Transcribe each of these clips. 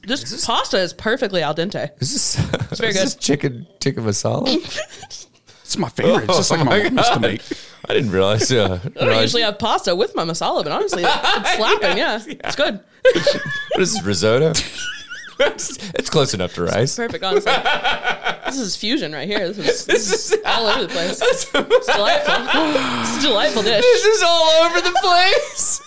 This pasta is perfectly al dente. It's very good. This chicken tikka masala? It's my favorite. It's just like my mom used to make. I didn't realize. I don't usually have pasta with my masala, but honestly, it's slapping. Yeah, it's good. What is this, risotto? It's close enough to rice. Perfect, honestly. This is fusion right here. This is all over the place. It's delightful. It's a delightful dish. This is all over the place.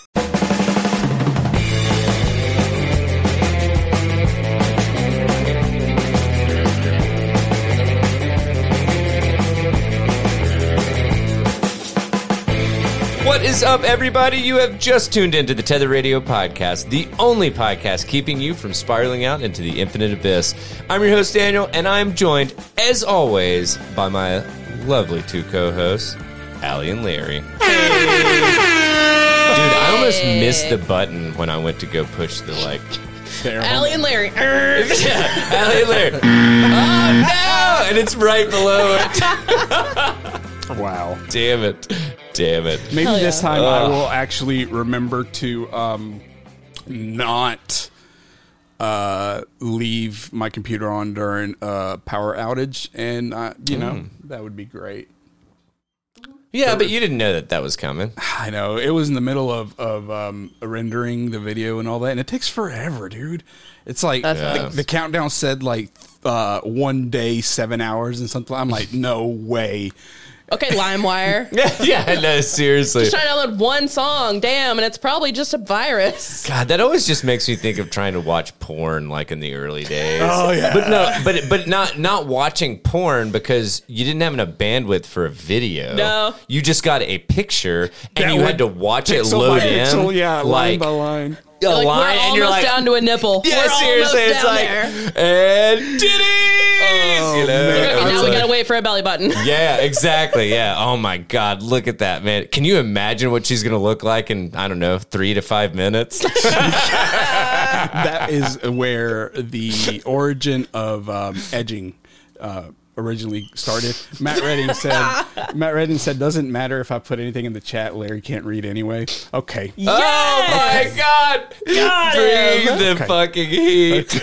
What is up, everybody? You have just tuned into the Tether Radio Podcast, the only podcast keeping you from spiraling out into the infinite abyss. I'm your host, Daniel, and I'm joined, as always, by my lovely two co-hosts, Allie and Larry. Dude, I almost missed the button when I went to go push the, Allie and Larry. Yeah, Allie and Larry. Oh, no! And it's right below it. Wow. Damn it. Maybe this time I will actually remember to not leave my computer on during a power outage, and that would be great. Yeah, but you didn't know that was coming. I know. It was in the middle of rendering the video and all that, and it takes forever, dude. It's like the countdown said 1 day, 7 hours and something. I'm like, no way. Okay, LimeWire. Yeah, no, seriously. Just trying to download one song, damn, and it's probably just a virus. God, that always just makes me think of trying to watch porn like in the early days. Oh yeah, but not watching porn because you didn't have enough bandwidth for a video. No, you just got a picture and you had to watch it pixel load by in. pixel, yeah, line by line. We're almost down to a nipple. Yeah, we're seriously, it's like and titties. Oh, okay, now we gotta wait for a belly button. Yeah, exactly. Yeah. Oh my God, look at that, man. Can you imagine what she's gonna look like in 3 to 5 minutes? That is where the origin of edging originally started. Matt Redding said, doesn't matter if I put anything in the chat, Larry can't read anyway. Okay. Yes! Oh my God. Bring the fucking heat.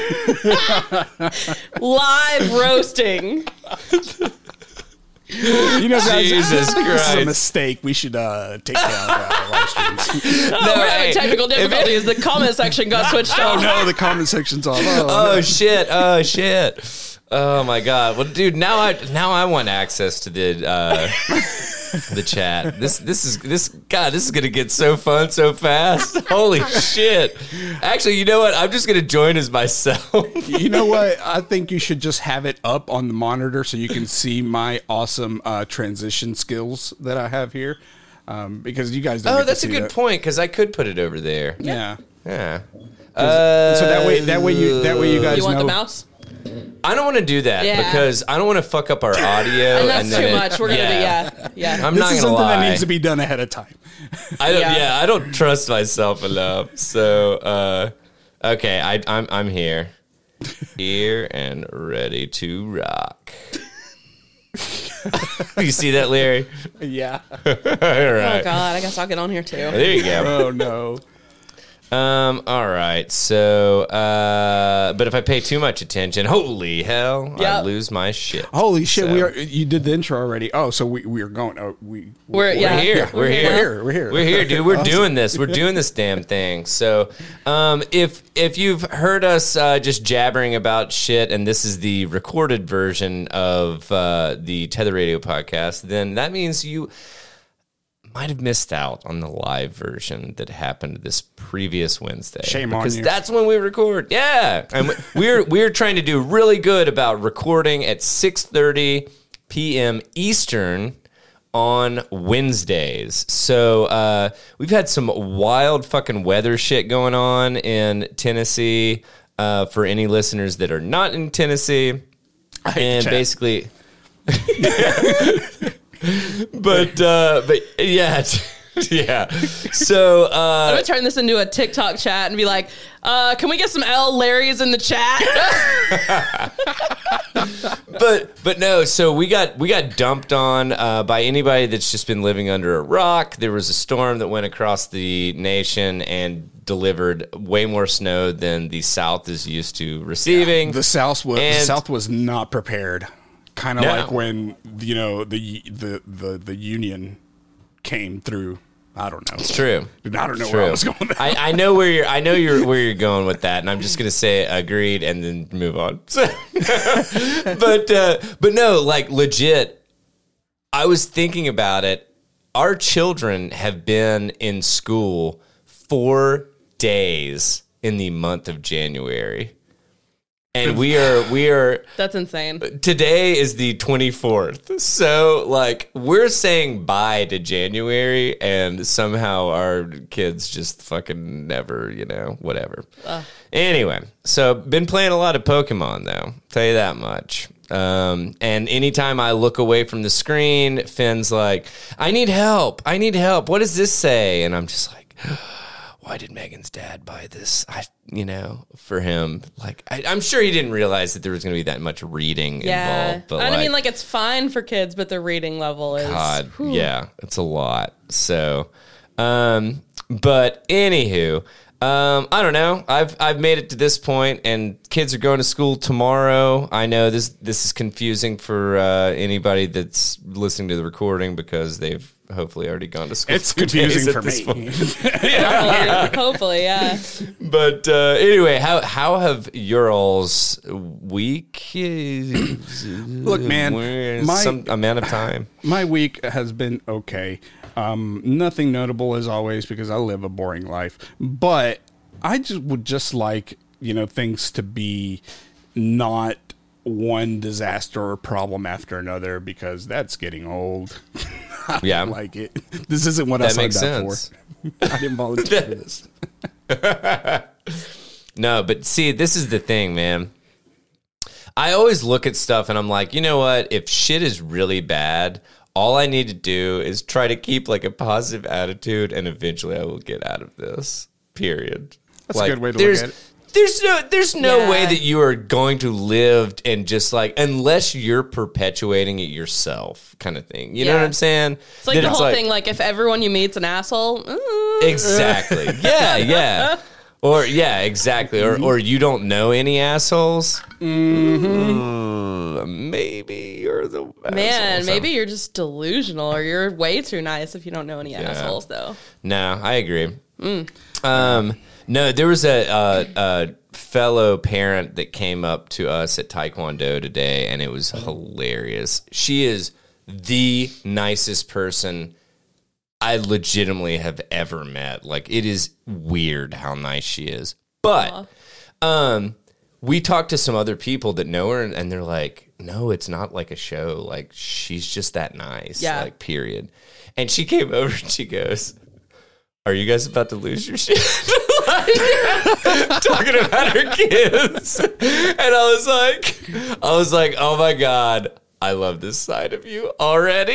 Live roasting. You know, guys, Jesus Christ. This is a mistake. We should take down live streams. We're having technical difficulties. The comment section got switched Oh off. no, the comment section's off. Oh shit. Oh my God. Well, dude, now I want access to the chat. This is gonna get so fun so fast. Holy shit. Actually, you know what? I'm just gonna join as myself. You know what? I think you should just have it up on the monitor so you can see my awesome transition skills that I have here. Because you guys don't get to that's a see good that. point, because I could put it over there. Yeah. Yeah. So that way you guys You want know. the mouse? I don't want to do that because I don't want to fuck up our audio. And that's too much. We're gonna do yeah. I'm This not is gonna something lie. that needs to be done ahead of time. I don't trust myself enough. So okay, I'm here and ready to rock. You see that, Larry? Yeah. All right. Oh God, I guess I'll get on here too. There you go. Oh no. All right. So, but if I pay too much attention, holy hell, I lose my shit. Holy shit! So- You did the intro already. Oh, so we are going. Oh, We're here. We're here, dude. We're doing this. We're doing this damn thing. So, if you've heard us just jabbering about shit, and this is the recorded version of the Tether Radio Podcast, then that means you might have missed out on the live version that happened this previous Wednesday. Shame on you. because that's when we record. Yeah, and we're trying to do really good about recording at 6:30 p.m. Eastern on Wednesdays. So we've had some wild fucking weather shit going on in Tennessee. For any listeners that are not in Tennessee, and basically. But yeah, yeah. So I'm gonna turn this into a TikTok chat and be like, can we get some L Larrys in the chat? but no, so we got dumped on by anybody that's just been living under a rock. There was a storm that went across the nation and delivered way more snow than the South is used to receiving. The South was not prepared. Kind of like when the Union came through. I don't know. It's true. I don't know where I was going with that. I know where you're going with that, and I'm just gonna say agreed and then move on. But no, like legit. I was thinking about it. Our children have been in school 4 days in the month of January. And we are That's insane. Today is the 24th. So like we're saying bye to January and somehow our kids just fucking never, whatever. Anyway, so been playing a lot of Pokemon though. Tell you that much. And anytime I look away from the screen, Finn's like, I need help. What does this say? And I'm just like, why did Megan's dad buy this? For him, like, I'm sure he didn't realize that there was going to be that much reading involved. But I mean, it's fine for kids, but the reading level is... God, yeah, it's a lot. So, but anywho... I don't know. I've made it to this point, and kids are going to school tomorrow. I know this is confusing for anybody that's listening to the recording because they've hopefully already gone to school. It's confusing for me. Hopefully, yeah. But anyway, how have your all's week? Look, man, some amount of time. My week has been okay. Nothing notable as always because I live a boring life, but I would just like, things to be not one disaster or problem after another because that's getting old. I don't like it. This isn't what I signed up for. I didn't volunteer for this. No, but see, this is the thing, man. I always look at stuff and I'm like, you know what? If shit is really bad, all I need to do is try to keep like a positive attitude, and eventually I will get out of this. Period. That's a good way to look at it. There's no way that you are going to live and just like, unless you're perpetuating it yourself, kind of thing. You know what I'm saying? It's like the whole thing. Like if everyone you meet's an asshole. Exactly. Yeah. Or exactly. Or you don't know any assholes. Maybe you're the man. Maybe you're just delusional, or you're way too nice if you don't know any assholes. Though. No, I agree. No, there was a fellow parent that came up to us at Taekwondo today, and it was hilarious. She is the nicest person I legitimately have ever met. Like, it is weird how nice she is. But we talked to some other people that know her, and they're like, no, it's not like a show. Like, she's just that nice. Yeah. Like, period. And she came over and she goes, are you guys about to lose your shit? Talking about her kids. And I was like, oh my God, I love this side of you already.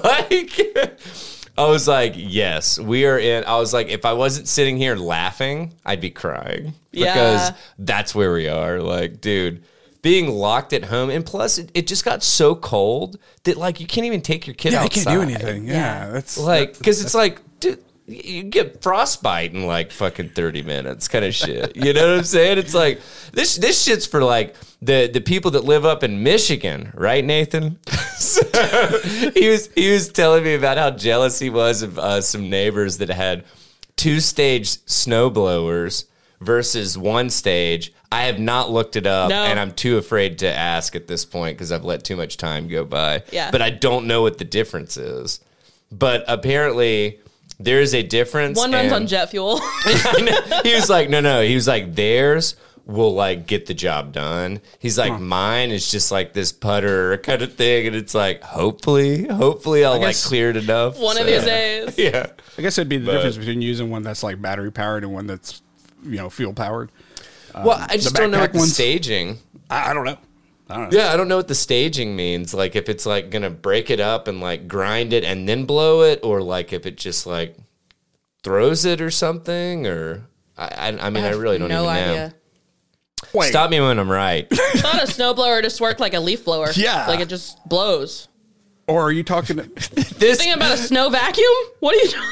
I was like, yes, we are in. I was like, if I wasn't sitting here laughing, I'd be crying. Because that's where we are. Like, dude, being locked at home. And plus, it just got so cold that, like, you can't even take your kid outside. You can't do anything. Yeah. That's like, because it's like, dude, you get frostbite in like fucking 30 minutes kind of shit. You know what I'm saying? It's like, this shit's for like the people that live up in Michigan, right, Nathan? So he was telling me about how jealous he was of some neighbors that had 2-stage snowblowers versus 1-stage. I have not looked it up, and I'm too afraid to ask at this point because I've let too much time go by. Yeah. But I don't know what the difference is. But apparently there is a difference. One runs on jet fuel. He was like, no. He was like, theirs will like get the job done. He's like, mine is just like this putter kind of thing. And it's like, hopefully I'll like clear it enough. One of these days. Yeah. I guess it'd be the difference between using one that's like battery powered and one that's, fuel powered. Well, I just don't know what the staging. I don't know. Yeah, I don't know what the staging means. Like if it's like gonna break it up and like grind it and then blow it, or like if it just like throws it or something, or I mean I really don't even know. Wait. Stop me when I'm right. I thought a snowblower just worked like a leaf blower. Yeah, like it just blows. Or are you talking? Thinking about a snow vacuum? What are you doing?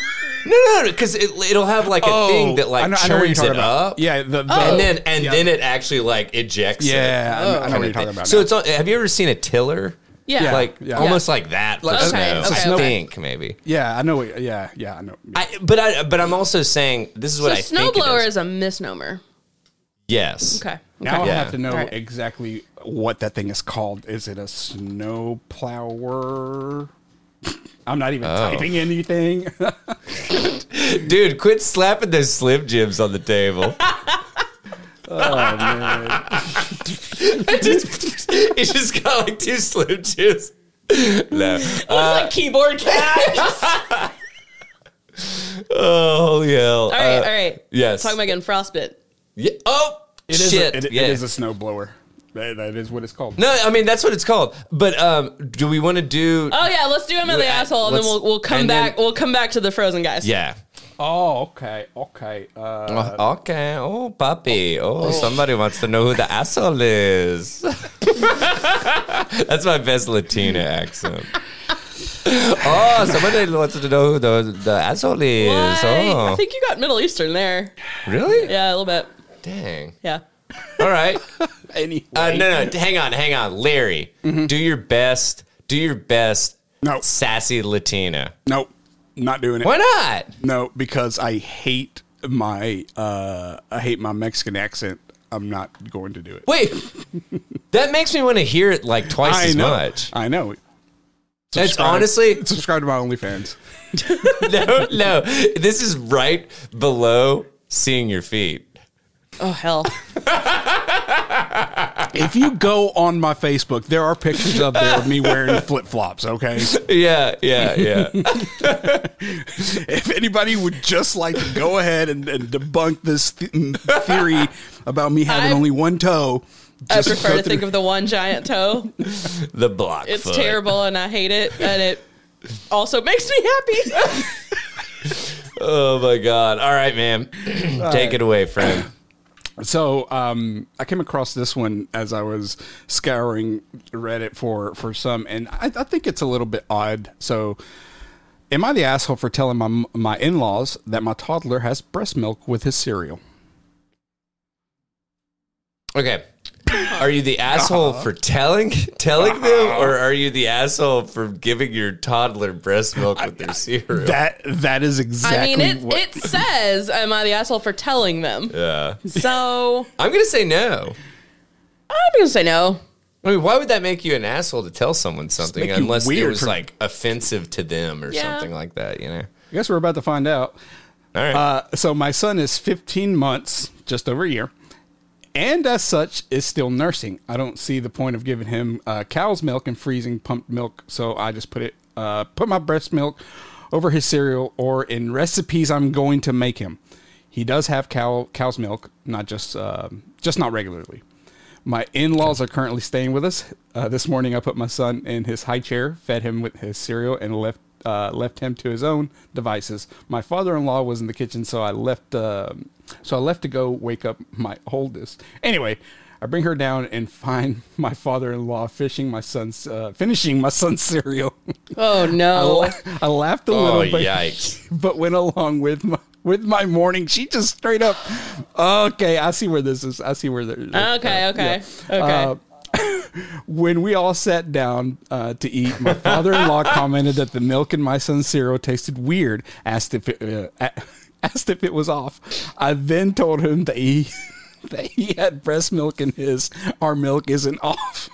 No, because it'll have like a thing that like churns it up. Yeah, and then it actually like ejects it. Yeah, I know what you're talking about. So it's have you ever seen a tiller? Yeah. Like almost like that for snow. Stink, maybe. Yeah, I know. Yeah, I know. But I'm also saying this is what I think. Snowblower is a misnomer. Yes. Okay. Now I have to know exactly what that thing is called. Is it a snow plower? I'm not even typing anything. Dude, quit slapping those Slim Jims on the table. Oh, man. He just got like 2 Slim Jims. No. Looks like keyboard cat. Oh, holy hell. All right. Yes. Talking about getting frostbite. Yeah. Oh, shit. It is a snow blower. That is what it's called. No, I mean, that's what it's called. But do we want to do... Oh, yeah, let's do him in the asshole, and then we'll come back. We'll come back to the Frozen guys. Yeah. Oh, okay. Okay. Oh, puppy. Oh, somebody wants to know who the asshole is. That's my best Latina accent. Oh, somebody wants to know who the asshole is. What? Oh. I think you got Middle Eastern there. Really? Yeah, a little bit. Dang. Yeah. All right. Anyway. No. Hang on. Larry, do your best. No. Sassy Latina. Nope. Not doing it. Why not? No, because I hate my Mexican accent. I'm not going to do it. Wait. That makes me want to hear it like twice as much. I know. It's honestly subscribe to my OnlyFans. No. This is right below seeing your feet. Oh, hell. If you go on my Facebook, there are pictures up there of me wearing flip-flops, okay? Yeah. If anybody would just like to go ahead and debunk this theory about me having only one toe... I prefer to think of the one giant toe. The block It's foot. terrible, and I hate it, and it also makes me happy. Oh, my God. All right, man. Take it away, friend. So I came across this one as I was scouring Reddit for some, and I think it's a little bit odd. So am I the asshole for telling my in-laws that my toddler has breast milk with his cereal? Okay. Are you the asshole for telling them, or are you the asshole for giving your toddler breast milk with their cereal? That is exactly. I mean, it says, "Am I the asshole for telling them?" Yeah. So I'm gonna say no. I'm gonna say no. I mean, why would that make you an asshole to tell someone something unless it was like offensive to them or something like that? You know. I guess we're about to find out. All right. So my son is 15 months, just over a year. And as such, is still nursing. I don't see the point of giving him cow's milk and freezing pumped milk. So I just put my breast milk over his cereal or in recipes I'm going to make him. He does have cow's milk, not just not regularly. My in-laws are currently staying with us. This morning I put my son in his high chair, fed him with his cereal, and left him to his own devices. My father-in-law was in the kitchen, so I left to go wake up my oldest. Anyway, I bring her down and find my father-in-law finishing my son's cereal. Oh no! I laughed a little, but yikes! But went along with my morning. She just straight up. Okay, I see where this is. Okay. When we all sat down to eat, my father-in-law commented that the milk in my son's cereal tasted weird, asked if it was off. I then told him that he had breast milk in his. Our milk isn't off.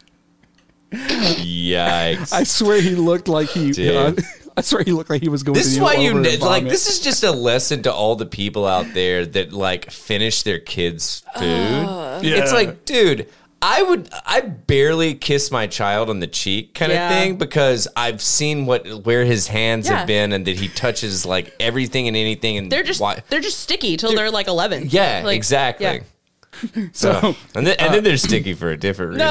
Yikes. I swear he looked like he was going this to is why you like this is just a lesson to all the people out there that like finish their kids' food. It's like, dude, I barely kiss my child on the cheek kind of thing because I've seen where his hands have been and that he touches like everything and anything, and they're just sticky till they're like 11. Yeah, like, exactly. Yeah. So and then they're sticky for a different reason.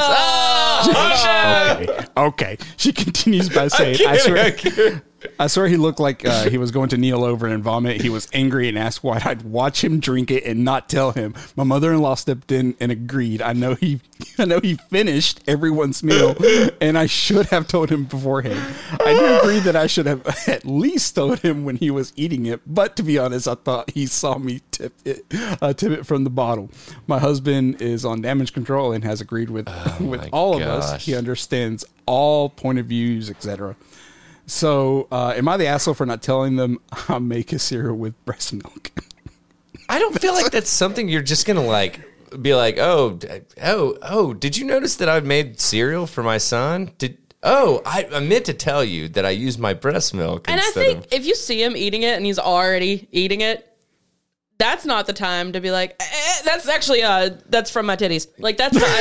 Okay. She continues by saying, I swear he looked like he was going to kneel over and vomit. He was angry and asked why I'd watch him drink it and not tell him. My mother-in-law stepped in and agreed. I know he he finished everyone's meal, and I should have told him beforehand. I do agree that I should have at least told him when he was eating it, but to be honest, I thought he saw me tip it from the bottle. My husband is on damage control and has agreed with all of us. He understands all point of views, etc. So, am I the asshole for not telling them I make a cereal with breast milk? I don't feel like that's something you're just gonna like be like, oh, did you notice that I made cereal for my son? I meant to tell you that I used my breast milk. And I think if you see him eating it and he's already eating it, that's not the time to be like, that's actually, that's from my titties. Like, that's not,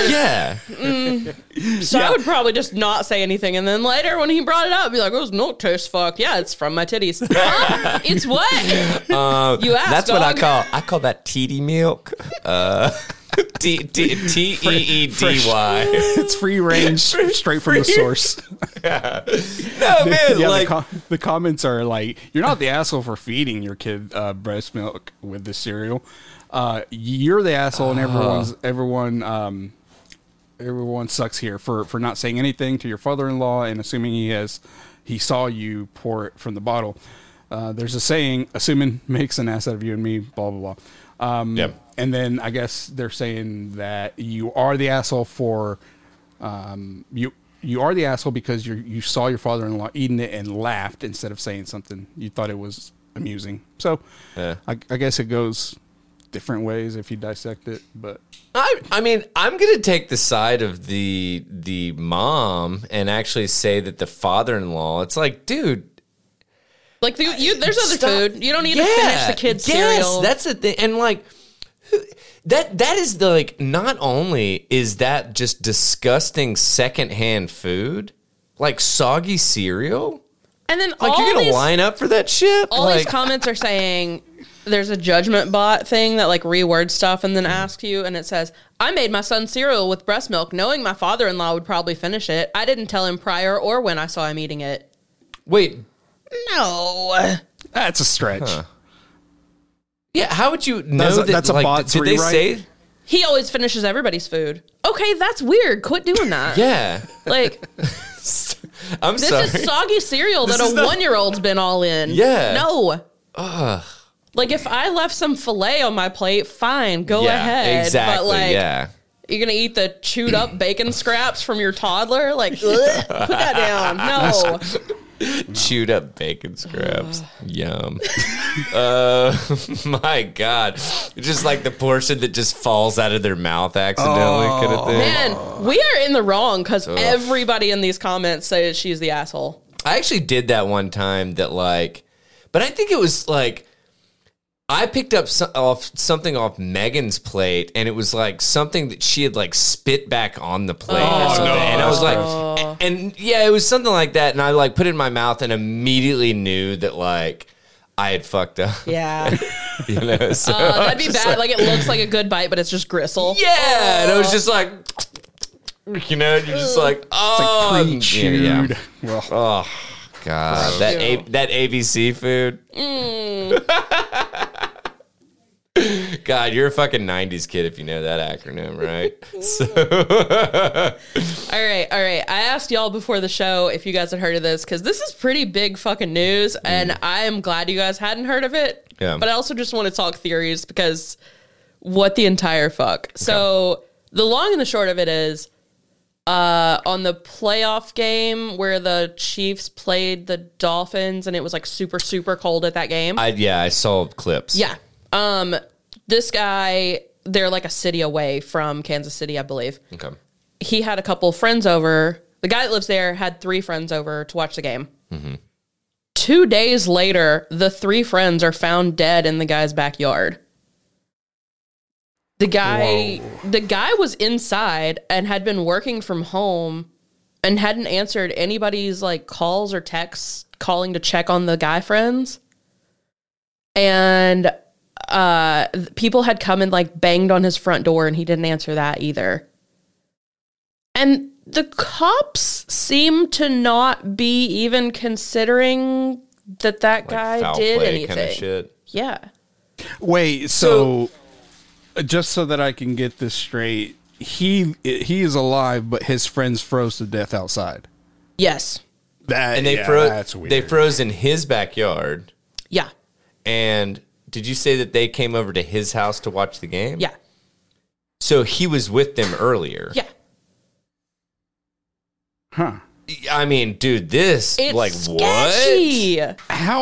I would probably just not say anything. And then later when he brought it up, be like, oh, no taste fuck. Yeah, it's from my titties. It's what? You asked, that's dog. what I call that titty milk. Teedy. It's free range, straight from the source. Yeah. No, man. Yeah, like the comments are like, "You're not the asshole for feeding your kid breast milk with the cereal. You're the asshole, and everyone sucks here for not saying anything to your father-in-law and assuming he saw you pour it from the bottle. There's a saying, assuming makes an ass out of you and me. Blah blah blah." Yep. And then I guess they're saying that you are the asshole for you are the asshole because you saw your father-in-law eating it and laughed instead of saying something. You thought it was amusing. So I guess it goes different ways if you dissect it. But I mean, I'm gonna take the side of the mom and actually say that the father-in-law. It's like, dude. Like there's other food. You don't need to finish the kid's cereal. That's the thing, and like. That is the like. Not only is that just disgusting secondhand food, like soggy cereal, and then like you're gonna line up for that shit. All these comments are saying there's a judgment bot thing that like rewords stuff and then asks you, and it says, "I made my son cereal with breast milk, knowing my father-in-law would probably finish it. I didn't tell him prior or when I saw him eating it." Wait, no, that's a stretch. Huh. Yeah, how would you know that's a bot's did they say? He always finishes everybody's food. Okay, that's weird. Quit doing that. Yeah. Like, I'm sorry. This is soggy cereal that a 1-year-old's been all in. Yeah. No. Ugh. Like, if I left some filet on my plate, fine, go ahead. Exactly, but, like, yeah. You're going to eat the chewed up bacon scraps from your toddler? Like, ugh, put that down. No. Chewed up bacon scraps. Yum. My God. Just like the portion that just falls out of their mouth accidentally kind of thing. Man, we are in the wrong because everybody in these comments says she's the asshole. I actually did that one time that like, but I think it was like, I picked up something off Megan's plate, and it was like something that she had like spit back on the plate or something. No, and I was like, and yeah, it was something like that. And I like put it in my mouth and immediately knew that like I had fucked up. Yeah. You know, so that'd be bad. Like it looks like a good bite, but it's just gristle. Yeah. And it was just like, you know, you're just like, oh, it's like pre-chewed. Yeah. Oh, God. That ABC food. God, you're a fucking 90s kid if you know that acronym, right? So. All right. I asked y'all before the show if you guys had heard of this, because this is pretty big fucking news, and I am glad you guys hadn't heard of it. Yeah. But I also just want to talk theories, because what the entire fuck? Okay. So the long and the short of it is, on the playoff game where the Chiefs played the Dolphins, and it was like super, super cold at that game. I saw clips. Yeah. This guy, they're like a city away from Kansas City, I believe. Okay. He had a couple friends over. The guy that lives there had 3 friends over to watch the game. Mm-hmm. 2 days later, the 3 friends are found dead in the guy's backyard. The guy was inside and had been working from home and hadn't answered anybody's like calls or texts calling to check on the guy friends. And people had come and like banged on his front door, and he didn't answer that either. And the cops seem to not be even considering that like guy did anything. Kind of shit. Yeah. Wait, so just so that I can get this straight, he is alive, but his friends froze to death outside. Yes. That's weird. They froze in his backyard. Yeah. And did you say that they came over to his house to watch the game? Yeah. So he was with them earlier. Yeah. Huh. I mean, dude, this It's like sketchy. what?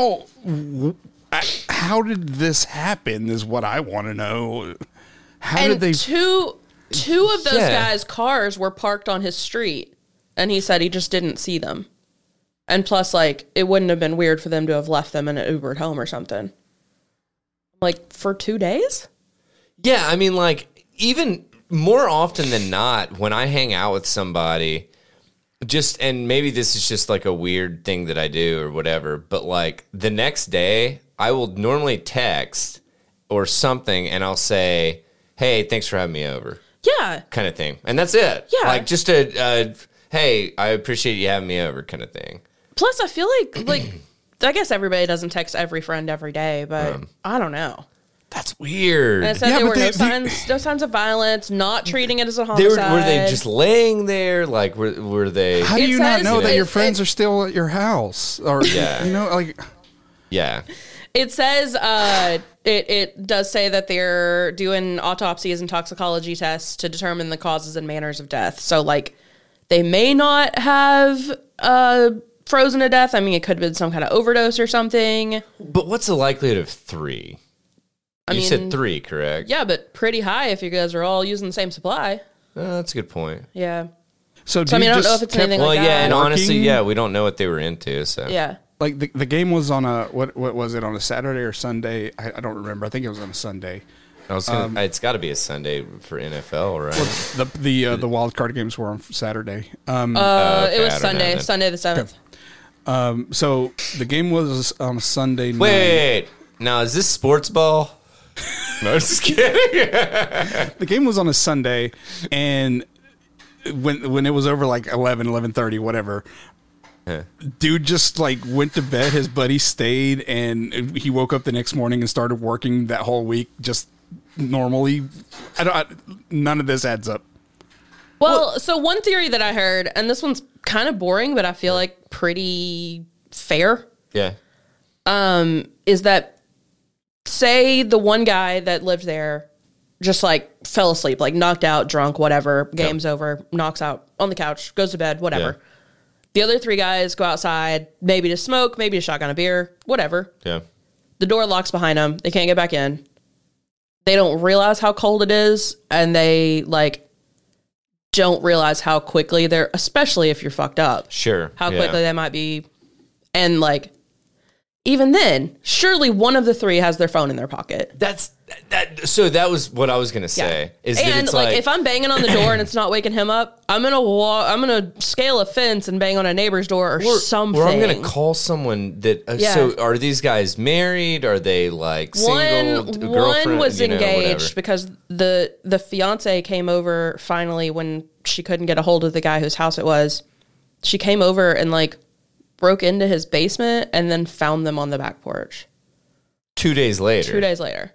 How did this happen? Is what I want to know. How And did they? two of those Yeah. guys' cars were parked on his street, and he said he just didn't see them. And plus, like, it wouldn't have been weird for them to have left them in an Ubered home or something. Like, for 2 days? Yeah, I mean, like, even more often than not, when I hang out with somebody, and maybe this is just like a weird thing that I do or whatever, but like the next day, I will normally text or something and I'll say, hey, thanks for having me over. Yeah. Kind of thing. And that's it. Yeah. Like just a, hey, I appreciate you having me over kind of thing. Plus, I feel like I guess everybody doesn't text every friend every day, but I don't know. That's weird. And it said Yeah, there but were no signs of violence, not treating it as a Were homicide. they just laying there? Like, were they? How do It you not says- know that it- your friends it- are still at your house? Or Yeah. you know, like Yeah. It says it does say that they're doing autopsies and toxicology tests to determine the causes and manners of death. So, like, they may not have frozen to death. I mean, it could have been some kind of overdose or something. But what's the likelihood of 3? You mean, said 3, correct? Yeah, but pretty high if you guys are all using the same supply. That's a good point. Yeah. so. So, I mean, I don't know if it's anything Well, like yeah, that. and honestly, Working? yeah, we don't know what they were into. So Yeah. like the game was on a what was it, on a Saturday or Sunday? I don't remember. I think it was on a Sunday. I was gonna, it's got to be a Sunday for NFL, right? The wild card games were on Saturday. It okay, was I don't know Sunday, then. Sunday the 7th. So the game was on a Sunday night. Wait, now is this sports ball? No, just kidding. The game was on a Sunday, and when it was over like 11:30, whatever, dude just like went to bed. His buddy stayed, and he woke up the next morning and started working that whole week just normally. None of this adds up. Well, so one theory that I heard, and this one's kind of boring, but I feel like pretty fair, Yeah. is that say the one guy that lived there just like fell asleep, like knocked out, drunk, whatever, game's over, knocks out on the couch, goes to bed, whatever. Yeah. The other 3 guys go outside, maybe to smoke, maybe to shotgun a beer, whatever. Yeah. The door locks behind them. They can't get back in. They don't realize how cold it is, and they like don't realize how quickly they're, especially if you're fucked up. Sure. How yeah. quickly they might be. And like, even then, surely one of the 3 has their phone in their pocket. So that was what I was gonna say. Is that And it's like, if I'm banging on the door and it's not waking him up, I'm gonna scale a fence and bang on a neighbor's door or something. Or I'm gonna call someone that. Yeah. So are these guys married? Are they like single? Girlfriend? One was you know, engaged whatever. because the fiance came over finally when she couldn't get a hold of the guy whose house it was. She came over and like broke into his basement and then found them on the back porch 2 days later. 2 days later.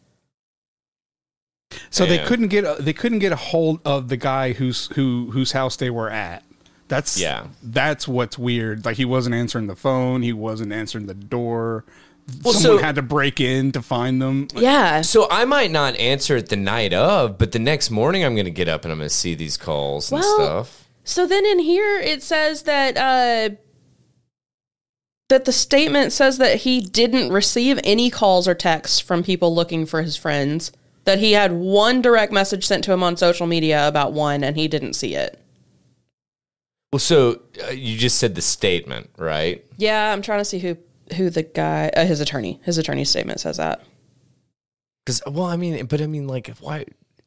So they Yeah. couldn't get a hold of the guy whose house they were at. That's what's weird. Like, he wasn't answering the phone. He wasn't answering the door. Well, Someone so- had to break in to find them. Yeah. So I might not answer it the night of, but the next morning I'm going to get up and I'm going to see these calls and stuff. So then in here it says that that the statement says that he didn't receive any calls or texts from people looking for his friends. That he had one direct message sent to him on social media about one, and he didn't see it. Well, so you just said the statement, right? Yeah, I'm trying to see who the guy, his attorney's statement says that. Because, well, I mean, like, why?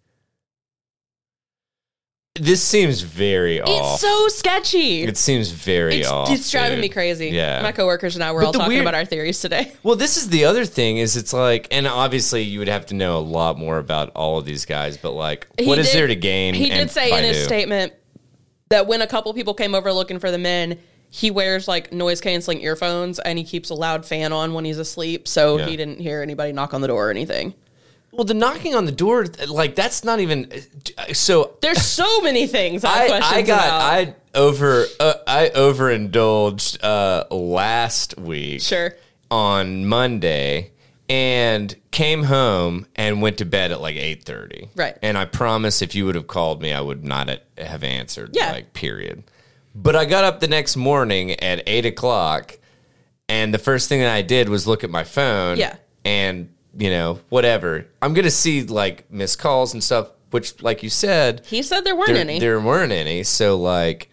This seems very off. It's so sketchy. It seems very off. It's driving dude. me crazy. Yeah. My coworkers and I were But all the talking weird- about our theories today. Well, this is the other thing is it's like, and obviously you would have to know a lot more about all of these guys, but like, what is there to gain? He and did say by in his who? statement that when a couple people came over looking for the men, he wears like noise canceling earphones and he keeps a loud fan on when he's asleep, so Yeah. he didn't hear anybody knock on the door or anything. Well, the knocking on the door, like that's not even. So there's so many things I have questions about. I overindulged last week. Sure. On Monday, and came home and went to bed at like 8:30. Right. And I promise, if you would have called me, I would not have answered. Yeah. Like period. But I got up the next morning at 8:00, and the first thing that I did was look at my phone. Yeah. And whatever. I'm gonna see like missed calls and stuff. Which, like you said, he said there weren't any. There weren't any. So like.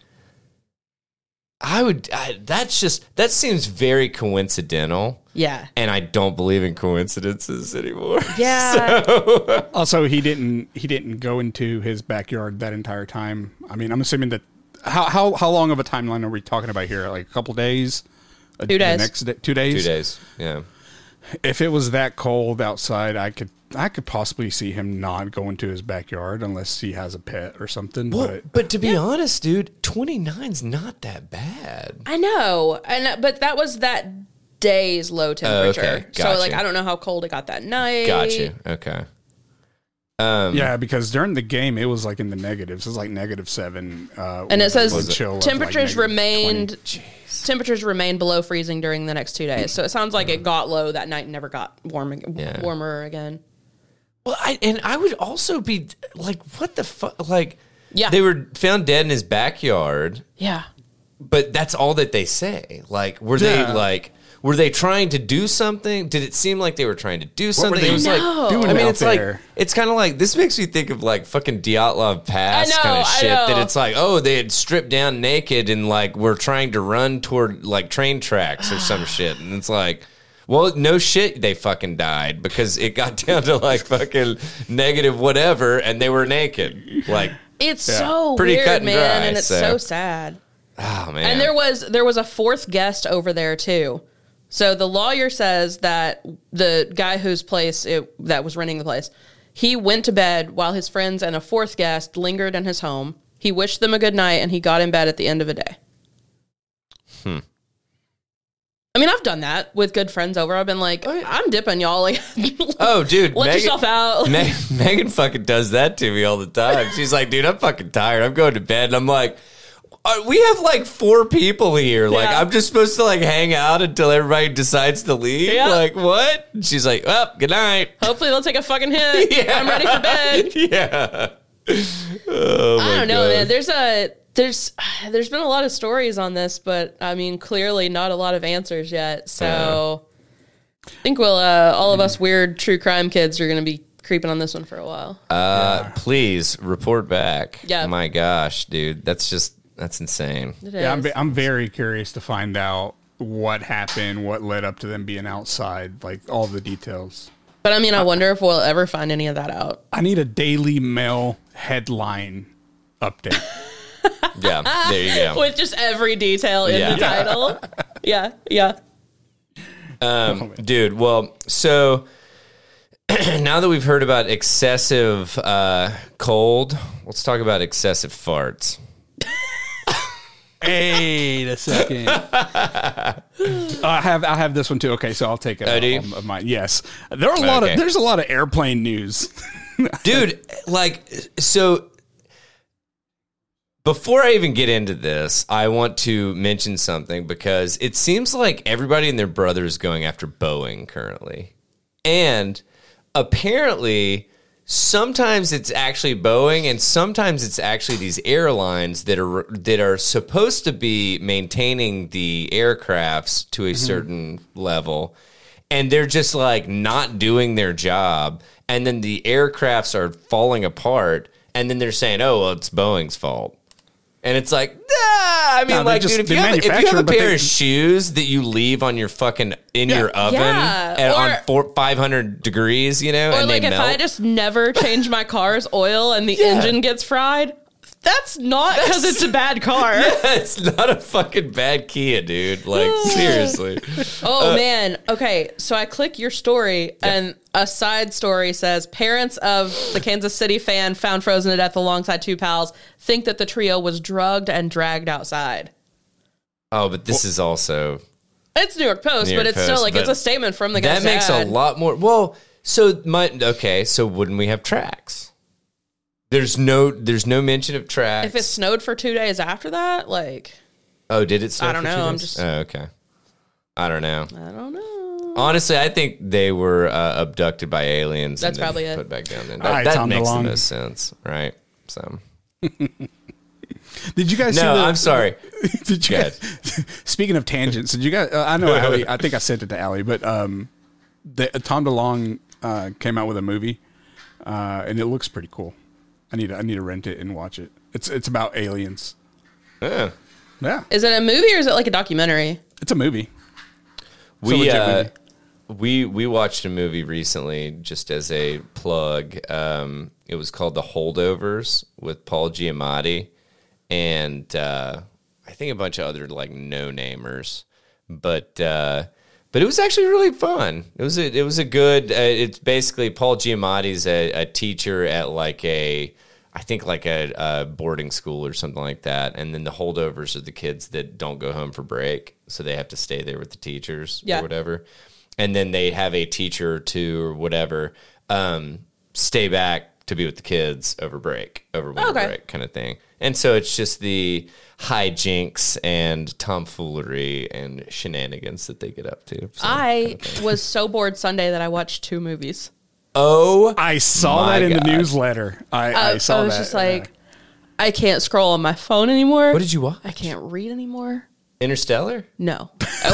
That seems very coincidental. Yeah. And I don't believe in coincidences anymore. Yeah. So. Also, he didn't go into his backyard that entire time. I mean, I'm assuming that how long of a timeline are we talking about here? Like a couple days? 2 days. The next day, 2 days? 2 days. Yeah. If it was that cold outside, I could possibly see him not going to his backyard unless he has a pet or something. Well, but to be honest, dude, 29's not that bad. I know, but that was that day's low temperature. Okay, gotcha. So like I don't know how cold it got that night. Gotcha. Okay. Yeah, because during the game it was like in the negatives. It was like -7, and it says temperatures remained below freezing during the next 2 days. So it sounds like it got low that night and never got warmer again. Well, I would also be like, what the fuck? Like, yeah, they were found dead in his backyard. Yeah, but that's all that they say. Like, were they trying to do something? Did it seem like they were trying to do something? It was like, doing it's there? like it's kind of like this makes me think of like fucking Dyatlov Pass kind of shit. That it's like, oh, they had stripped down naked and like were trying to run toward like train tracks or some shit, and it's like. Well, no shit, they fucking died because it got down to like fucking negative whatever, and they were naked. Like it's so pretty weird, cut and man, dry, and it's so sad. Oh man! And there was a fourth guest over there too. So the lawyer says that the guy whose place that was renting the place, he went to bed while his friends and a fourth guest lingered in his home. He wished them a good night, and he got in bed at the end of the day. I mean, I've done that with good friends over. I've been like, I'm dipping, y'all. Like, oh, dude, let yourself out. Megan fucking does that to me all the time. She's like, dude, I'm fucking tired. I'm going to bed. And I'm like, we have like 4 people here. Like, I'm just supposed to like hang out until everybody decides to leave. Yeah. Like, what? And she's like, well, good night. Hopefully they'll take a fucking hit. Yeah. I'm ready for bed. Yeah. Oh, I don't know, man. There's been a lot of stories on this, but I mean, clearly not a lot of answers yet. So I think all of us weird true crime kids are going to be creeping on this one for a while. Please report back. Yeah. My gosh, dude, that's insane. Yeah, I'm very curious to find out what happened, what led up to them being outside, like all the details. But I mean, I wonder if we'll ever find any of that out. I need a Daily Mail headline update. Yeah, there you go. With just every detail in the title. Yeah. Dude, well, so now that we've heard about excessive cold, let's talk about excessive farts. Wait a second. I have this one too. Okay, so I'll take it. Of mine. Yes, there's a lot of airplane news, dude. Like, so before I even get into this, I want to mention something because it seems like everybody and their brother is going after Boeing currently, and apparently. Sometimes it's actually Boeing, and sometimes it's actually these airlines that are supposed to be maintaining the aircrafts to a certain level, and they're just like not doing their job, and then the aircrafts are falling apart, and then they're saying, "Oh, well, it's Boeing's fault." And it's like, I mean, like, dude, if you have a pair of shoes that you leave on your fucking your oven on 500 degrees, you know, or and like they if melt. I just never change my car's oil and the engine gets fried, that's not because it's a bad car. Yeah, it's not a fucking bad Kia, dude. Like, seriously. Oh, man. Okay, so I click your story, and a side story says, parents of the Kansas City fan found frozen to death alongside 2 pals think that the trio was drugged and dragged outside. Oh, but this is also... It's New York Post, but it's still like, it's a statement from the guy's That makes a lot more... Well, So wouldn't we have tracks? There's no mention of tracks. If it snowed for 2 days after that, like... Oh, did it snow? I don't know. I'm just... Oh, okay. I don't know. I don't know. Honestly, I think they were abducted by aliens. That's probably it. Put back down there. Right, that makes the most sense, right? So... Did you guys? No, I'm sorry. Did you guys, speaking of tangents, did you guys? I know Allie. I think I sent it to Allie, but Tom DeLonge came out with a movie, and it looks pretty cool. I need to rent it and watch it. It's about aliens. Yeah. Is it a movie or is it like a documentary? It's a movie. We watched a movie recently, just as a plug. It was called The Holdovers with Paul Giamatti and I think a bunch of other like no-namers, but it was actually really fun. It was a good. It's basically Paul Giamatti's a teacher at like a boarding school or something like that, and then the holdovers are the kids that don't go home for break, so they have to stay there with the teachers or whatever, and then they have a teacher or two or whatever stay back to be with the kids over winter break kind of thing. And so it's just the hijinks and tomfoolery and shenanigans that they get up to. So, I was so bored Sunday that I watched 2 movies. Oh, I saw that in the newsletter. I saw that. I was just like, I can't scroll on my phone anymore. What did you watch? I can't read anymore. Interstellar? No.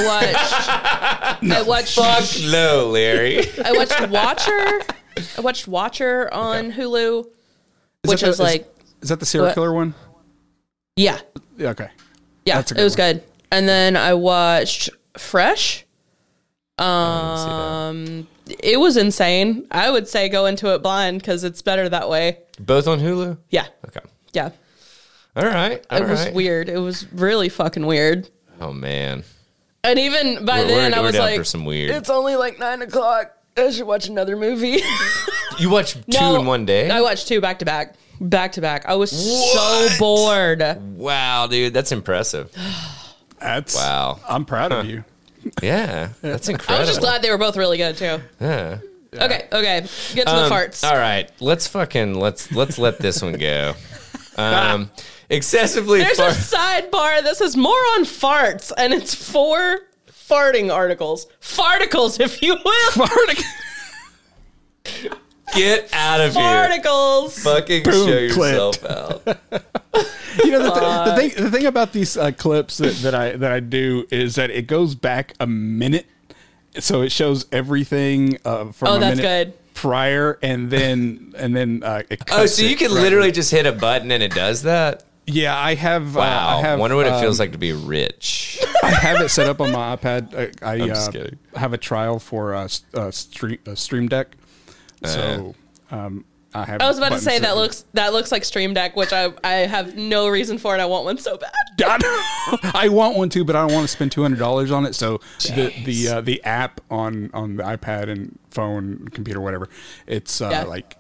I watched Fuck no, Larry. I watched Watcher. I watched Watcher on Hulu, which is like... Is that the serial killer one? Yeah. Okay. Yeah, it was good. And then I watched Fresh. It was insane. I would say go into it blind because it's better that way. Both on Hulu? Yeah. Okay. Yeah. All right. It was weird. It was really fucking weird. Oh, man. And even by then, I was like, for some weird. It's only like 9 o'clock. I should watch another movie. You watched 2 in one day? I watched 2 back to back. Back to back. I was so bored. Wow, dude. That's impressive. Wow. I'm proud of you. Yeah. That's incredible. I was just glad they were both really good, too. Yeah. Okay. Get to the farts. All right. Let's let this one go. Excessively There's a sidebar that says more on farts, and it's 4 farting articles. Farticles, if you will. Get out of here. Farticles. Fucking show yourself out. The thing about these clips that I do is that it goes back a minute, so it shows everything from a minute good. prior, and then it cuts. So you can literally just hit a button and it does that? Yeah, I have. Wow. I wonder what it feels like to be rich. I have it set up on my iPad. I'm just kidding. Have a trial for Stream Deck. So I have. I was about to say that looks like Stream Deck, which I have no reason for, and I want one so bad. I want one too, but I don't want to spend $200 on it. So the app on the iPad and phone, computer, whatever, it's like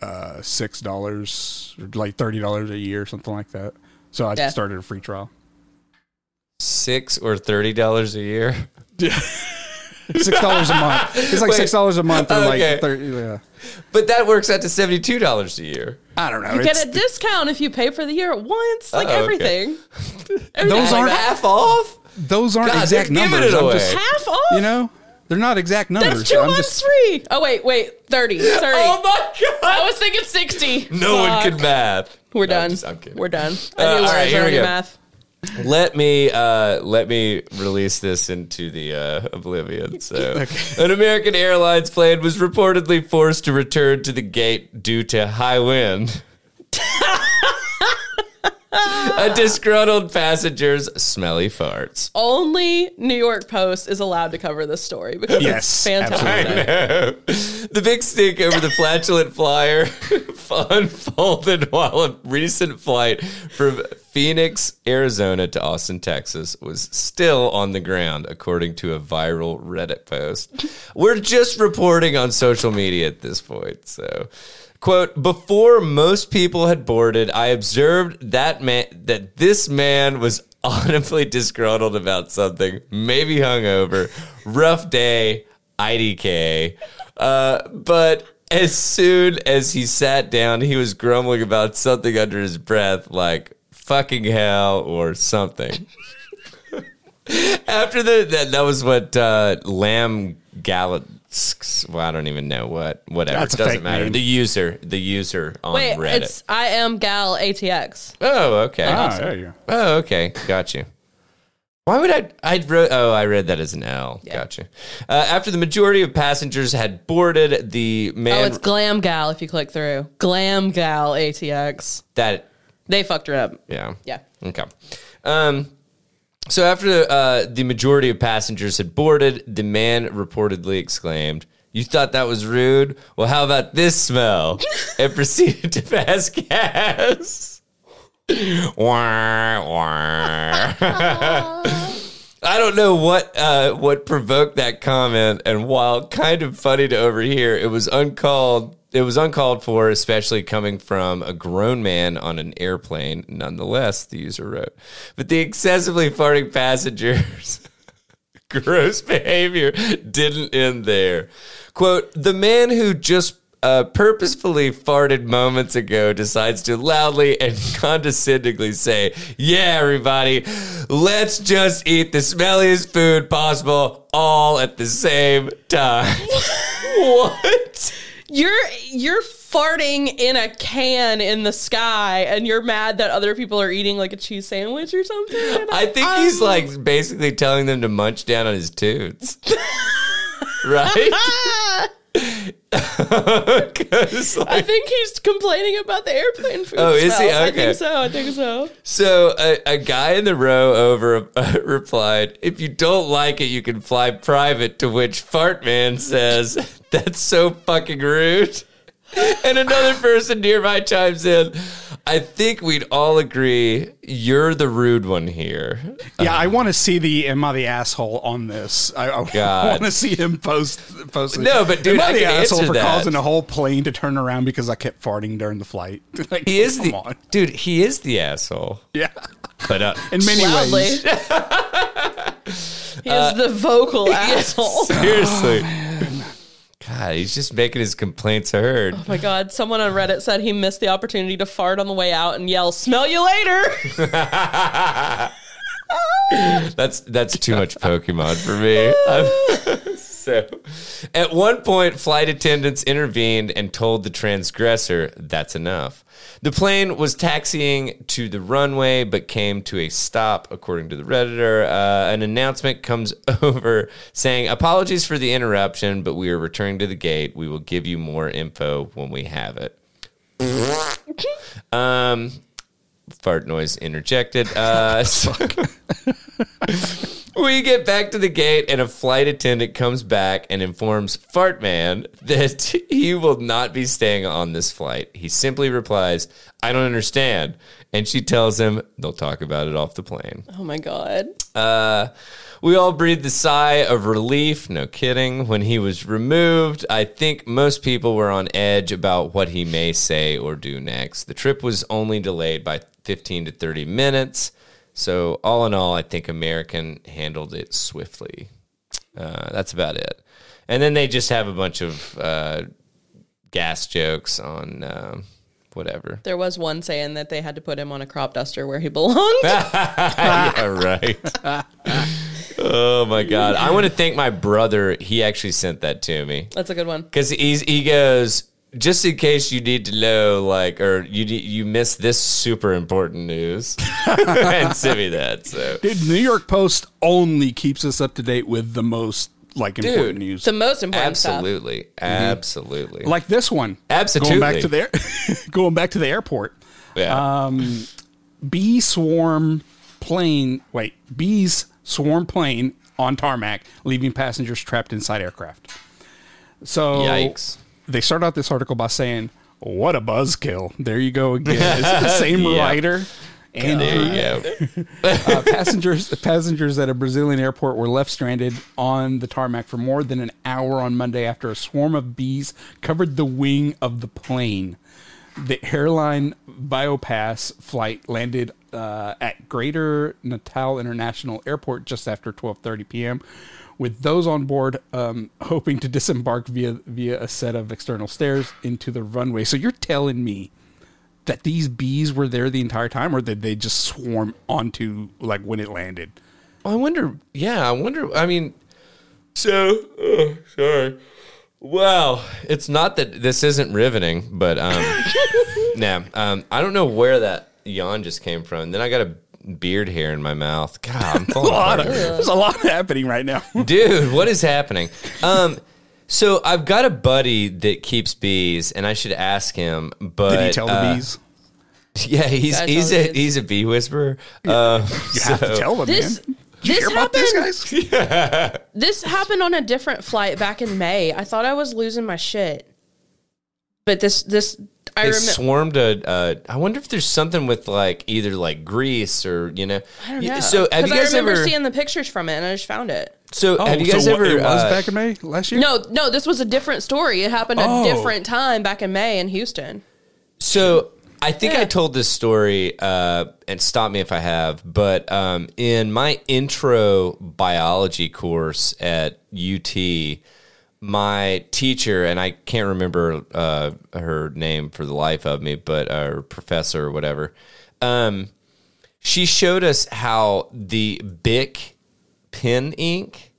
$6 or like $30 a year, something like that. So I started a free trial. $6 or $30 a year. $6 a month. It's like $6 a month, or like 30. Yeah. But that works out to $72 a year. I don't know. You get a discount if you pay for the year at once, like everything. Those aren't half off. Those aren't exact numbers. Half off. You know, they're not exact numbers. That's 2 months free. Oh wait, 30. Oh my god! I was thinking 60. No one could math. We're done. I'm kidding. We're done. All right, here we go. Math. Let me release this into the oblivion. So, An American Airlines plane was reportedly forced to return to the gate due to high wind. A disgruntled passenger's smelly farts. Only New York Post is allowed to cover this story because it's fantastic. I know. The big stink over the flatulent flyer unfolded while a recent flight from Phoenix, Arizona to Austin, Texas was still on the ground, according to a viral Reddit post. We're just reporting on social media at this point, so... Quote, before most people had boarded, I observed that this man was audibly disgruntled about something, maybe hungover, rough day, IDK. But as soon as he sat down, he was grumbling about something under his breath, like fucking hell or something. After that was what Lamb Gallet. Well, I don't even know whatever. That's it doesn't matter. name. The user on Reddit. It's I am Gal ATX. Oh, okay. There you go. Oh, okay. Got you. Why would I read that as an L. Yeah. Gotcha. After the majority of passengers had boarded, the man... Oh, it's Glam Gal if you click through. Glam Gal ATX. They fucked her up. Yeah. Yeah. Okay. So after the majority of passengers had boarded, the man reportedly exclaimed, "You thought that was rude? Well, how about this smell?" and proceeded to pass gas. Wah, wah. I don't know what provoked that comment, and while kind of funny to overhear, it was uncalled for, especially coming from a grown man on an airplane. Nonetheless, the user wrote, but the excessively farting passengers' gross behavior didn't end there. Quote, "The man who just purposefully farted moments ago decides to loudly and condescendingly say, 'Yeah, everybody, let's just eat the smelliest food possible all at the same time.'" What? You're farting in a can in the sky, and you're mad that other people are eating like a cheese sandwich or something. I think he's like basically telling them to munch down on his toots. Right? I think he's complaining about the airplane food. Oh, is he? smells. Okay. I think so. So a guy in the row over replied, "If you don't like it, you can fly private," to which Fart Man says, "That's so fucking rude." And another person nearby chimes in, "I think we'd all agree you're the rude one here." Yeah, I want to see the "Am I the asshole" on this. I want to see him post. No, but dude, am I the can asshole answer for that. causing a whole plane to turn around because I kept farting during the flight? Like, He is come on. dude. He is the asshole. Yeah, But in many Loudly. ways. He is the vocal asshole. Seriously. God, he's just making his complaints heard. Oh my God. Someone on Reddit said he missed the opportunity to fart on the way out and yell, "Smell you later." That's too much Pokemon for me. So, at one point, flight attendants intervened and told the transgressor, "That's enough." The plane was taxiing to the runway, but came to a stop, according to the Redditor. An announcement comes over saying, "Apologies for the interruption, but we are returning to the gate. We will give you more info when we have it." Fart noise interjected. We get back to the gate, and a flight attendant comes back and informs Fart Man that he will not be staying on this flight. He simply replies, "I don't understand." And she tells him they'll talk about it off the plane. Oh my God. We all breathed a sigh of relief, no kidding, when he was removed. I think most people were on edge about what he may say or do next. The trip was only delayed by 15 to 30 minutes. So all in all, I think American handled it swiftly. That's about it. And then they just have a bunch of gas jokes on whatever. There was one saying that they had to put him on a crop duster where he belonged. Yeah, right. Oh, my God. I want to thank my brother. He actually sent that to me. That's a good one. Because he goes, "Just in case you need to know, like, or you missed this super important news," and sent me that. So, Dude, New York Post only keeps us up to date with the most important news. The most important absolutely, absolutely, Like this one. absolutely. Going back to the airport. Yeah. Bees swarm plane on tarmac, leaving passengers trapped inside aircraft. So Yikes. They start out this article by saying, "What a buzzkill." There you go again. It's the same Yeah. writer. And There you go. passengers at a Brazilian airport were left stranded on the tarmac for more than an hour on Monday after a swarm of bees covered the wing of the plane. The airline Biopass flight landed at Greater Natal International Airport just after 12:30 p.m., with those on board hoping to disembark via a set of external stairs into the runway. So you're telling me that these bees were there the entire time, or did they just swarm onto like when it landed? I wonder. Yeah, I wonder. I mean, so sorry. Wow, it's not that this isn't riveting, but I don't know where that yawn just came from. Then I got a beard hair in my mouth. God, I'm falling apart. There's a lot happening right now. Dude, what is happening? So I've got a buddy that keeps bees, and I should ask him. But did he tell the bees? Yeah, he's a bee whisperer. You have to tell them, man. Did you hear about this, guys? Yeah. This happened on a different flight back in May. I thought I was losing my shit, but this I remember swarmed I wonder if there's something with like either like grease or I don't know. So have you guys remember seeing the pictures from it, and I just found it. So have you guys ever? It was back in May last year. No, this was a different story. It happened a different time back in May in Houston. So I think I told this story, and stop me if I have, but in my intro biology course at UT, my teacher, and I can't remember her name for the life of me, but our professor or whatever, she showed us how the Bic pen ink,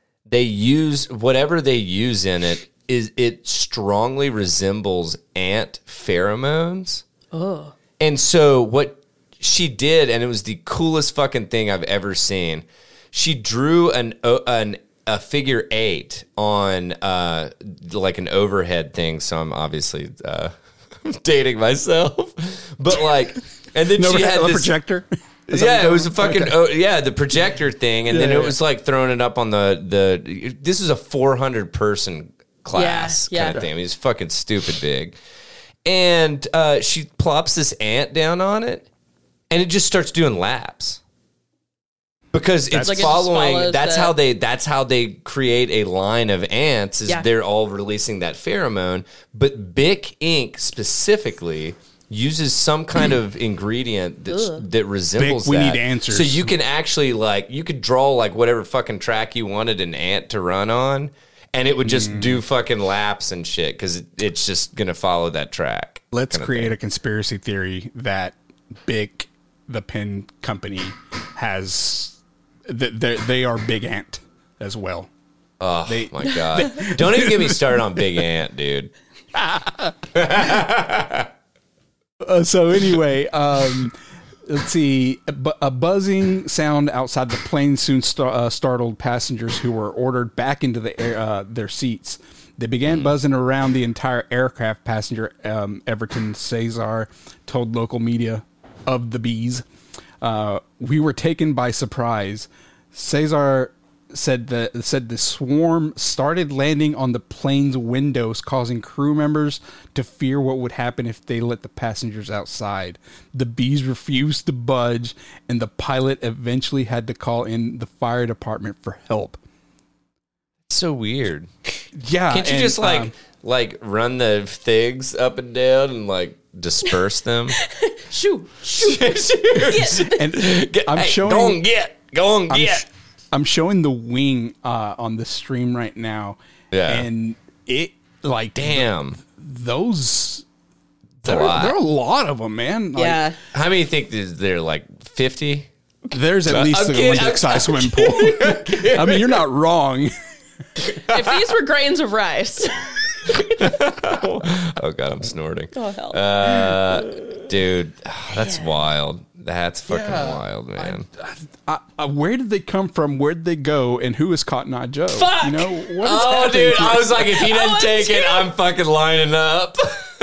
whatever they use in it, it strongly resembles ant pheromones. Oh. And so what she did, and it was the coolest fucking thing I've ever seen, she drew a figure 8 on like an overhead thing. So I'm obviously dating myself, but like, and then she had this projector. Yeah, it was a fucking the projector thing, and then it was like throwing it up on the. This is a 400 person class kind of thing. I mean, it's fucking stupid big. And she plops this ant down on it, and it just starts doing laps because it's like following. That's how they create a line of ants. Is they're all releasing that pheromone. But Bic ink specifically uses some kind of ingredient that resembles Bic, we need answers. So you can actually you could draw like whatever fucking track you wanted an ant to run on. And it would just do fucking laps and shit because it's just going to follow that track. Let's create a conspiracy theory that Bic, the pen company, has... They are Big Ant as well. Oh, my God. Don't even get me started on Big Ant, dude. So anyway... let's see. A buzzing sound outside the plane soon startled passengers who were ordered back into their seats. They began buzzing around the entire aircraft. Passenger Everton Cesar told local media of the bees. We were taken by surprise. Cesar said the swarm started landing on the plane's windows, causing crew members to fear what would happen if they let the passengers outside. The bees refused to budge, and the pilot eventually had to call in the fire department for help. So weird. Yeah. Can't you just like run the figs up and down and like disperse them? Shoot. And I'm showing. Go on, get. I'm showing the wing on the stream right now. Yeah. And it like damn those. There are a lot of them, man. Yeah. How many think they're like 50? There's at least an Olympic-sized swimming pool. I mean, you're not wrong. If these were grains of rice. Oh God, I'm snorting. Oh hell. Dude, that's wild. That's fucking wild, man. Where did they come from? Where did they go? And who is Cotton Eye Joe? Fuck! You know, what is happening dude, here? I was like, if he doesn't take it, I'm fucking lining up.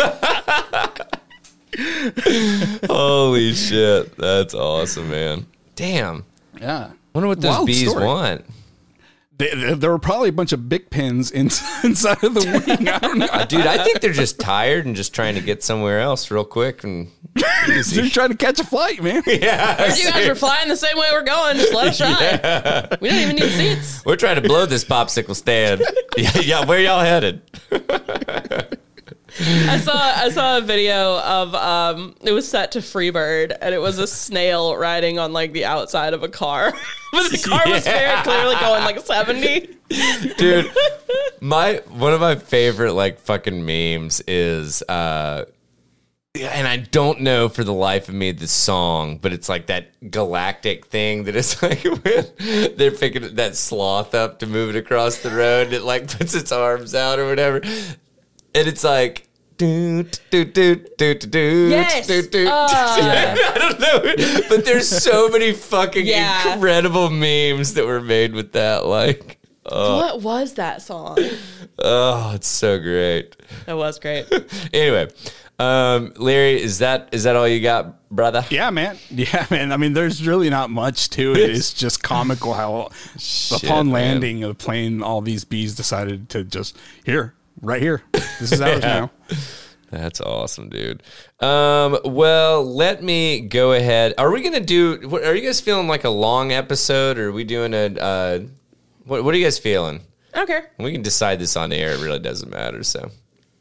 Holy shit. That's awesome, man. Damn. Yeah. Wonder what those bees want. There were probably a bunch of Bic pens inside of the wing. I don't know. Dude, I think they're just tired and just trying to get somewhere else real quick. And they're trying to catch a flight, man. Yeah. You guys are flying the same way we're going. Just let us shine. Yeah. We don't even need seats. We're trying to blow this popsicle stand. Yeah, where y'all headed? I saw a video of it was set to Freebird, and it was a snail riding on like the outside of a car. But the car was very clearly going like 70. Dude, one of my favorite like fucking memes is and I don't know for the life of me the song, but it's like that galactic thing that is like when they're picking that sloth up to move it across the road, and it like puts its arms out or whatever, and it's like do do do do do. Yes. I don't know, but there's so many fucking incredible memes that were made with that. Like, what was that song? Oh, it's so great. It was great. Anyway. Larry, is that all you got, brother? Yeah, man. I mean, there's really not much to it. It's just comical how upon landing of the plane, all these bees decided to just right here. This is ours now. That's awesome, dude. Well, let me go ahead. Are we gonna do? Are you guys feeling like a long episode, or are we doing a? What are you guys feeling? Okay. We can decide this on air. It really doesn't matter. So.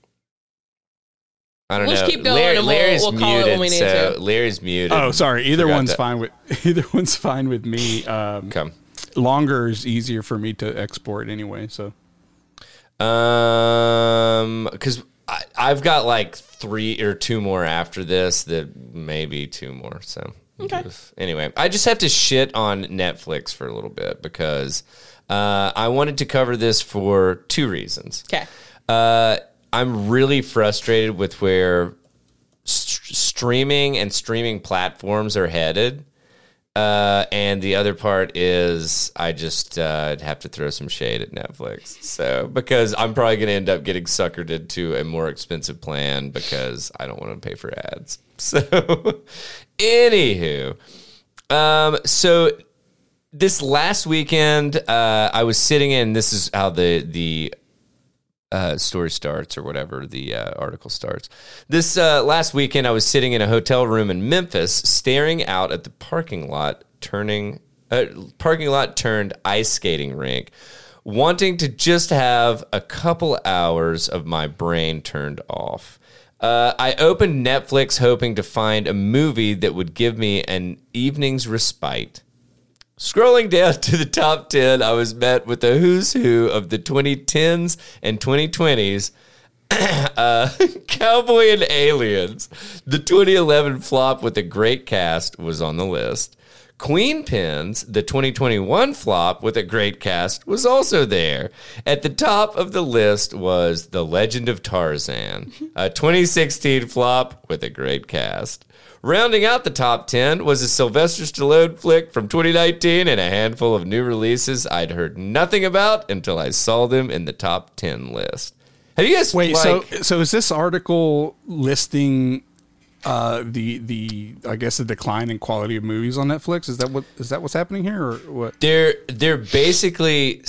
I don't know. Just keep going, and we'll call muted, it when we need to. Larry's muted. Oh, sorry. Either one's fine with me. Come. Longer is easier for me to export anyway. So, because I've got like 3 or 2 more after this. That maybe 2 more. So okay. Anyway, I just have to shit on Netflix for a little bit because I wanted to cover this for 2 reasons. Okay. I'm really frustrated with where streaming and streaming platforms are headed. And the other part is I just have to throw some shade at Netflix. So, because I'm probably going to end up getting suckered into a more expensive plan because I don't want to pay for ads. So, anywho, so this last weekend, I was sitting in, this is how the story starts or whatever the article starts. This last weekend, I was sitting in a hotel room in Memphis, staring out at the parking lot turned ice skating rink, wanting to just have a couple hours of my brain turned off. I opened Netflix hoping to find a movie that would give me an evening's respite. Scrolling down to the top 10, I was met with a who's who of the 2010s and 2020s. Cowboy and Aliens. The 2011 flop with a great cast was on the list. Queen Pins, the 2021 flop with a great cast, was also there. At the top of the list was The Legend of Tarzan, a 2016 flop with a great cast. Rounding out the top 10 was a Sylvester Stallone flick from 2019 and a handful of new releases I'd heard nothing about until I saw them in the top 10 list. Have you guys so is this article listing the I guess the decline in quality of movies on Netflix? Is that what's happening here, or what? They're basically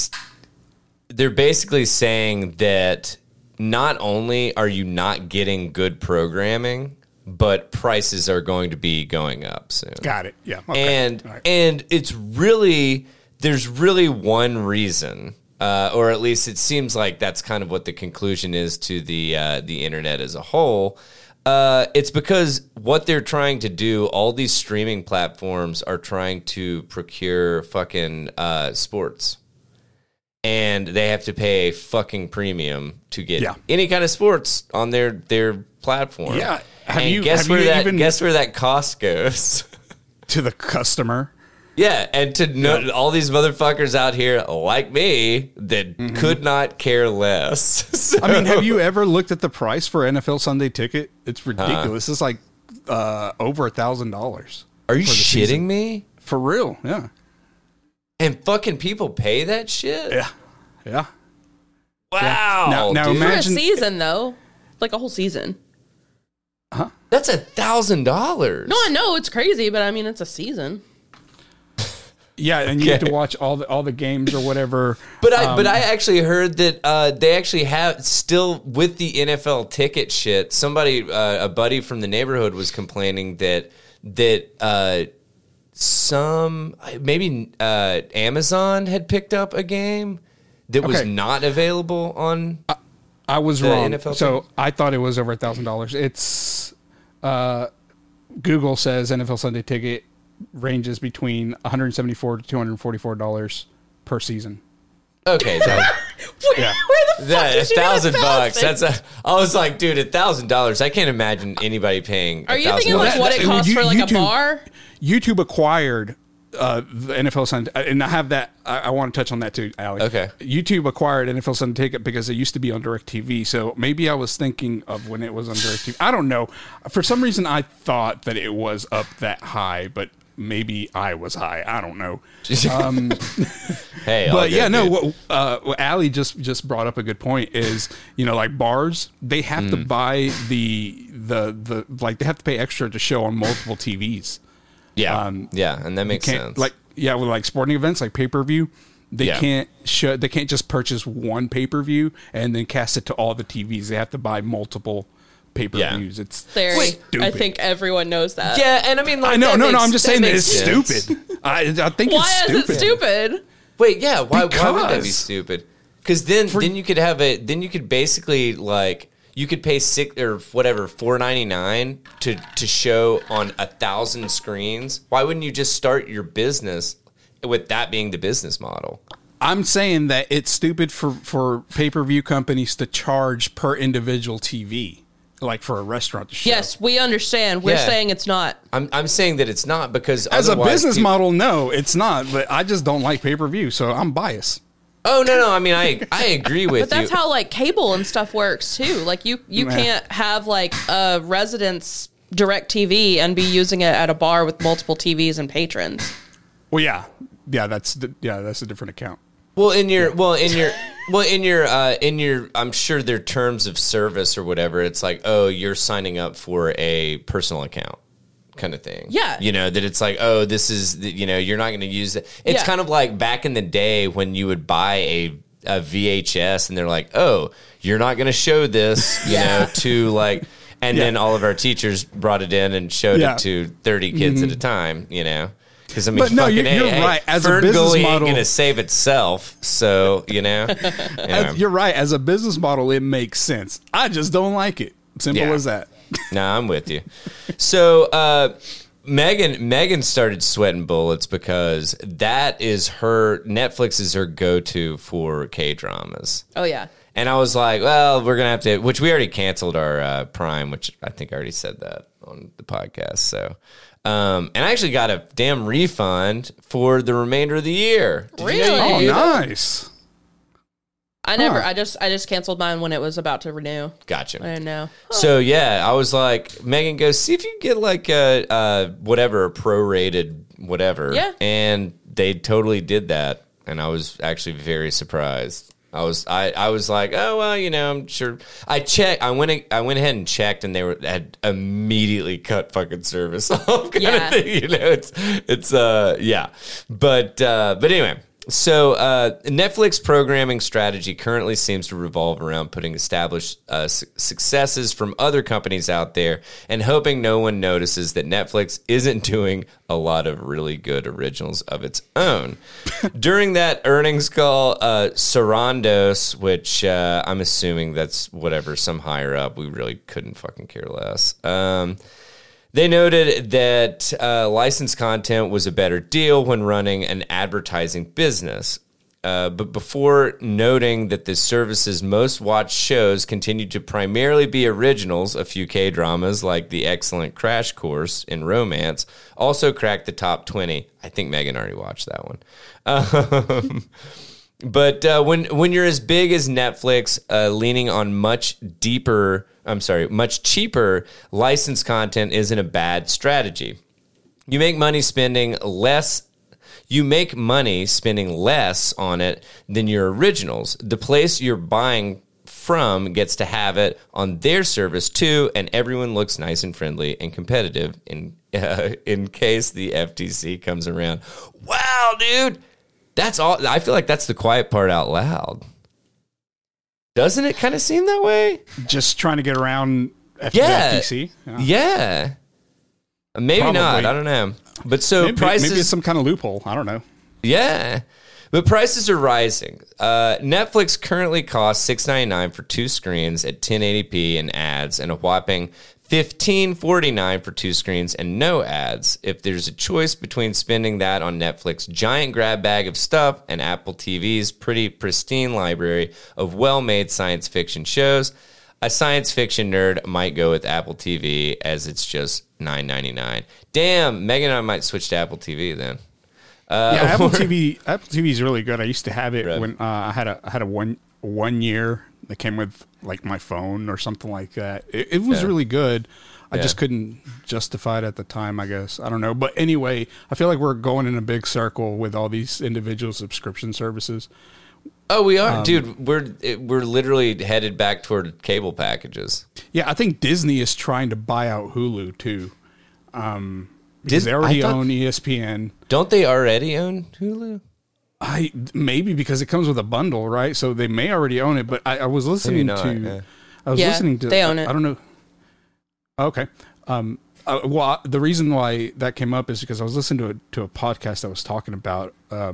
saying that not only are you not getting good programming, but prices are going to be going up soon. Got it. Yeah. Okay. And it's really, there's really one reason, or at least it seems like that's kind of what the conclusion is to the internet as a whole. It's because what they're trying to do, all these streaming platforms are trying to procure fucking sports. And they have to pay a fucking premium to get any kind of sports on their platform. Yeah. Guess where that cost goes? To the customer. Yeah, and to all these motherfuckers out here like me that could not care less. So, I mean, have you ever looked at the price for NFL Sunday Ticket? It's ridiculous. It's like over $1,000. Are you shitting me? For real? Yeah. And fucking people pay that shit? Yeah. Yeah. Wow. Now imagine for a season though, like a whole season. Huh? That's $1,000. No, I know it's crazy, but I mean it's a season. Yeah, and you have to watch all the games or whatever. But I actually heard that they actually have still with the NFL ticket shit. Somebody, a buddy from the neighborhood, was complaining that maybe Amazon had picked up a game that was not available on. I was wrong. NFL so I thought it was over $1,000. It's Google says NFL Sunday Ticket ranges between $174 to $244 per season. Okay, Where the fuck did you get $1,000. That's I was like, dude, $1,000. I can't imagine anybody paying. Are you thinking like what it costs for like YouTube, a bar? YouTube acquired the NFL Sunday, and I have that. I want to touch on that too, Allie. Okay. YouTube acquired NFL Sunday Ticket because it used to be on DirecTV. So maybe I was thinking of when it was on DirecTV. I don't know. For some reason, I thought that it was up that high, but maybe I was high. I don't know. Hey, but yeah, no. What Allie just brought up a good point is, like bars, they have to buy the like they have to pay extra to show on multiple TVs. Yeah, and that makes sense. With like sporting events like pay-per-view, they can't just purchase one pay-per-view and then cast it to all the TVs. They have to buy multiple pay-per-views. Yeah. It's stupid. I think everyone knows that. Yeah, and I mean, like, I know, I'm just saying that it's stupid. I think it's stupid. Why is it stupid? Wait, yeah, why would that be stupid? Because then you could have it. Then you could basically like you could pay $4.99 to show on 1,000 screens. Why wouldn't you just start your business with that being the business model? I'm saying that it's stupid for pay-per-view companies to charge per individual TV. Like for a restaurant to show. Yes, we understand. We're saying it's not. I'm saying that it's not because as a business model, no, it's not. But I just don't like pay-per-view, so I'm biased. Oh no! I mean, I agree with you. But that's how like cable and stuff works too. Like you can't have like a residence DirecTV and be using it at a bar with multiple TVs and patrons. Well, yeah, that's a different account. In your, I'm sure their terms of service or whatever, it's like, oh, you're signing up for a personal account kind of thing. Yeah. That it's like, oh, this is, you're not going to use it. It's kind of like back in the day when you would buy a VHS and they're like, oh, you're not going to show this, to like, and then all of our teachers brought it in and showed it to 30 kids at a time, Because I mean, but no, you're right. As a business model, ain't gonna save itself. So you're right. As a business model, it makes sense. I just don't like it. Simple as that. Nah, I'm with you. So Megan started sweating bullets because that is Netflix is her go-to for K-dramas. Oh yeah. And I was like, well, we're gonna have to. Which we already canceled our Prime, which I think I already said that on the podcast. So. And I actually got a damn refund for the remainder of the year. Really? Oh, nice. I just canceled mine when it was about to renew. Gotcha. I didn't know. So yeah, I was like, Megan, go see if you can get like a prorated whatever. Yeah. And they totally did that, and I was actually very surprised. I was like, oh well, I'm sure. I went ahead and checked, and they had immediately cut fucking service off kind of thing. It's yeah. But anyway, so Netflix programming strategy currently seems to revolve around putting established successes from other companies out there and hoping no one notices that Netflix isn't doing a lot of really good originals of its own. During that earnings call, Sarandos, which I'm assuming that's whatever, some higher up, we really couldn't fucking care less. They noted that licensed content was a better deal when running an advertising business. But before noting that the service's most watched shows continued to primarily be originals, a few K-dramas like the excellent Crash Course in Romance also cracked the top 20. I think Megan already watched that one. But when you're as big as Netflix, leaning on much cheaper licensed content isn't a bad strategy. You make money spending less on it than your originals. The place you're buying from gets to have it on their service too, and everyone looks nice and friendly and competitive in case the FTC comes around. Wow, dude. That's all. I feel like that's the quiet part out loud. Doesn't it kind of seem that way? Just trying to get around FTC? Yeah. Maybe Probably. Not. I don't know. But so prices... Maybe it's some kind of loophole. I don't know. Yeah. But prices are rising. Netflix currently costs $6.99 for 2 screens at 1080p and ads, and a whopping $15.49 for 2 screens and no ads. If there's a choice between spending that on Netflix's giant grab bag of stuff and Apple TV's pretty pristine library of well-made science fiction shows, a science fiction nerd might go with Apple TV, as it's just $9.99. Damn, Megan and I might switch to Apple TV then. Apple TV is really good. I used to have it when I had a one year that came with like my phone or something like that. It was really good. I just couldn't justify it at the time, I guess. I don't know. But anyway, I feel like we're going in a big circle with all these individual subscription services. Oh, we are, dude. We're literally headed back toward cable packages. Yeah, I think Disney is trying to buy out Hulu too. Because they already own ESPN. Don't they already own Hulu? Maybe because it comes with a bundle, right? So they may already own it. But I was listening to. I was listening to. They own it. I don't know. Okay. Well, the reason why that came up is because I was listening to a podcast that was talking about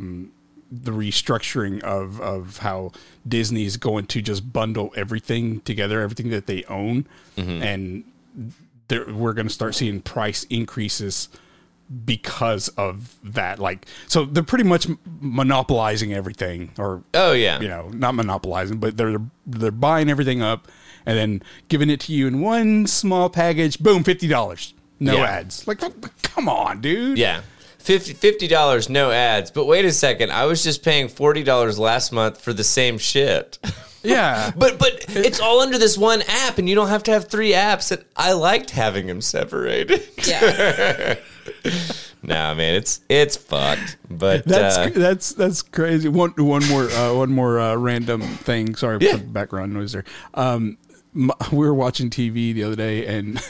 the restructuring of how Disney's going to just bundle everything together, everything that they own, and we're going to start seeing price increases because of that. Like, so they're pretty much monopolizing everything, or not monopolizing, but they're buying everything up and then giving it to you in one small package. Boom, $50, no ads. Like, come on, dude. Yeah. $50, no ads. But wait a second, I was just paying $40 last month for the same shit. Yeah. but it's all under this one app, and you don't have to have 3 apps. And I liked having them separated. Yeah. Nah, man, it's fucked. But that's crazy. One more random thing. Sorry for the background noise there. We were watching TV the other day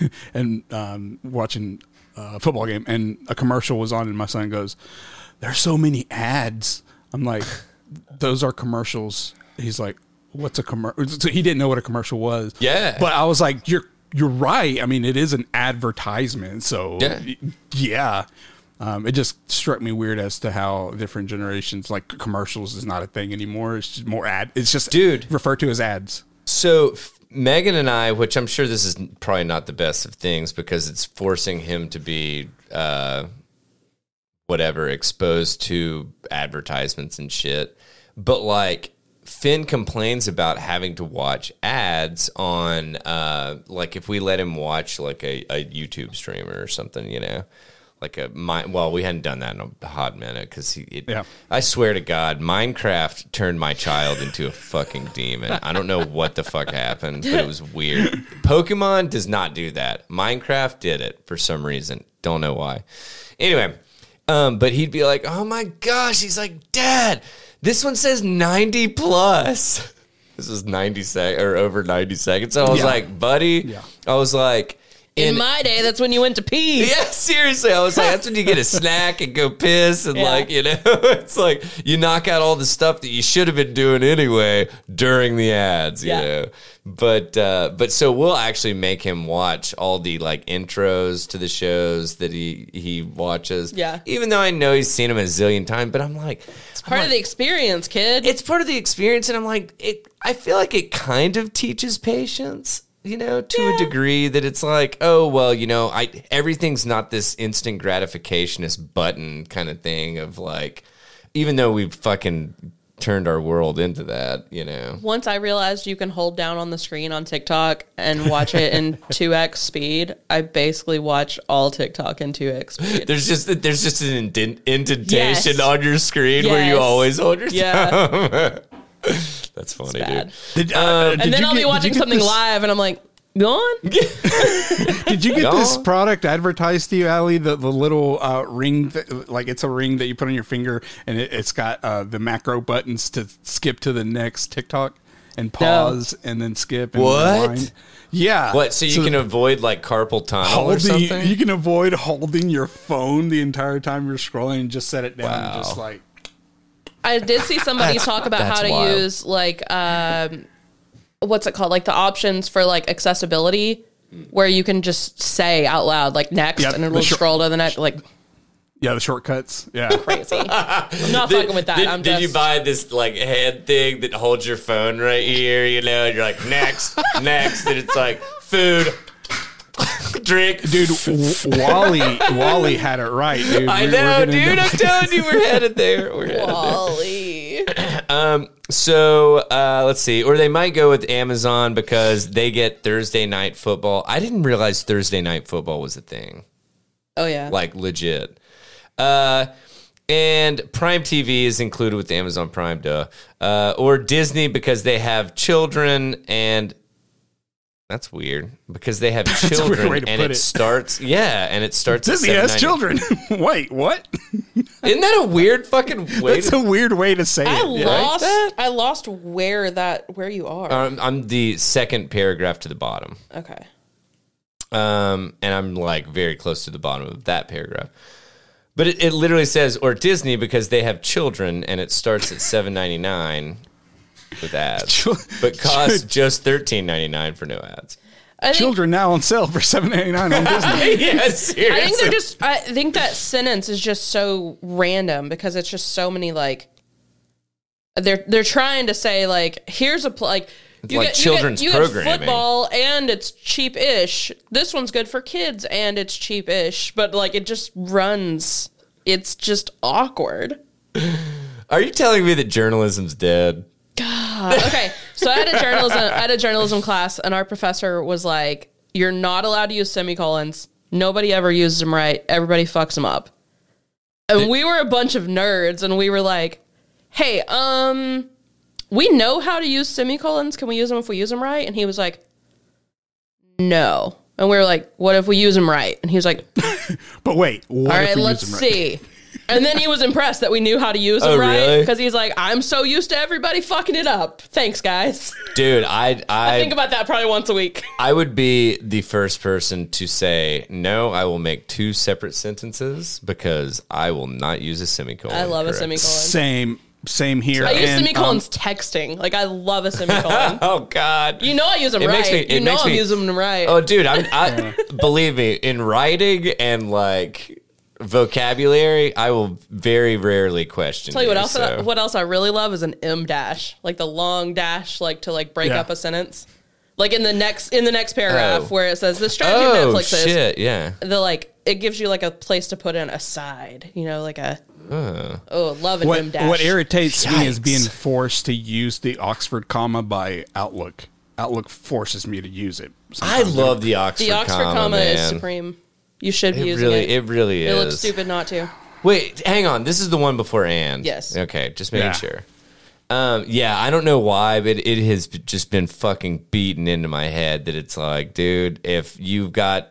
and watching a football game, and a commercial was on, and my son goes, "There's so many ads." I'm like, "Those are commercials." He's like, "What's a commercial?" So he didn't know what a commercial was. Yeah. But I was like, you're right. I mean, it is an advertisement. So yeah. It just struck me weird as to how different generations, like, commercials is not a thing anymore. It's just more it's just referred to as ads. So Megan and I, which I'm sure this is probably not the best of things because it's forcing him to be exposed to advertisements and shit. But like, Finn complains about having to watch ads on, like, if we let him watch like a YouTube streamer or something, you know, like we hadn't done that in a hot minute because I swear to God, Minecraft turned my child into a fucking demon. I don't know what the fuck happened, but it was weird. Pokemon does not do that. Minecraft did it for some reason. Don't know why. Anyway, but he'd be like, "Oh my gosh," he's like, "Dad, this one says 90 plus." This is 90 seconds or over 90 seconds. So I was like, buddy, I was like, in my day, that's when you went to pee. Yeah, seriously. I was like, that's when you get a snack and go piss. And like, you know, it's like you knock out all the stuff that you should have been doing anyway during the ads, you know. But so we'll actually make him watch all the like intros to the shows that he watches. Yeah. Even though I know he's seen them a zillion times, but I'm like, it's part of the experience, kid. It's part of the experience. And I'm like, I feel like it kind of teaches patience. You know, to a degree that it's like, oh, well, you know, everything's not this instant gratificationist button kind of thing of like, even though we've fucking turned our world into that, you know. Once I realized you can hold down on the screen on TikTok and watch it in 2x speed, I basically watch all TikTok in 2x speed. There's just an indentation on your screen where you always hold your thumb. That's funny, dude. And then I'll be watching something live, and I'm like, go on. Did you get this product advertised to you, Allie? The little ring, like it's a ring that you put on your finger, and it's got the macro buttons to skip to the next TikTok and pause and then skip. And rewind. Yeah. What? So you can avoid like carpal tunnel or something? You can avoid holding your phone the entire time you're scrolling and just set it down and just like. I did see somebody talk about how to use like what's it called, like the options for like accessibility, where you can just say out loud like next, and it'll scroll to the next. Like, Yeah, the shortcuts. Yeah. Crazy. I'm not fucking with that. Did you buy this like head thing that holds your phone right here? You know, and you're like, next, next. And it's like food, drink. Dude, Wally had it right, dude. I know, dude. I'm telling you, we're headed there. Wally. So let's see. Or they might go with Amazon because they get Thursday night football. I didn't realize Thursday night football was a thing. Oh, yeah. Like legit. And Prime TV is included with Amazon Prime, duh. Or Disney because they have children, and that's weird because they have children, and it starts. Yeah, and it starts. Disney has children. Wait, what? Isn't that a weird fucking way? That's a weird way to say it. I lost where you are. I'm the second paragraph to the bottom. Okay. And I'm like very close to the bottom of that paragraph. But it literally says, or Disney because they have children, and it starts at $7.99 with ads, but costs just $13.99 for no ads. Children now on sale for $7.99 on Disney. Yeah, seriously. I think that sentence is just so random because it's just so many like they're trying to say like here's a like. You like get, children's you get programming. Football and it's cheap-ish. This one's good for kids and it's cheap-ish. But like it just runs. It's just awkward. Are you telling me that journalism's dead? God. Okay, so I had a journalism class, and our professor was like, "You're not allowed to use semicolons. Nobody ever uses them right. Everybody fucks them up." And we were a bunch of nerds, and we were like, "Hey, we know how to use semicolons. Can we use them if we use them right?" And he was like, "No." And we were like, "What if we use them right?" And he was like, "But wait, what all if right, we let's use them right?" see. And then he was impressed that we knew how to use them right. Really? Because he's like, "I'm so used to everybody fucking it up. Thanks, guys." Dude, I think about that probably once a week. I would be the first person to say, no, I will make two separate sentences because I will not use a semicolon. I love correct. a semicolon. Same here. I use semicolons texting. Like, I love a semicolon. Oh, God. You know I use them right. I'm using them right. Oh, dude, I believe me, in writing and, like, vocabulary, I will very rarely question Tell you what else I really love is an M dash. Like, the long dash, like, to, like, break up a sentence. Like, in the next paragraph where it says, the strategy of Netflix is... Oh, shit, yeah. It gives you, like, a place to put in a side. You know, like a... love an M dash. What irritates me is being forced to use the Oxford comma by Outlook. Outlook forces me to use it. I love the Oxford comma. The Oxford comma is supreme. You should be using it. It really is. It looks stupid not to. Wait, hang on. This is the one before and. Yes. Okay, just making sure. I don't know why, but it has just been fucking beaten into my head that it's like, dude, if you've got,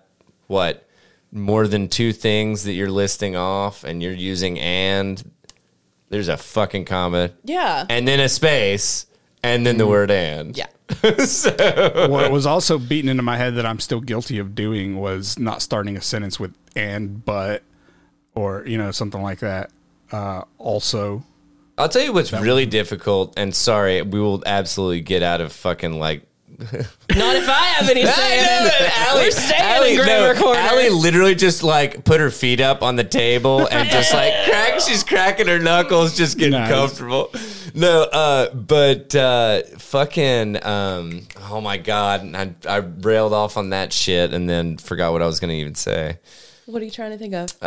more than two things that you're listing off and you're using and, there's a fucking comma. Yeah. And then a space, and then the word and. Yeah. What was also beaten into my head that I'm still guilty of doing was not starting a sentence with and, but, or, something like that. Also. I'll tell you what's really difficult, and sorry, we will absolutely get out of fucking, like... Not if I have any say in it. We're staying in grammar corner. Allie literally just, like, put her feet up on the table and just, like, she's cracking her knuckles, just getting comfortable. No, but fucking, oh, my God, I railed off on that shit and then forgot what I was going to even say. What are you trying to think of?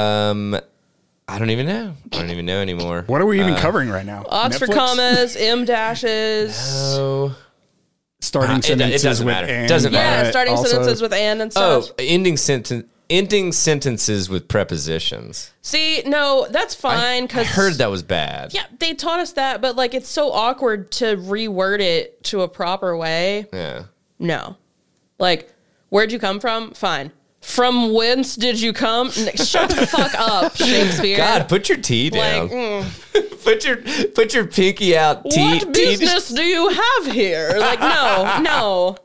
I don't even know. I don't even know anymore. What are we even covering right now? Oxford commas, M dashes. No. Starting sentences with and. Doesn't matter. Yeah, starting sentences with and stuff. Oh, ending sentences with prepositions. See, no, that's fine. I heard that was bad. Yeah, they taught us that, but like it's so awkward to reword it to a proper way. Yeah. No. Like, where'd you come from? Fine. From whence did you come? Shut the fuck up, Shakespeare. God, put your tea down. Like, put your pinky out. What business do you have here? Like, no.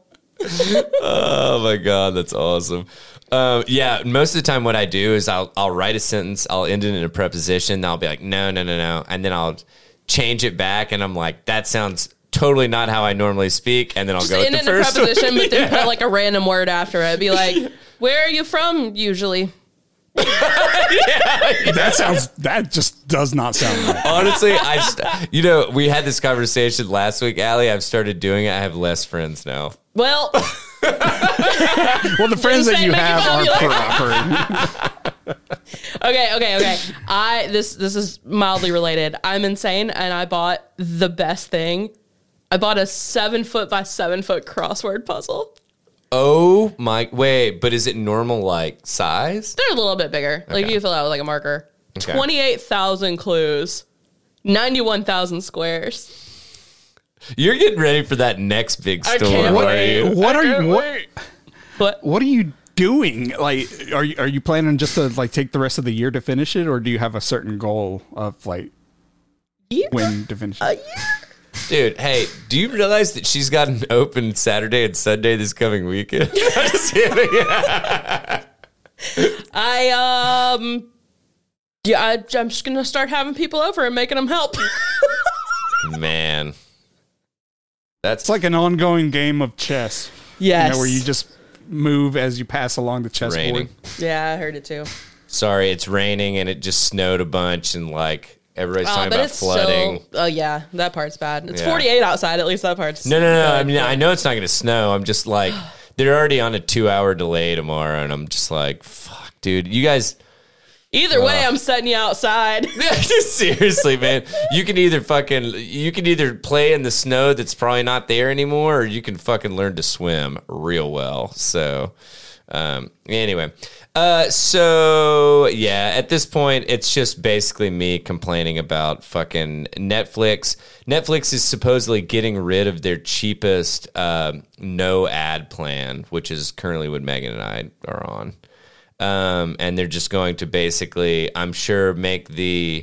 Oh my God, that's awesome. Most of the time what I do is I'll write a sentence, I'll end it in a preposition, and I'll be like, no. And then I'll change it back, and I'm like, that sounds totally not how I normally speak, and then I'll go with the first preposition, but then put like a random word after it. Be like, where are you from usually? That just does not sound right. Honestly, we had this conversation last week, Allie. I've started doing it. I have less friends now. Well, the friends that you have are cooperating. Okay. This is mildly related. I'm insane, and I bought the best thing. I bought a 7-foot by 7-foot crossword puzzle. Oh my! Wait, but is it normal like size? They're a little bit bigger. Okay. Like you fill out with like a marker. Okay. 28,000 clues, 91,000 squares. You're getting ready for that next big storm, are you? What are you doing? Like, are you planning just to like take the rest of the year to finish it, or do you have a certain goal of like when to finish it? Dude, hey, do you realize that she's got an open Saturday and Sunday this coming weekend? I'm just kidding. I'm just gonna start having people over and making them help. Man, it's like an ongoing game of chess. Yes, where you just move as you pass along the chessboard. Yeah, I heard it too. Sorry, it's raining and it just snowed a bunch and like. Everybody's talking about flooding. Oh, yeah. That part's bad. It's 48 outside. At least that part's No. I mean, I know it's not going to snow. I'm just like, they're already on a 2-hour delay tomorrow. And I'm just like, fuck, dude. You guys. Either way, I'm setting you outside. Seriously, man. You can either play in the snow that's probably not there anymore, or you can fucking learn to swim real well. So, anyway. So yeah, at this point, it's just basically me complaining about fucking Netflix. Netflix is supposedly getting rid of their cheapest, no ad plan, which is currently what Megan and I are on. And they're just going to basically, I'm sure, make the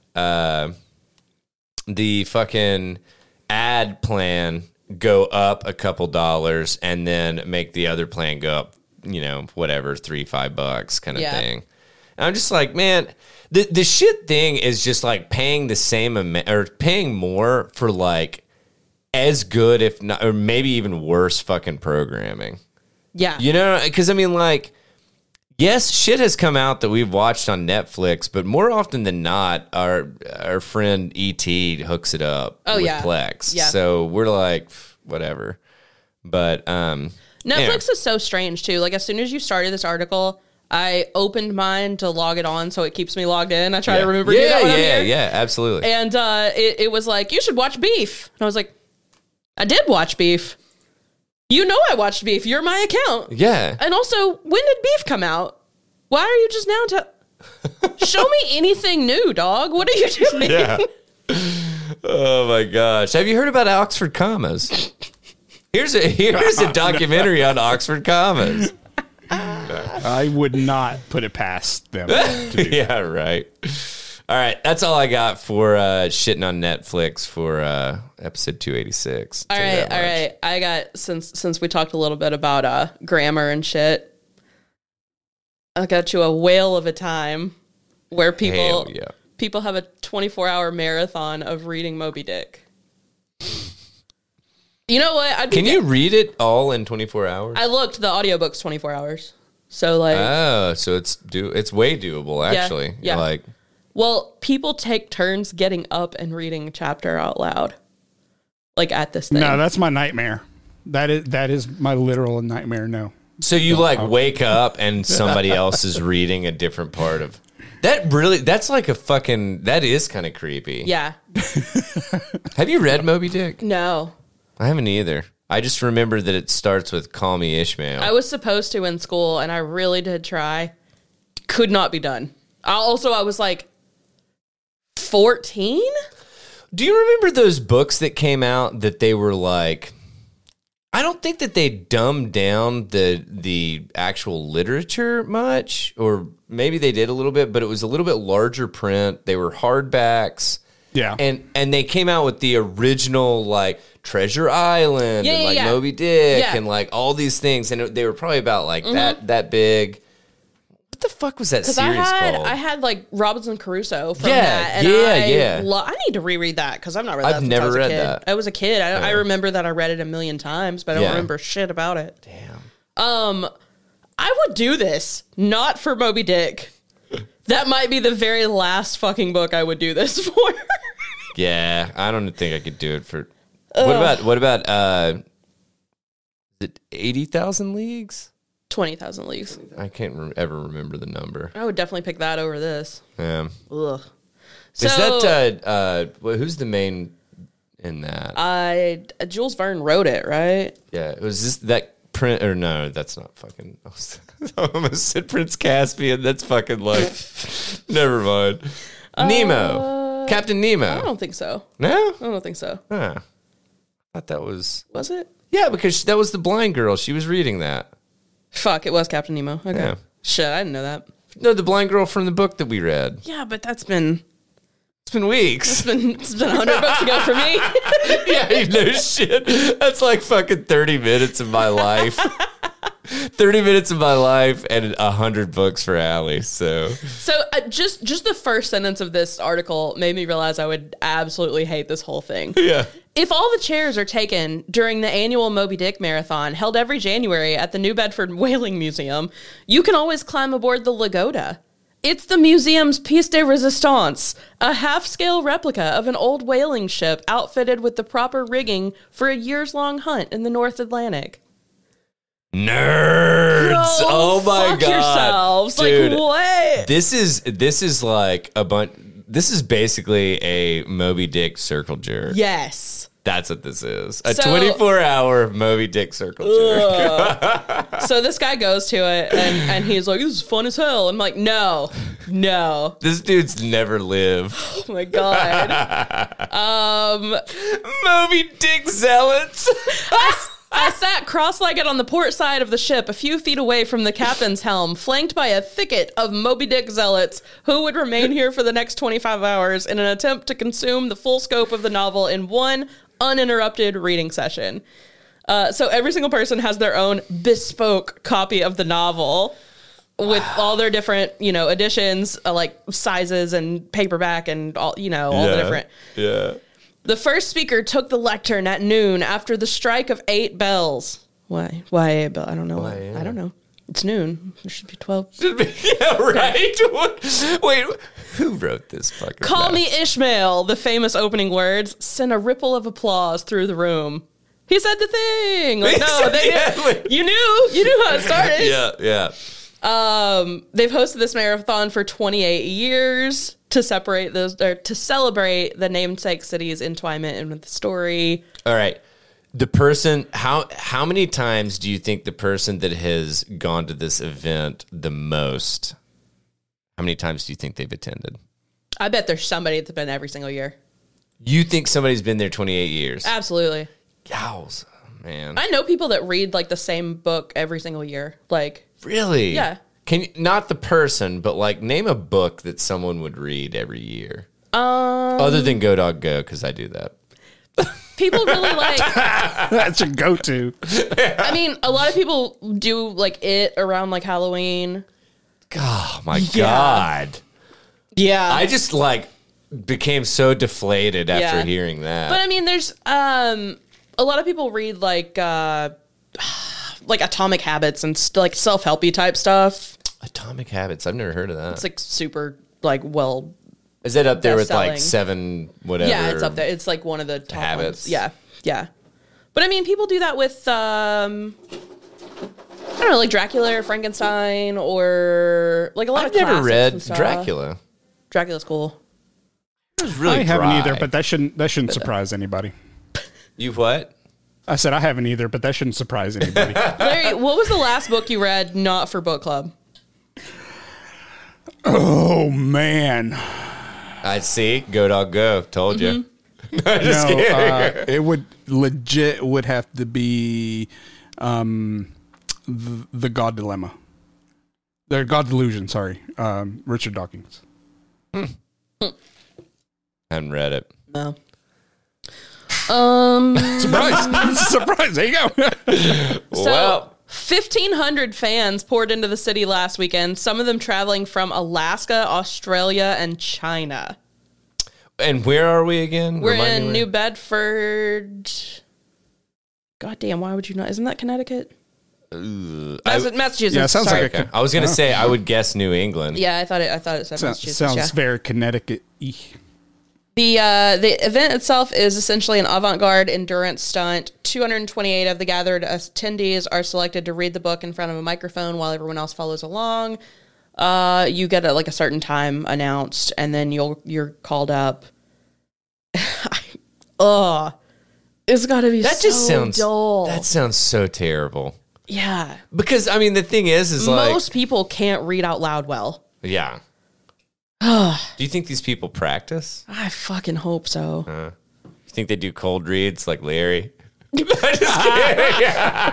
fucking ad plan go up a couple dollars and then make the other plan go up, whatever, $3-5 kind of thing. And I'm just like, man, the shit thing is just like paying the same amount or paying more for like as good, if not, or maybe even worse fucking programming. Yeah. Because I mean, like, yes, shit has come out that we've watched on Netflix, but more often than not, our friend E.T. hooks it up with Plex. Yeah. So we're like, whatever. But, Netflix is so strange, too. Like, as soon as you started this article, I opened mine to log it on, so it keeps me logged in. I try to remember to do that when I'm here. Yeah, absolutely. And it was like, you should watch Beef. And I was like, I did watch Beef. You know I watched Beef. You're my account. Yeah. And also, when did Beef come out? Why are you just now show me anything new, dog? What are you doing? Yeah. Oh, my gosh. Have you heard about Oxford Commas? Here's a documentary on Oxford Commas. I would not put it past them to do Yeah, right. All right, that's all I got for shitting on Netflix for episode 286. All right. I got, since we talked a little bit about grammar and shit, I got you a whale of a time where people have a 24-hour marathon of reading Moby Dick. You know what? Can you read it all in 24 hours? I looked. The audiobook's 24 hours. So like, so it's way doable actually. Yeah. Like, well, people take turns getting up and reading a chapter out loud, like at this thing. No, that's my nightmare. That is my literal nightmare. No. So you wake up and somebody else is reading a different part of that. Really, that's like a fucking. That is kind of creepy. Yeah. Have you read Moby Dick? No. I haven't either. I just remember that it starts with "Call me Ishmael." I was supposed to in school, and I really did try. Could not be done. I was like 14. Do you remember those books that came out that they were like? I don't think that they dumbed down the actual literature much, or maybe they did a little bit, but it was a little bit larger print. They were hardbacks. Yeah. And they came out with the original like Treasure Island and like Moby Dick and like all these things, and they were probably about like that big. What the fuck was that series called? I had like Robinson Crusoe from that. And I need to reread that because I've not read that since I was a kid. That. I was a kid. I remember that I read it a million times, but I don't remember shit about it. Damn. I would do this, not for Moby Dick. That might be the very last fucking book I would do this for. Yeah, I don't think I could do it for. What about? Is it 80,000 leagues? 20,000 leagues. I can't ever remember the number. I would definitely pick that over this. Yeah. Ugh. So, Is that who's the main in that? Jules Verne wrote it, right? Yeah, it was this that print or no, that's not fucking. I almost said Prince Caspian. That's fucking like. Never mind. Nemo, Captain Nemo. I don't think so. No, I don't think so. I thought that was. Was it? Yeah, because that was the blind girl. She was reading that. Fuck, it was Captain Nemo. Okay. Yeah. Shit, I didn't know that. No, the blind girl from the book that we read. Yeah, but that's been. It's been weeks. It's been 100 bucks ago for me. Yeah, you know shit. That's like fucking 30 minutes of my life. 30 minutes of my life and 100 books for Allie. So just the first sentence of this article made me realize I would absolutely hate this whole thing. Yeah. If all the chairs are taken during the annual Moby Dick Marathon held every January at the New Bedford Whaling Museum, you can always climb aboard the Lagoda. It's the museum's pièce de résistance, a half-scale replica of an old whaling ship outfitted with the proper rigging for a years-long hunt in the North Atlantic. Nerds! Oh my fuck god, yourselves. dude! Like what? This is like a bunch. This is basically a Moby Dick circle jerk. Yes. That's what this is. A 24-hour Moby Dick circle jerk. So this guy goes to it and he's like, this is fun as hell. I'm like, no. This dude's never lived. Oh my God. Moby Dick zealots. I sat cross-legged on the port side of the ship, a few feet away from the captain's helm, flanked by a thicket of Moby Dick zealots who would remain here for the next 25 hours in an attempt to consume the full scope of the novel in one uninterrupted reading session. So every single person has their own bespoke copy of the novel with all their different, editions, like sizes and paperback and all, all the different. Yeah. The first speaker took the lectern at noon after the strike of 8 bells. Why 8 bells? I don't know. Why, yeah. I don't know. It's noon. There should be 12. Yeah, right. Wait, who wrote this fucking Call note? me Ishmael, the famous opening words, sent a ripple of applause through the room. He said the thing. Like, no, you knew how it started. Yeah. They've hosted this marathon for 28 years to celebrate the namesake city's entwinement in with the story. All right. The person, how many times do you think the person that has gone to this event the most, how many times do you think they've attended? I bet there's somebody that's been every single year. You think somebody's been there 28 years? Absolutely. Yowza, man. I know people that read like the same book every single year. Like, really? Yeah. Can you, not the person, but like name a book that someone would read every year. Other than Go Dog Go, because I do that. People really like. That's your go-to. I mean, a lot of people do like it around like Halloween. Oh my God. Yeah. I just like became so deflated after hearing that. But I mean, there's a lot of people read like Atomic Habits and like self-helpy type stuff. Atomic Habits. I've never heard of that. It's like super like well. Is that up there with best-selling. like 7 whatever? Yeah, it's up there. It's like one of the top habits. ones. Yeah. But I mean, people do that with I don't know, like Dracula or Frankenstein or like a lot of I've never classics and read stuff. Dracula. Dracula's cool. It was really I haven't dry. either, but that shouldn't surprise anybody. You what? I said I haven't either, but that shouldn't surprise anybody. Larry, what was the last book you read not for book club? Oh man. I see. Go Dog Go. Told you. No, it would have to be the God Dilemma. The God Delusion, sorry. Richard Dawkins. I haven't read it. No. Surprise. Surprise. There you go. So, Well. 1,500 fans poured into the city last weekend, some of them traveling from Alaska, Australia, and China. And where are we again? We're Remind me in where. New Bedford. God damn, why would you not? Isn't that Connecticut? Massachusetts. Yeah, it sounds sorry. like Okay. I was gonna say I would guess New England. Yeah, I thought it said Massachusetts. Sounds very Connecticut-y. The event itself is essentially an avant-garde endurance stunt. 228 of the gathered attendees are selected to read the book in front of a microphone while everyone else follows along. You get a certain time announced, and then you're called up. It's got to be That just sounds dull. That sounds so terrible. Yeah, Because I mean, the thing is like most people can't read out loud well. yeah. Do you think these people practice? I fucking hope so. You think they do cold reads like Larry? I'm just kidding.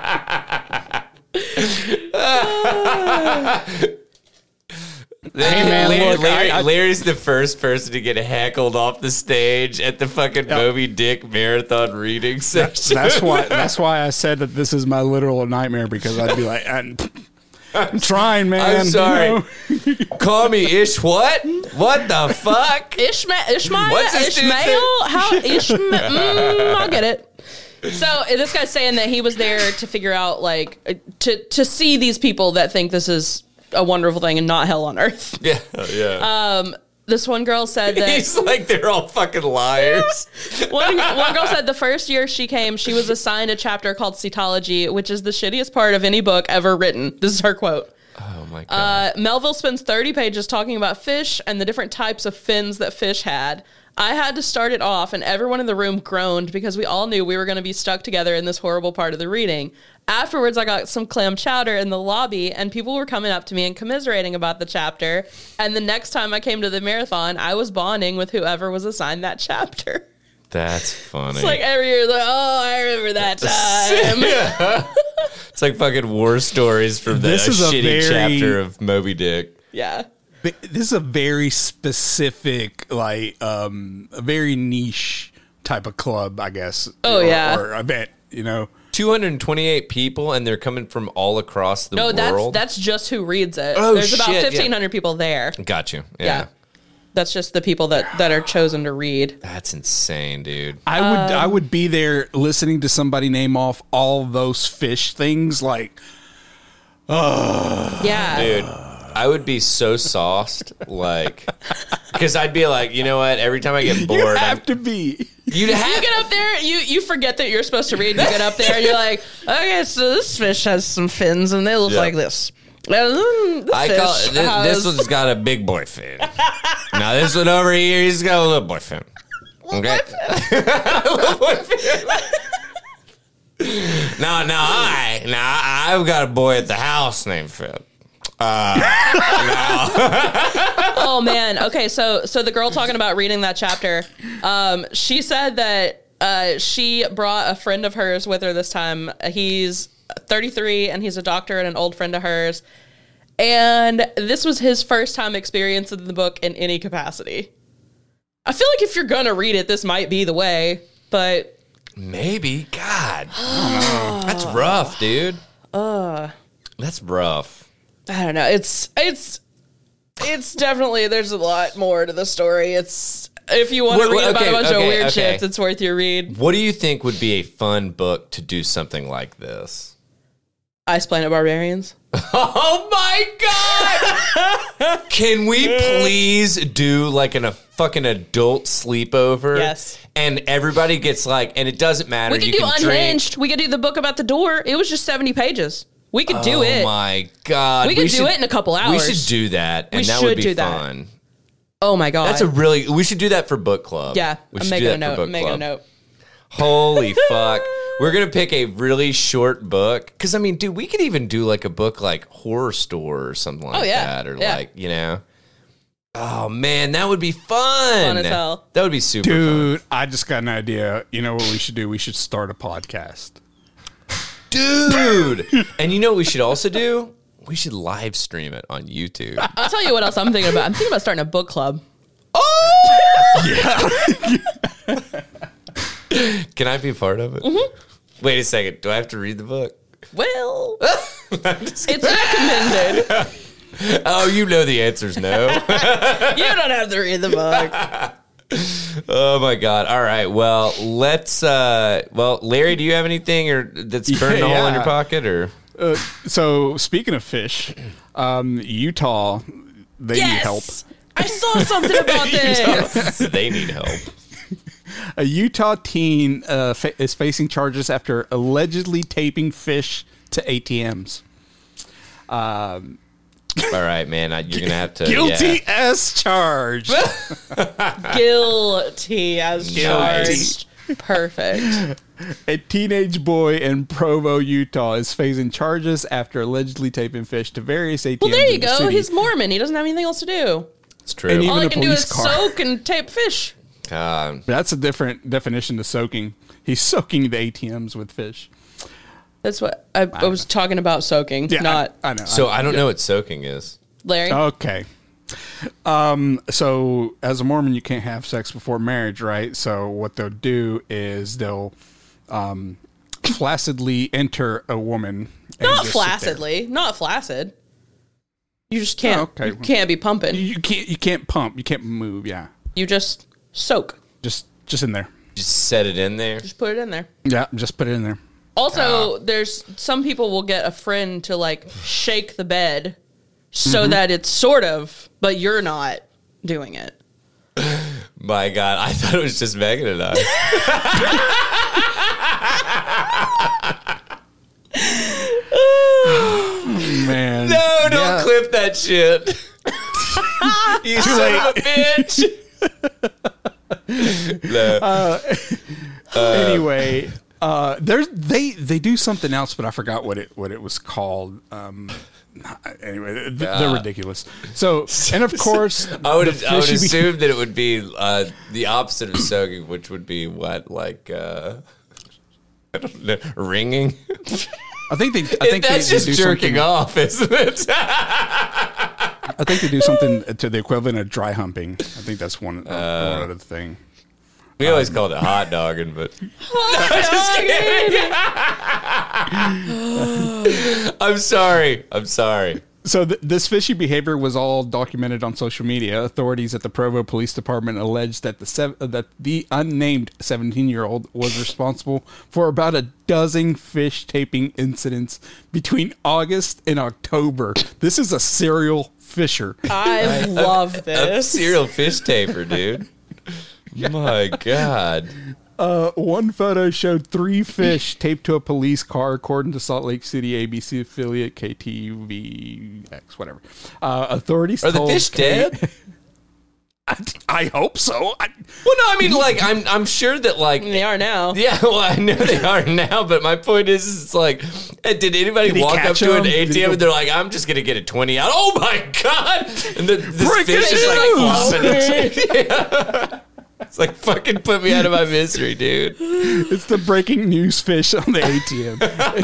Hey, man, look, Larry's the first person to get heckled off the stage at the fucking Moby Dick marathon reading session. That's why I said that this is my literal nightmare, because I'd be like, I'm trying, man. I'm sorry. You know? Call me Ish what? What the fuck? Ishmael? What's this dude Ishmael? How Ishmael? I'll get it. So this guy's saying that he was there to figure out, like, to see these people that think this is a wonderful thing and not hell on earth. Yeah. This one girl said that He's like, they're all fucking liars. one girl said the first year she came, she was assigned a chapter called Cetology, which is the shittiest part of any book ever written. This is her quote. Oh my God. Melville spends 30 pages talking about fish and the different types of fins that fish had. I had to start it off, and everyone in the room groaned because we all knew we were going to be stuck together in this horrible part of the reading. Afterwards, I got some clam chowder in the lobby, and people were coming up to me and commiserating about the chapter. And the next time I came to the marathon, I was bonding with whoever was assigned that chapter. That's funny. It's like every year, like, oh, I remember that time. Yeah. It's like fucking war stories from the shitty chapter of Moby Dick. Yeah. This is a very specific, like, a very niche type of club, I guess. Oh, yeah. Or event, you know. 228 people, and they're coming from all across the world. No, that's just who reads it. Oh, There's about shit, 1,500 people there. Got you. Yeah. That's just the people that are chosen to read. That's insane, dude. I would be there listening to somebody name off all those fish things, like, Yeah. Dude, I would be so sauced, like, because I'd be like, you know what? Every time I get bored, you have to be. You get up there, you forget that you're supposed to read. You get up there, and you're like, okay, so this fish has some fins, and they look like this. This one's got a big boy fin. Now this one over here, he's got a little boy fin. Okay, little boy fin. Now I've got a boy at the house named Phil. Oh man. Okay, so the girl talking about reading that chapter, she said that she brought a friend of hers with her this time. He's 33 and he's a doctor and an old friend of hers. And this was his first time experiencing the book in any capacity. I feel like if you're gonna read it, this might be the way, but maybe. God, that's rough, dude. That's rough. I don't know. It's definitely, there's a lot more to the story. It's, if you want to read about a bunch of weird shits, it's worth your read. What do you think would be a fun book to do something like this? Ice Planet Barbarians. Oh my God! Can we please do like a fucking adult sleepover? Yes. And everybody gets like, and it doesn't matter. We could do Unhinged. We could do the book about the door. It was just 70 pages. We could do it. Oh my God. We could do it in a couple hours. We should do that, and that would be fun. Oh my God. We should do that for book club. Yeah, I'm making a note. Holy fuck. We're going to pick a really short book. Because, I mean, dude, we could even do like a book like Horror Store or something like that. Or like, you know. Oh, man, that would be fun. Fun as hell. That would be super fun. Dude, I just got an idea. You know what we should do? We should start a podcast. Dude. And you know what we should also do? We should live stream it on YouTube. I'll tell you what else I'm thinking about. I'm thinking about starting a book club. Yeah. Can I be a part of it? Mm-hmm. Wait a second. Do I have to read the book? Well, it's recommended. Oh, you know the answer's no. You don't have to read the book. Oh my God. All right. Well, let's Larry, do you have anything that's burning a hole in your pocket or? So speaking of fish, Utah, they need help. I saw something about this. They need help. A Utah teen is facing charges after allegedly taping fish to ATMs. All right, man. You're going to have to... Guilty as charged. Guilty as charged. Perfect. A teenage boy in Provo, Utah is facing charges after allegedly taping fish to various ATMs. Well, there you go. City. He's Mormon. He doesn't have anything else to do. It's true. And All even he a can do is police car. soak and tape fish. That's a different definition to soaking. He's soaking the ATMs with fish. That's what I was talking about, soaking, not... I know. So I don't know what soaking is. Larry? Okay. So as a Mormon, you can't have sex before marriage, right? So what they'll do is they'll flaccidly enter a woman. And Not just sit there. flaccidly. Not flaccid. You just can't. Oh, okay. You can't be pumping. You can't pump. You can't move. Yeah. You just soak. Just in there. Just set it in there. Just put it in there. Yeah. Just put it in there. Also, there's some people will get a friend to like shake the bed so that it's sort of, but you're not doing it. My God, I thought it was just Megan and I. Man. No, don't clip that shit. You son of a bitch. No. Anyway, they do something else, but I forgot what it was called. Anyway, they're ridiculous. So, and of course, I would assume that it would be the opposite of soaking, which would be what, like, I don't know, ringing. I think that's just do jerking off, isn't it? I think they do something to the equivalent of dry humping. I think that's one other thing. We always called it hot dogging, but I'm sorry. So this fishy behavior was all documented on social media. Authorities at the Provo Police Department alleged that the unnamed 17-year-old was responsible for about a dozen fish taping incidents between August and October. This is a serial fisher. I love A this. serial fish taper, dude. My God. One photo showed 3 fish taped to a police car, according to Salt Lake City ABC affiliate KTVX, whatever. Authorities Are the told fish dead? I hope so. Well, no, I mean, like, I'm sure that, like, They are now. yeah, well, I know they are now, but my point is, it's like, did anybody he walk up catch to an him? Did he ATM go- and they're like, I'm just gonna get a 20 out? Oh my God! And this Breaking fish is like news! flopping. It's like, fucking put me out of my misery, dude. It's the breaking news fish on the ATM.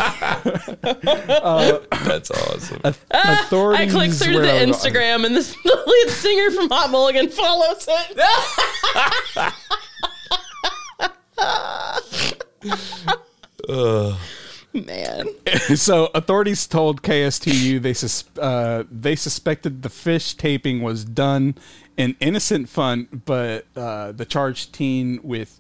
That's awesome. Authorities I clicked through to the Instagram and the lead singer from Hot Mulligan follows it. Man. So authorities told KSTU they suspected the fish taping was done in innocent fun, but they charged the teen with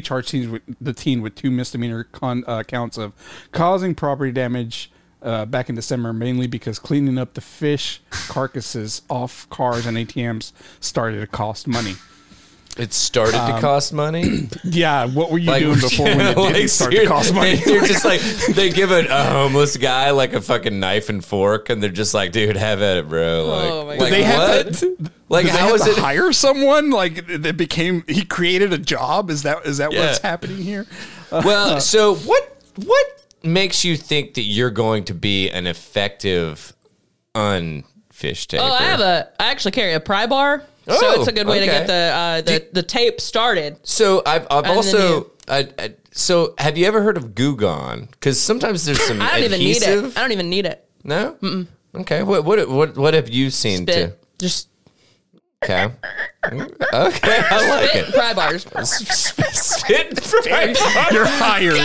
2 misdemeanor counts of causing property damage back in December, mainly because cleaning up the fish carcasses off cars and ATMs started to cost money. It started to cost money? Yeah, what were you Like, doing before when it didn't start to cost money? They're just like, they give a homeless guy like a fucking knife and fork, and they're just like, dude, have at it, bro. Like, Oh my like God. They had what? to- Like, Did they how have is to it? hire someone? Like he created a job? Is that Yeah. what's happening here? Well, so what makes you think that you're going to be an effective unfish taper? Oh, I actually carry a pry bar. So Oh, it's a good way to okay. get the tape started. So I've then also so have you ever heard of Goo Gone? Because sometimes there's some I don't even need adhesive. it. I don't even need it. No. Okay. What have you seen Spit. Just Okay. Okay. I like spit it. pry bars. Spit fry bar. You're hired.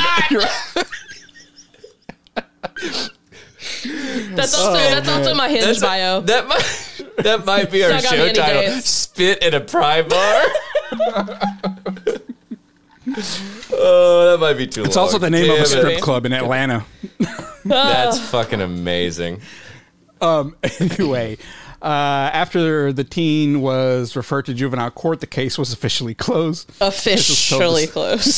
That's also my Hinge bio. That might be our It's not got me show any title. dates. Spit in a pry bar. Oh, that might be too long. It's also the name of Damn a it. strip club in Atlanta. That's fucking amazing. Anyway, after the teen was referred to juvenile court, the case was officially closed. Officially closed.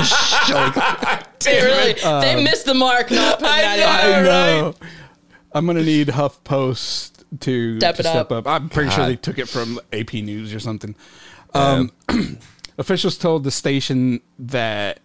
They missed the mark not putting that in. I know. I'm going to need HuffPost to step up. I'm pretty sure they took it from AP News or something. Officials told the station that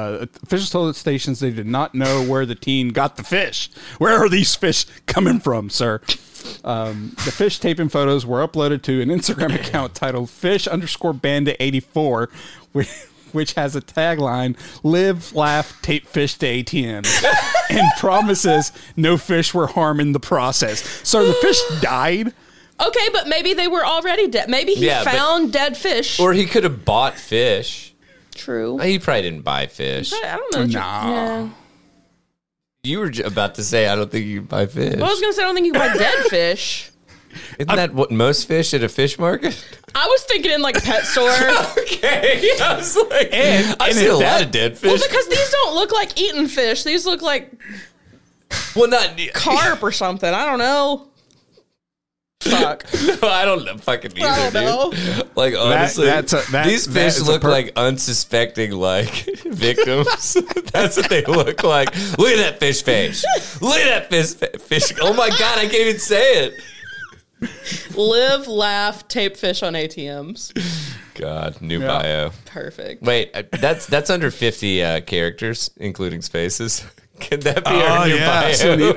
they did not know where the teen got the fish. Where are these fish coming from, sir? The fish taping photos were uploaded to an Instagram account titled Fish_Bandit84, which has a tagline: "Live, laugh, tape fish to ATM," and promises no fish were harmed in the process. So the fish died. Okay, but maybe they were already dead. Maybe he found dead fish. Or he could have bought fish. True. He probably didn't buy fish. I don't know. Nah. You were about to say, I don't think you can buy fish. Well, I was going to say, I don't think you can buy dead fish. Isn't that what most fish at a fish market? I was thinking in like a pet store. Okay. I was like, I see a lot of dead fish. Well, because these don't look like eaten fish. These look like not carp or something. I don't know. Fuck. No, I don't know fucking either, dude. Like, honestly, these fish look like unsuspecting, like, victims. That's what they look like. Look at that fish face. Look at that fish. Oh, my God, I can't even say it. Live, laugh, tape fish on ATMs. God, new bio. Perfect. Wait, that's under 50 characters, including spaces. Can that be our new bio?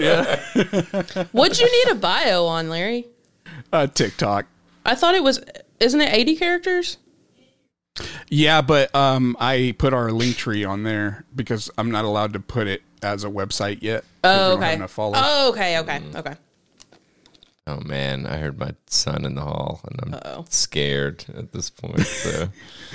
What'd you need a bio on, Larry? TikTok. I thought it was, isn't it 80 characters? Yeah, but I put our link tree on there because I'm not allowed to put it as a website yet. Oh, okay. Okay. Oh, man, I heard my son in the hall, and I'm scared at this point. So.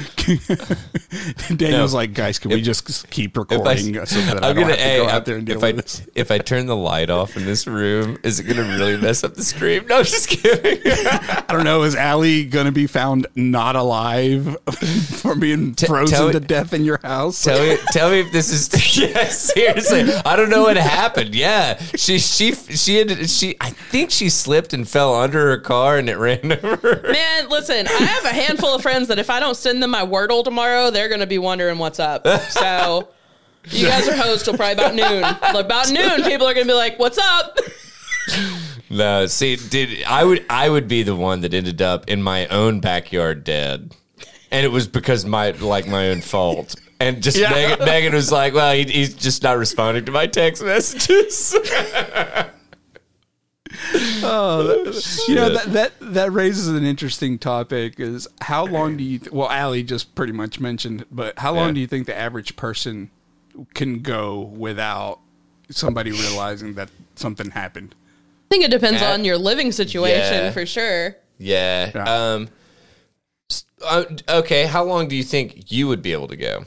Daniel's like, guys, can we just keep recording so that I don't have to go out there and deal with this? If I turn the light off in this room, is it going to really mess up the stream? No, just kidding. I don't know. Is Allie going to be found not alive for being frozen to death in your house? Tell me if this is... Yeah, seriously. I don't know what happened. Yeah. I think she slipped and fell under her car and it ran over. Man, listen, I have a handful of friends that if I don't send them my Wordle tomorrow, they're going to be wondering what's up. So you guys are hosts till probably about noon. About noon, people are going to be like, what's up? No, see, dude, I would be the one that ended up in my own backyard dead. And it was because my own fault. And just Megan was like, well, he's just not responding to my text messages. That raises an interesting topic. Is how long do you? Well, Allie just pretty much mentioned, but how long do you think the average person can go without somebody realizing that something happened? I think it depends on your living situation for sure. Yeah. Okay. How long do you think you would be able to go?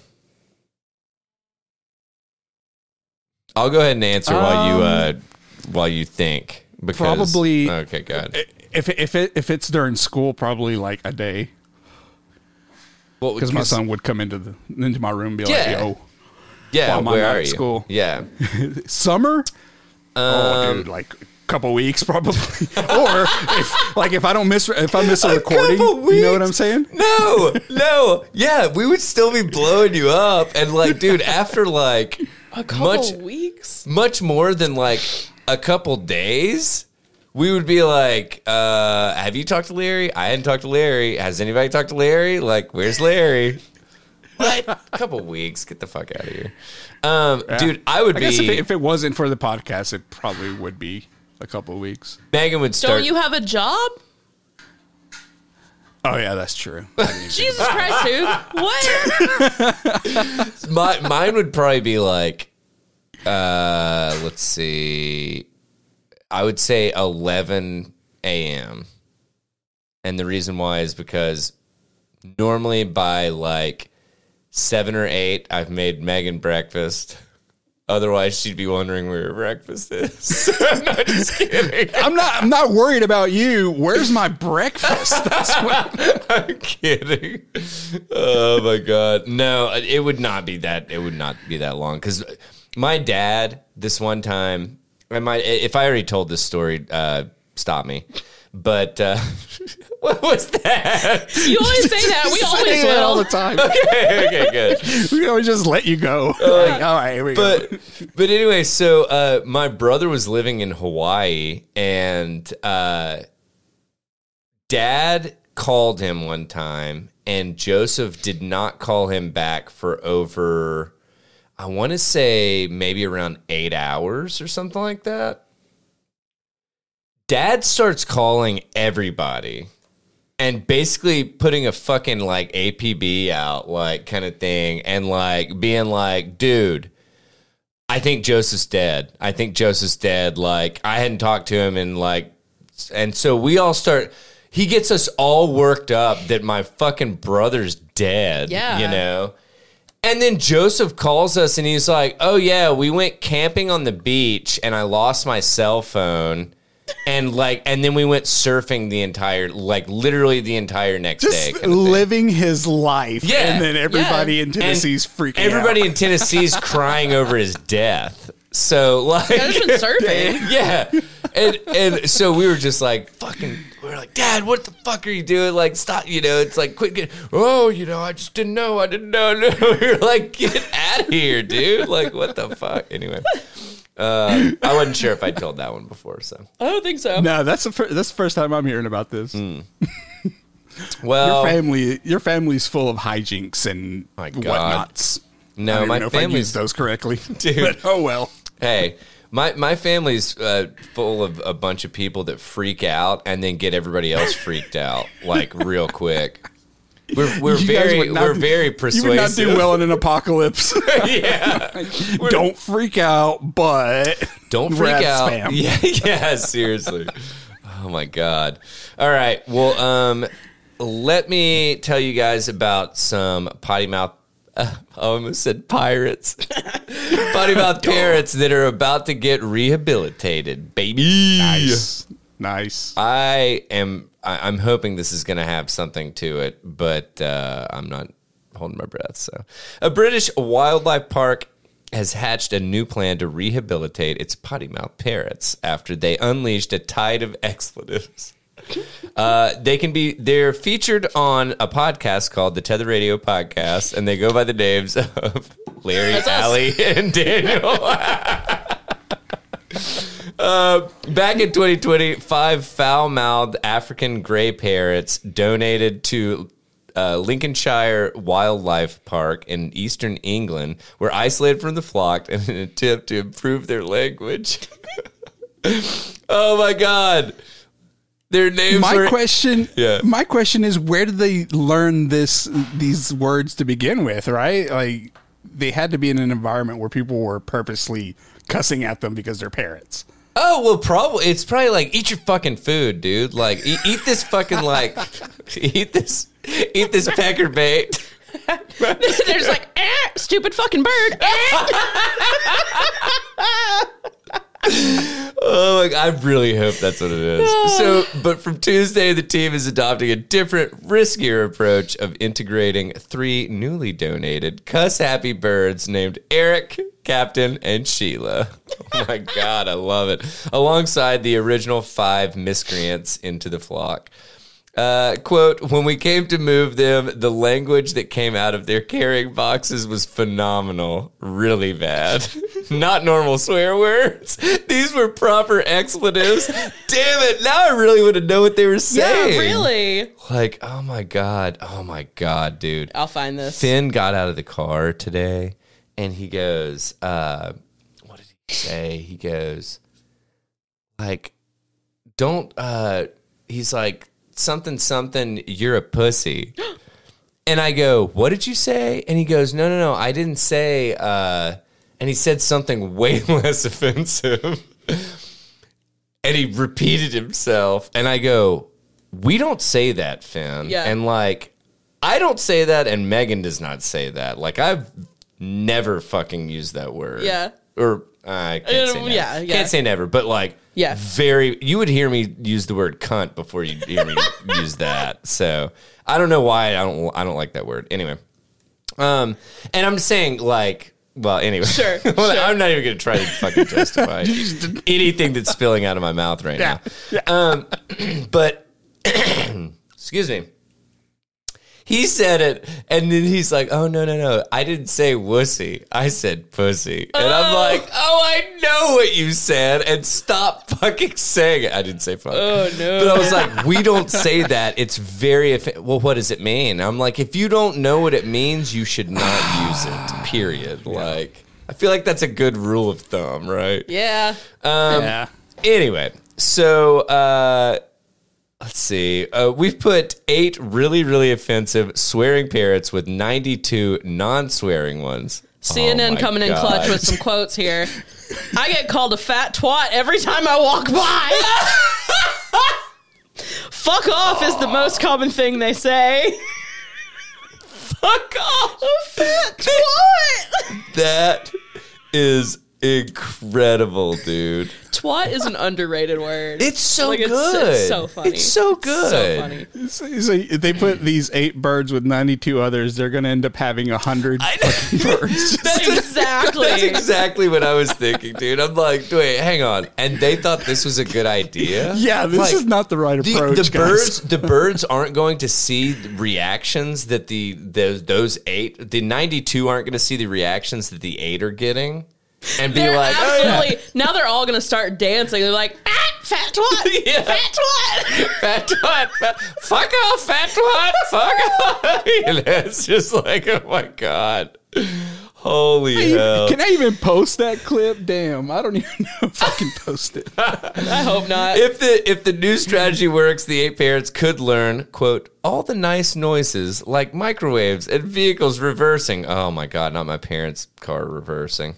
I'll go ahead and answer while you think. Because, probably okay, good. If it's during school, probably like a day. Well, because my son would come into my room and be like, "Yo, where are you?" School, yeah, summer. Dude, like a couple weeks probably. Or if I miss a recording, you know what I'm saying? No, yeah, we would still be blowing you up, and like, dude, after like a couple weeks, much more than like a couple days, we would be like, have you talked to Larry? I hadn't talked to Larry. Has anybody talked to Larry? Like, where's Larry? What? A couple weeks. Get the fuck out of here. Dude, I guess if it wasn't for the podcast, it probably would be a couple of weeks. Megan would start. Don't you have a job? Oh, yeah, that's true. Jesus Christ, dude. What? Mine would probably be like, let's see. I would say 11 a.m. And the reason why is because normally by like 7 or 8, I've made Megan breakfast. Otherwise, she'd be wondering where her breakfast is. I'm not just kidding. I'm not worried about you. Where's my breakfast? That's what I'm kidding. Oh my God. No, it would not be that long because my dad, this one time, if I already told this story, stop me. But what was that? You always say that. We always will all the time. Okay, good. We always just let you go. Like, all right, here we go. But anyway, so my brother was living in Hawaii, and Dad called him one time, and Joseph did not call him back for over, I want to say maybe around 8 hours or something like that. Dad starts calling everybody and basically putting a fucking like APB out, like kind of thing, and like being like, dude, I think Joseph's dead. Like, I hadn't talked to him and so we all start, he gets us all worked up that my fucking brother's dead, you know? And then Joseph calls us and he's like, oh yeah, we went camping on the beach and I lost my cell phone. And then we went surfing literally the entire next day. Just living his life. Yeah. And then everybody in Tennessee's freaking out. Everybody in Tennessee's crying over his death. So like, been surfing. Yeah. And so we were just like, we were like, Dad, what the fuck are you doing? Like, stop, it's like, quit. I just didn't know. I didn't know. We were like, get out of here, dude. Like, what the fuck? Anyway. I wasn't sure if I told that one before, so I don't think so. No, that's the first time I'm hearing about this. Well, your family's full of hijinks and whatnots. No, I don't my know family's if I used those correctly, dude. But, oh well. Hey, my family's full of a bunch of people that freak out and then get everybody else freaked out like real quick. We're very persuasive. You would not do well in an apocalypse. Yeah. Don't freak out, but don't freak out. Spam. Yeah, seriously. Oh my God. All right. Well, let me tell you guys about some potty mouth. I almost said pirates. Potty mouth parrots that are about to get rehabilitated, baby. Nice. I'm hoping this is going to have something to it, but I'm not holding my breath. So, a British wildlife park has hatched a new plan to rehabilitate its potty mouth parrots after they unleashed a tide of expletives. They're featured on a podcast called the Tether Radio Podcast, and they go by the names of Larry, Allie, and Daniel. Back in 2020, 5 foul-mouthed African gray parrots donated to Lincolnshire Wildlife Park in eastern England were isolated from the flock in an attempt to improve their language. Oh my God. Their names My question is, where did they learn these words to begin with, right? Like, they had to be in an environment where people were purposely cussing at them because they're parrots. Oh, well, it's probably like, eat your fucking food, dude. Like, eat this fucking, like, eat this pecker bait. There's like, stupid fucking bird. Oh, I really hope that's what it is. So, but from Tuesday, the team is adopting a different, riskier approach of integrating 3 newly donated cuss-happy birds named Eric, Captain, and Sheila. Oh my God, I love it. Alongside the original 5 miscreants into the flock. Quote, when we came to move them, the language that came out of their carrying boxes was phenomenal. Really bad. Not normal swear words. These were proper expletives. Damn it. Now I really want to know what they were saying. Yeah, really. Like, oh my God, dude. I'll find this. Finn got out of the car today and he goes, what did he say? He goes, like, he's like, something, you're a pussy. And I go, what did you say? And he goes, no, I didn't say, and he said something way less offensive. And he repeated himself. And I go, we don't say that, Finn. Yeah. And like, I don't say that, and Megan does not say that. Like, I've never fucking used that word. Yeah. Or I can't say never. Yeah. Can't say never, but like, yeah, you would hear me use the word cunt before you'd hear me use that. So I don't know why I don't like that word. Anyway, and I'm saying, like, Well, anyway. Sure. I'm not even going to try to fucking justify anything that's spilling out of my mouth right now. Yeah. But, excuse me. He said it, and then he's like, oh, no. I didn't say wussy. I said pussy. And I'm like, I know what you said, and stop fucking saying it. I didn't say fuck. Oh, no. But I was like, we don't say that. It's very, well, what does it mean? I'm like, if you don't know what it means, you should not use it, period. Yeah. Like, I feel like that's a good rule of thumb, right? Yeah. Anyway, so, let's see. We've put 8 really, really offensive swearing parrots with 92 non-swearing ones. CNN coming in clutch with some quotes here. I get called a fat twat every time I walk by. Fuck off is the most common thing they say. Fuck off. A fat twat. That is incredible, dude. Twat is an underrated word. It's so good. It's so funny. It's so good. So funny. So if they put these 8 birds with 92 others, they're going to end up having 100 fucking birds. That's exactly what I was thinking, dude. I'm like, wait, hang on. And they thought this was a good idea? Yeah, this is not the right approach, the birds aren't going to see the reactions that those 8, the 92 aren't going to see the reactions that the 8 are getting. And be like, absolutely. Now they're all going to start dancing. They're like, fat twat, yeah. fat twat, fat twat, fuck off, fat twat, fuck off. It's just like, oh my God. Holy hell. Can I even post that clip? Damn, I don't even know if I can post it. I hope not. If the new strategy works, the 8 parrots could learn, quote, all the nice noises like microwaves and vehicles reversing. Oh my God, not my parents' car reversing.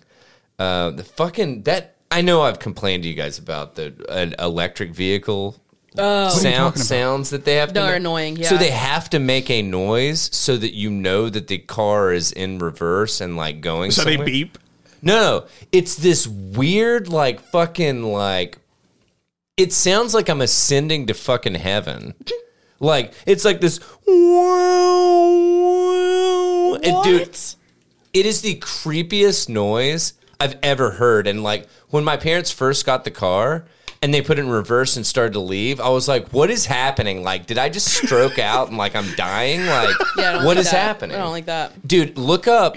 I know I've complained to you guys about an electric vehicle sounds that they have to They're annoying, yeah. So they have to make a noise so that you know that the car is in reverse and like going somewhere. So they beep? No, it's this weird like fucking like it sounds like I'm ascending to fucking heaven. Like it's like this What? Dude, it is the creepiest noise I've ever heard. And like when my parents first got the car and they put it in reverse and started to leave, I was like, what is happening? Like, did I just stroke out and like I'm dying? Like, yeah, what is happening? I don't like that. Dude, look up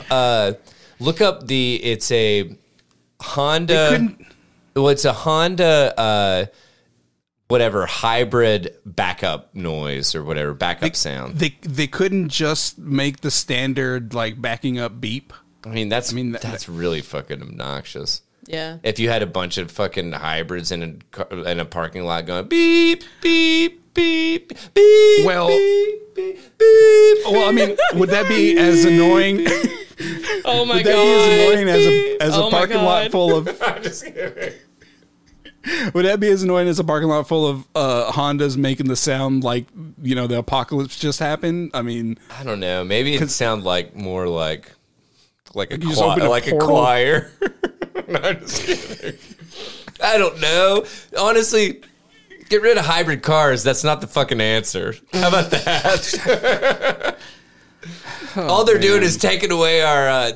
it's a Honda. Well, it's a Honda, whatever, hybrid backup noise or whatever, backup sound. They couldn't just make the standard like backing up beep. I mean, that's really fucking obnoxious. Yeah. If you had a bunch of fucking hybrids in a parking lot going beep, beep, beep, beep, well, beep, beep, beep. Well, I mean, would that be as annoying? Oh my God. Would that be as annoying as a parking lot full of... I'm just kidding. Would that be as annoying as a parking lot full of Hondas making the sound like, you know, the apocalypse just happened? I mean... I don't know. Maybe it sound like more like a portal. choir. No, I'm just kidding. I don't know. Honestly, get rid of hybrid cars. That's not the fucking answer. How about that? All they're doing is taking away our.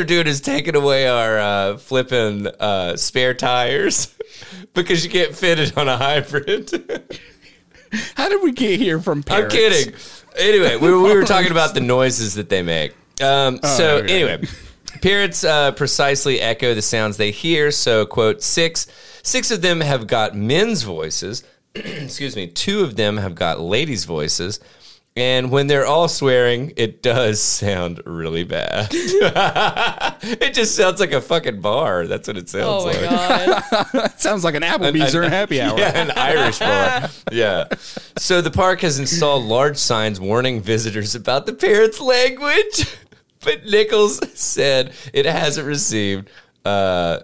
Flipping spare tires because you can't fit it on a hybrid. How did we get here from parrots? I'm kidding. Anyway, we were talking about the noises that they make. Anyway. Parrots precisely echo the sounds they hear. So, quote, six of them have got men's voices. Excuse me. 2 of them have got ladies' voices. And when they're all swearing, it does sound really bad. It just sounds like a fucking bar. That's what it sounds like. Oh, my God. It sounds like an Applebee's or a happy hour. Yeah, an Irish bar. Yeah. So the park has installed large signs warning visitors about the parrots' language. But Nichols said it hasn't received a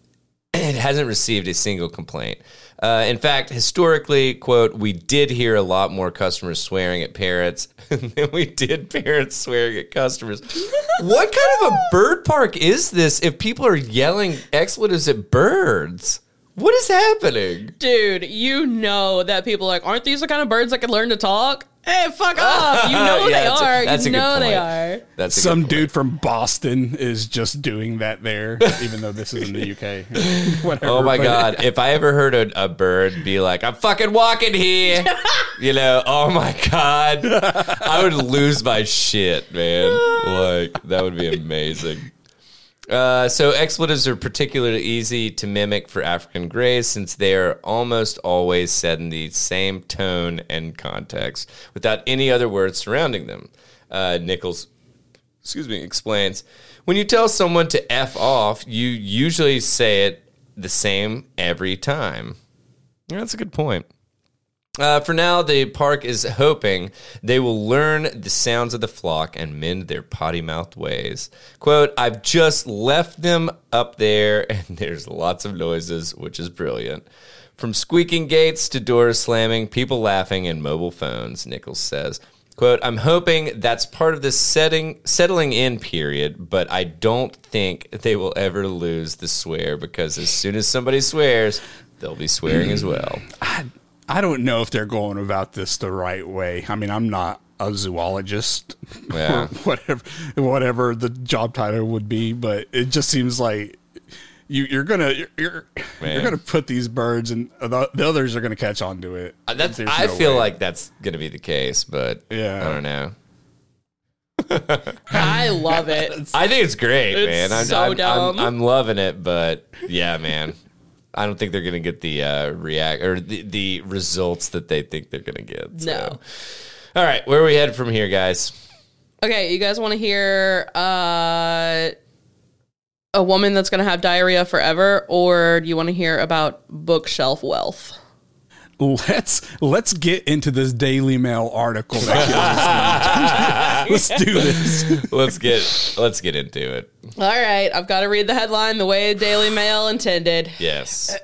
single complaint. In fact, historically, quote, we did hear a lot more customers swearing at parrots than we did parrots swearing at customers. What kind of a bird park is this if people are yelling expletives at birds? What is happening? Dude, you know that people are like, aren't these the kind of birds that can learn to talk? Hey, fuck off. You know Yeah, they are. that's You a good know they point. are. That's a Some good point. dude from Boston is just doing that there, even though this is in the UK. Whatever, Oh my but- God. If I ever heard a bird be like, I'm fucking walking here, oh my God. I would lose my shit, man. Like, that would be amazing. So expletives are particularly easy to mimic for African greys since they are almost always said in the same tone and context without any other words surrounding them. Nichols, explains, when you tell someone to F off, you usually say it the same every time. Yeah, that's a good point. For now, the park is hoping they will learn the sounds of the flock and mend their potty-mouthed ways. Quote, I've just left them up there, and there's lots of noises, which is brilliant. From squeaking gates to doors slamming, people laughing, and mobile phones, Nichols says. Quote, I'm hoping that's part of this settling in period, but I don't think they will ever lose the swear because as soon as somebody swears, they'll be swearing as well. I don't know if they're going about this the right way. I mean, I'm not a zoologist Yeah. or whatever the job title would be, but it just seems like you're gonna put these birds and the others are gonna catch on to it. That's. There's I no feel way. like that's gonna be the case, but Yeah. I don't know. I love it. I think it's great, It's man. so dumb. I'm loving it, but yeah, man. I don't think they're gonna get the the results that they think they're gonna get. So. No. All right, where are we headed from here, guys? Okay, you guys want to hear a woman that's going to have diarrhea forever, or do you want to hear about bookshelf wealth? Let's get into this Daily Mail article. Let's do this. Let's get into it. All right, I've got to read the headline the way Daily Mail intended. Yes.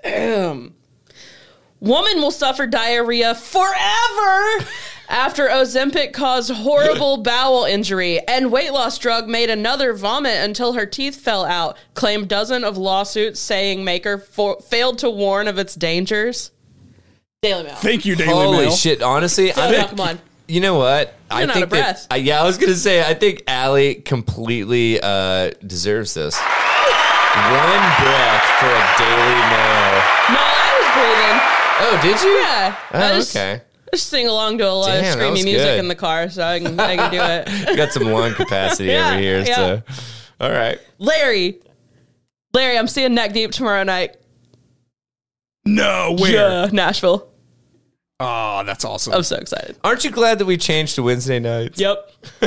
Woman will suffer diarrhea forever after Ozempic caused horrible bowel injury, and weight loss drug made another vomit until her teeth fell out. Claimed dozen of lawsuits saying maker failed to warn of its dangers. Daily Mail. Thank you, Daily Holy Mail. shit! Honestly, Daily Mail, come on. You know what? You're out of breath. I was gonna say I think Allie completely deserves this. One breath for a Daily Mail. No, I was breathing. Oh, did you? Yeah. Oh, okay. Just sing along to a lot of Damn, that was screamy music good. in the car, so I can do it. Got some lung capacity Yeah, over here. yeah. So, all right. Larry, I'm seeing Neck Deep tomorrow night. No, where? Yeah, Nashville. Oh, that's awesome. I'm so excited. Aren't you glad that we changed to Wednesday nights? Yep.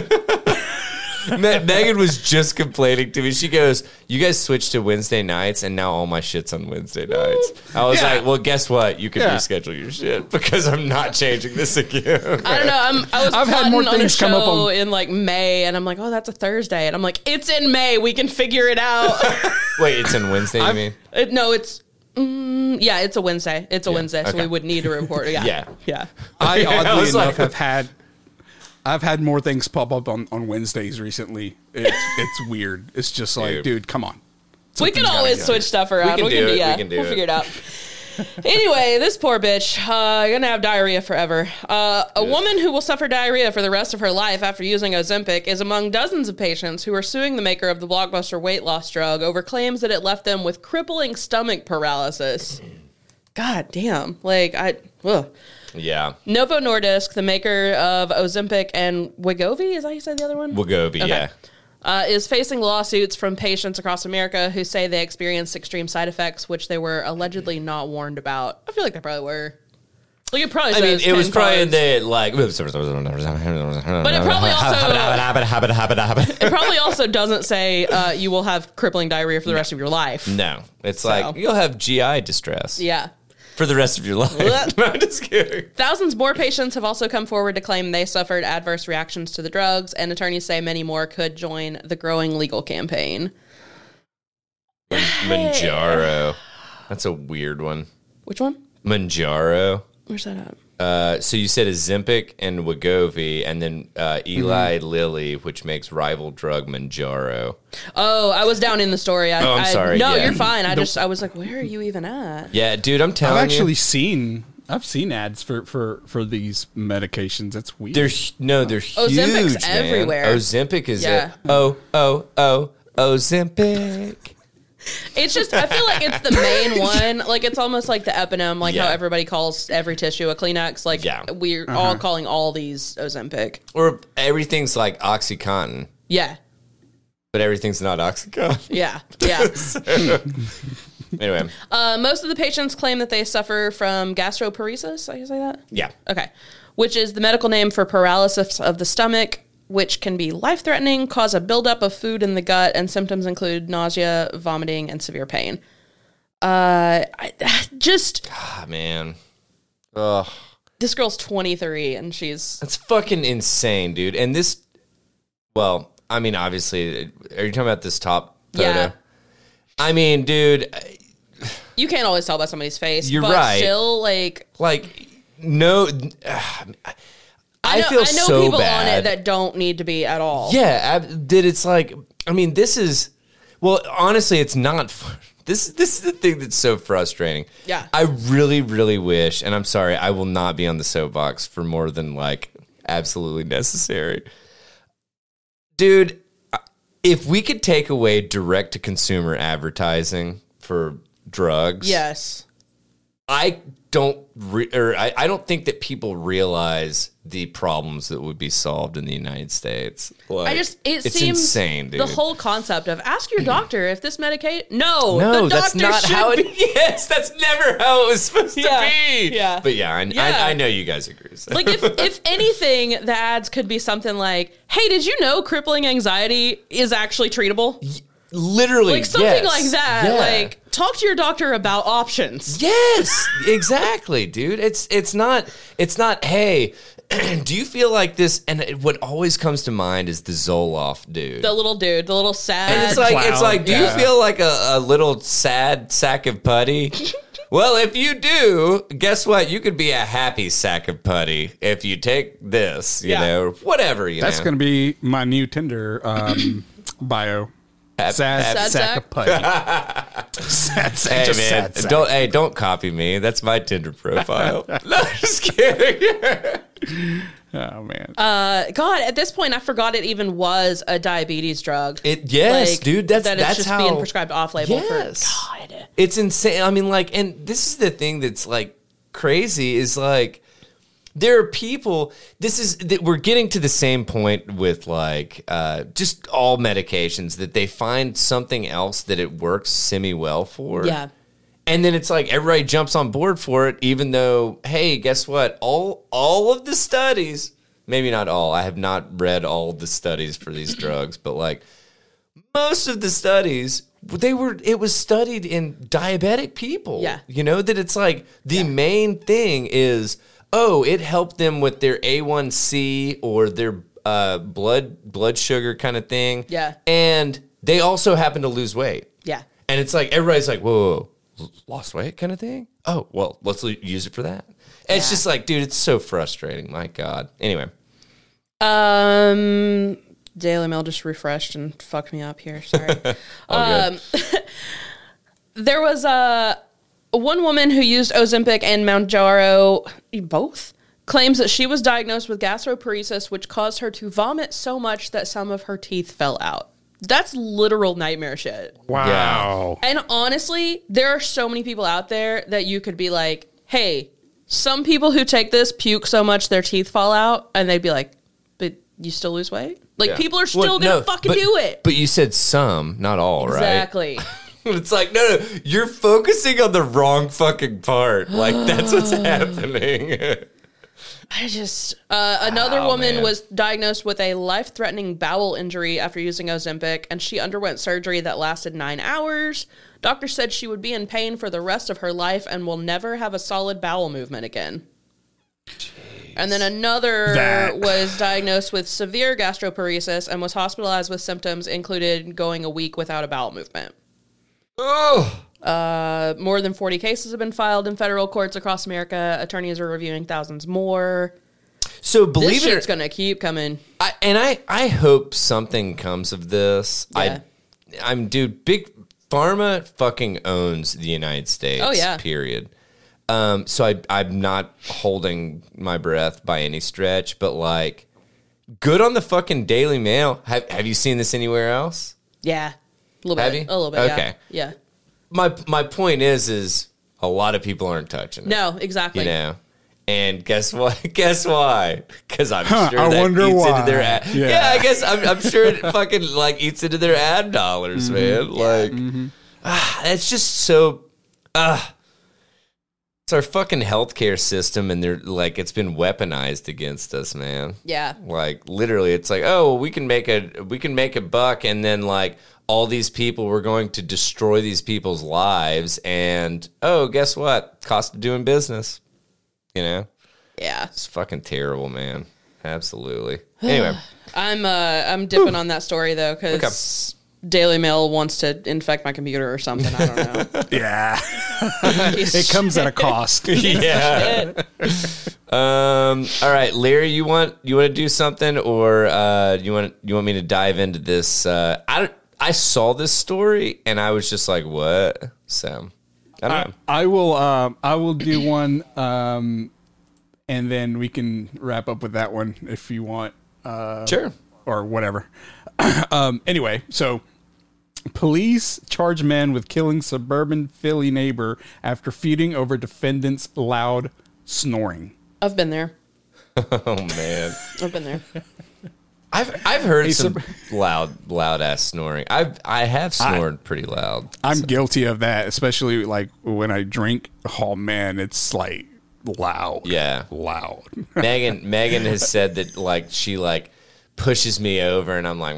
Megan was just complaining to me. She goes, "You guys switched to Wednesday nights, and now all my shit's on Wednesday nights." I was Yeah. like, "Well, guess what? You can Yeah. reschedule your shit because I'm not changing this again." I don't know. I was I've had plotting more on a things come up show on- in like May, and I'm like, oh, that's a Thursday, and I'm like, it's in May. We can figure it out. Wait, it's on Wednesday. You mean? No, it's yeah, it's a Wednesday. It's a Wednesday, so okay. we would need to report. Yeah, Yeah. I I oddly was enough like- I've had more things pop up on Wednesdays recently. It's weird. It's just like, dude, come on. we can Something's gotta always go. switch stuff around. can do it. Yeah, We can do we'll it. figure it out. Anyway, this poor bitch gonna have diarrhea forever. A woman who will suffer diarrhea for the rest of her life after using Ozempic is among dozens of patients who are suing the maker of the blockbuster weight loss drug over claims that it left them with crippling stomach paralysis. God damn. Yeah. Novo Nordisk, the maker of Ozempic and Wegovy, is that how you said the other one? Wegovy. Okay. Yeah. Is facing lawsuits from patients across America who say they experienced extreme side effects, which they were allegedly not warned about. I feel like they probably were. Like it probably I mean, says it was 10 probably in carbs. the like. But But it probably also doesn't say you will have crippling diarrhea for the rest of your life. No, it's like you'll have GI distress. Yeah. For the rest of your life. Blech. No, I'm just kidding. Thousands more patients have also come forward to claim they suffered adverse reactions to the drugs, and attorneys say many more could join the growing legal campaign. Manjaro. That's a weird one. Which one? Manjaro. Where's that at? So you said Ozempic and Wegovy, and then Eli Lilly, which makes rival drug Manjaro. Oh, I was down in the story. I'm sorry, No, yeah. you're fine. I was like, where are you even at? Yeah, dude, I'm telling I've actually you. seen I've seen ads for these medications. That's weird. They're huge. Ozempic's everywhere. Ozempic is it. Ozempic. It's just, I feel like it's the main one. Like, it's almost like the eponym, like how everybody calls every tissue a Kleenex. Like, we're all calling all these Ozempic. Or everything's like OxyContin. Yeah. But everything's not OxyContin. Yeah. Anyway. Most of the patients claim that they suffer from gastroparesis. I can say that? Yeah. Okay. Which is the medical name for paralysis of the stomach, which can be life-threatening, cause a buildup of food in the gut, and symptoms include nausea, vomiting, and severe pain. Man. Ugh. This girl's 23, and she's... That's fucking insane, dude. And this... Well, I mean, obviously... Are you talking about this top photo? Yeah. I mean, dude... You can't always tell by somebody's face. You're but right. Still, like... No... I feel so know people bad. on it that don't need to be at all. Yeah, it's like, I mean, this is, well, honestly, it's not, this is the thing that's so frustrating. Yeah. I really, really wish, and I'm sorry, I will not be on the soapbox for more than, like, absolutely necessary. Dude, if we could take away direct-to-consumer advertising for drugs. Yes. I don't think that people realize the problems that would be solved in the United States. Like, it it's seems insane, dude. The whole concept of ask your doctor if this medication. No, the that's not how it. Yes, that's never how it was supposed to be. Yeah, but I know you guys agree. So. Like if anything, the ads could be something like, "Hey, did you know crippling anxiety is actually treatable?" Literally, like something like that. Yeah. Like, talk to your doctor about options. Yes, exactly, dude. It's not. Hey, do you feel like this? And what always comes to mind is the Zoloft dude, the little sad. And it's like, do you feel like a little sad sack of putty? Well, if you do, guess what? You could be a happy sack of putty if you take this. You know, whatever. That's going to be my new Tinder bio. Sad sack of putty. Hey man, don't copy me. That's my Tinder profile. No, just kidding. Oh man. God, at this point, I forgot it even was a diabetes drug. Yes, dude. That's just how being prescribed off label. Yes. For God, it's insane. I mean, like, and this is the thing that's like crazy is like. There are people, we're getting to the same point with like just all medications that they find something else that it works semi-well for. Yeah. And then it's like everybody jumps on board for it, even though, hey, guess what? All of the studies, maybe not all, I have not read all the studies for these drugs, but like most of the studies, it was studied in diabetic people. Yeah. You know, that it's like the main thing is... Oh, it helped them with their A1C or their blood sugar kind of thing. Yeah. And they also happen to lose weight. Yeah. And it's like, everybody's like, whoa, lost weight kind of thing? Oh, well, let's use it for that. And it's just like, dude, it's so frustrating. My God. Anyway. Daily Mail just refreshed and fucked me up here. Sorry. There was one woman who used Ozempic and Mounjaro, both, claims that she was diagnosed with gastroparesis, which caused her to vomit so much that some of her teeth fell out. That's literal nightmare shit. Wow. Yeah. And honestly, there are so many people out there that you could be like, hey, some people who take this puke so much their teeth fall out, and they'd be like, but you still lose weight? Like, people are still going to fucking do it. But you said some, not all, exactly. Right? It's like, no, you're focusing on the wrong fucking part. Like, that's what's happening. I just... another woman was diagnosed with a life-threatening bowel injury after using Ozempic, and she underwent surgery that lasted 9 hours. Doctor said she would be in pain for the rest of her life and will never have a solid bowel movement again. Jeez. And then another was diagnosed with severe gastroparesis and was hospitalized with symptoms included going a week without a bowel movement. More than 40 cases have been filed in federal courts across America. Attorneys are reviewing thousands more. So believe this shit's gonna keep coming. I hope something comes of this. Yeah. Dude, big pharma fucking owns the United States. Oh yeah. Period. So I'm not holding my breath by any stretch, but like, good on the fucking Daily Mail. Have you seen this anywhere else? Yeah. A little bit. Have you? A little bit, okay. Yeah. My point is a lot, of people aren't touching it. No, exactly. You know? And guess what? Guess why? Because I'm sure I that wonder eats why. into their ad. Yeah, I guess I'm sure it fucking like eats into their ad dollars, man. Like, it's just so. It's our fucking healthcare system, and they're like, it's been weaponized against us, man. Yeah. Like literally, it's like, oh, we can make a buck, and then like all these people, we're going to destroy these people's lives, and oh, guess what? Cost of doing business. You know? Yeah. It's fucking terrible, man. Absolutely. Anyway. I'm dipping on that story, though, because Daily Mail wants to infect my computer or something. I don't know. Yeah. It comes at a cost. Yeah. All right, Larry, you want to do something, or you want me to dive into this? I saw this story, and I was just like, what? So... I will do one, and then we can wrap up with that one if you want. Sure. Or whatever. Anyway, so police charge man with killing suburban Philly neighbor after feuding over defendant's loud snoring. I've been there. Oh, man. I've been there. I've heard some loud ass snoring. I have snored pretty loud. I'm guilty of that, especially like when I drink. Oh man, it's like loud. Yeah, loud. Megan has said that like she like pushes me over, and I'm like,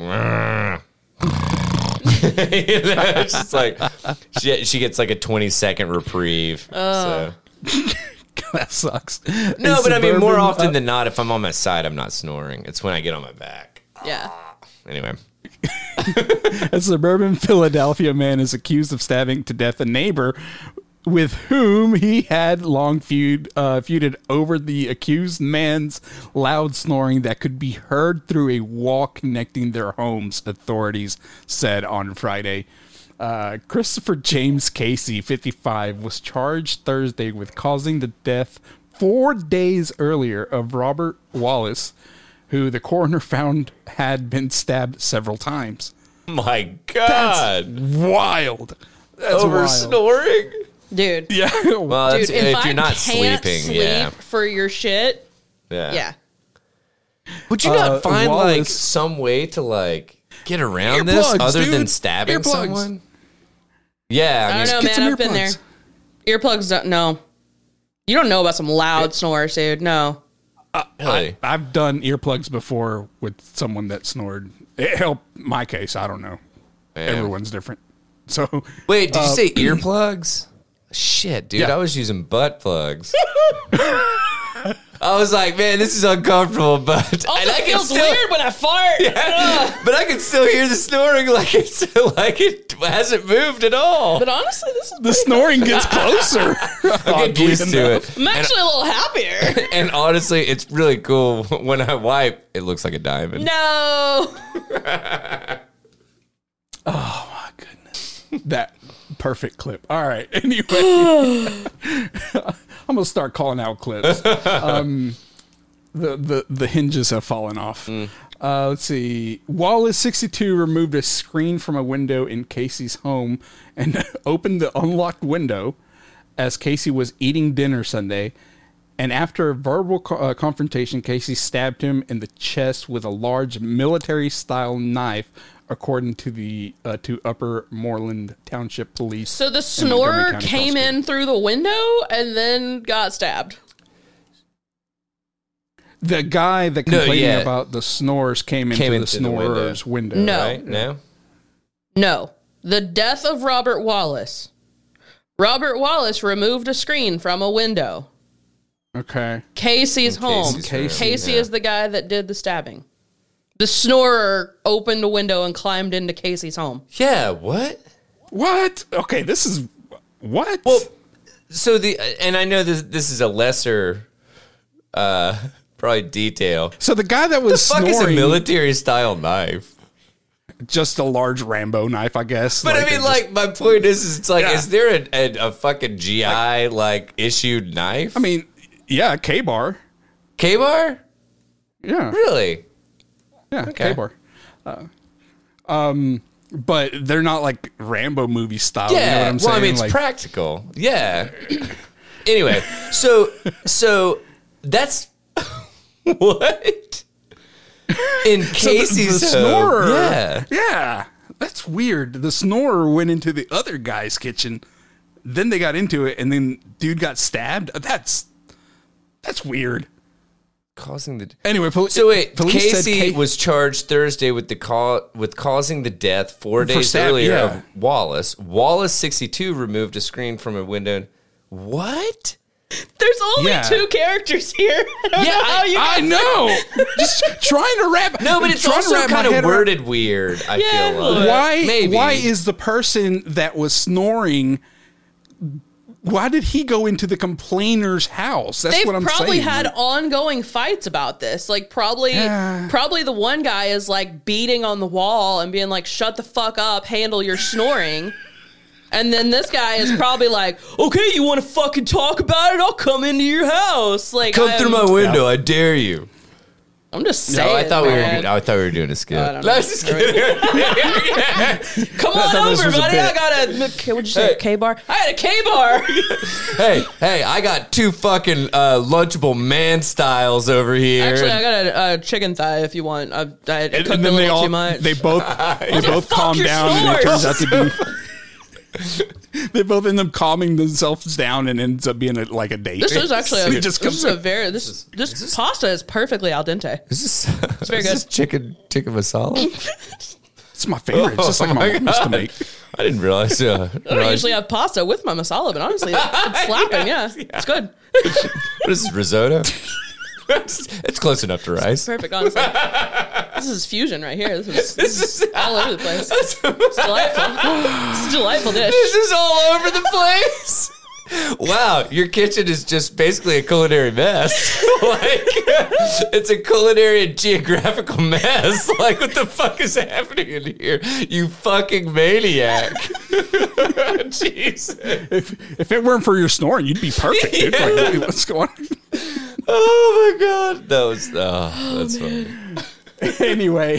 you know, it's just like she gets like a 20-second reprieve. So. That sucks. No, but I mean, more often than not, if I'm on my side, I'm not snoring. It's when I get on my back. Yeah. Anyway. A suburban Philadelphia man is accused of stabbing to death a neighbor with whom he had long feuded over the accused man's loud snoring that could be heard through a wall connecting their homes, authorities said on Friday. Christopher James Casey, 55, was charged Thursday with causing the death 4 days earlier of Robert Wallace, who the coroner found had been stabbed several times. My God. That's wild. That's over wild. Snoring? Dude. Yeah. Well, dude, if you're not sleeping, sleep for your shit. Yeah. Would you not find Wallace, like some way to like get around this other than stabbing someone? Yeah, I don't know, man. I've been there. Earplugs don't. No, you don't know about some loud snores, dude. No. Really? I've done earplugs before with someone that snored. It helped my case. I don't know. Man. Everyone's different. So wait, did you say earplugs? Shit, dude, I was using butt plugs. I was like, man, this is uncomfortable, but also it feels weird when I fart. Yeah, but I can still hear the snoring like it hasn't moved at all. But honestly, this is the snoring gets closer. I get used to it. I'm actually a little happier. And honestly, it's really cool when I wipe. It looks like a diamond. No. Oh my goodness, that perfect clip. All right. Anyway. I'm gonna start calling out clips. The hinges have fallen off. Let's see. Wallace, 62, removed a screen from a window in Casey's home and opened the unlocked window as Casey was eating dinner Sunday. And after a verbal confrontation, Casey stabbed him in the chest with a large military-style knife, according to the to Upper Moreland Township Police. So the snorer came in through the window and then got stabbed. The guy that complained about the snores came into the snorer's window. No. Right? No. The death of Robert Wallace. Robert Wallace removed a screen from a window. Okay. Casey's home. Casey is the guy that did the stabbing. The snorer opened a window and climbed into Casey's home. Yeah, what? What? Okay, this is... What? Well, so and I know this is a lesser probably detail. So the guy that was snoring... What the fuck is a military-style knife? just a large Rambo knife, I guess. But I mean, like, my point is it's like, is there a fucking GI, like, issued knife? I mean, yeah, K-bar. K-bar? Yeah. Really? Yeah, Okay. K-bar. But they're not like Rambo movie style. You know what I'm saying? Well, I mean, it's like, practical. Yeah. Anyway, so that's what in Casey's the home, snorer. Yeah, that's weird. The snorer went into the other guy's kitchen. Then they got into it, and then dude got stabbed. That's weird. Causing the Anyway, so wait, police Casey said was charged Thursday with causing the death 4 days earlier of Wallace. Wallace, 62, removed a screen from a window. What? There's only 2 characters here. I know. Just trying to wrap. No, but it's also kind of worded weird. I feel like why is the person that was snoring? Why did he go into the complainer's house? That's what I'm saying. They've probably had ongoing fights about this. Like, probably the one guy is, like, beating on the wall and being like, shut the fuck up, handle your snoring. And then this guy is probably like, okay, you want to fucking talk about it? I'll come into your house. Like, come through my window. I dare you. I'm just saying. No, I thought we were doing a skit. I don't No, know. I was just kidding. Come on over, buddy. I got a. What'd you say? A K-bar? I had a K-bar. hey, I got 2 fucking lunchable man styles over here. Actually, I got a chicken thigh if you want. I cooked a little too much. They both calm down, and it turns out to be. They both end up calming themselves down, and ends up being like a date. This is actually this this pasta is perfectly al dente. It's very good. Is this chicken masala? It's my favorite. It's just like my mom used to make. I didn't realize. I don't usually have pasta with my masala, but honestly, it's slapping. Yeah, it's good. What is this, risotto? It's close enough to rice. Perfect, honestly. This is fusion right here. This is all over the place. It's delightful. It's a delightful dish. This is all over the place. Wow, your kitchen is just basically a culinary mess. Like, it's a culinary and geographical mess. Like, what the fuck is happening in here? You fucking maniac. Jeez. If it weren't for your snoring, you'd be perfect, dude. Yeah. Like, wait, what's going on? Oh my god. That's funny. Anyway.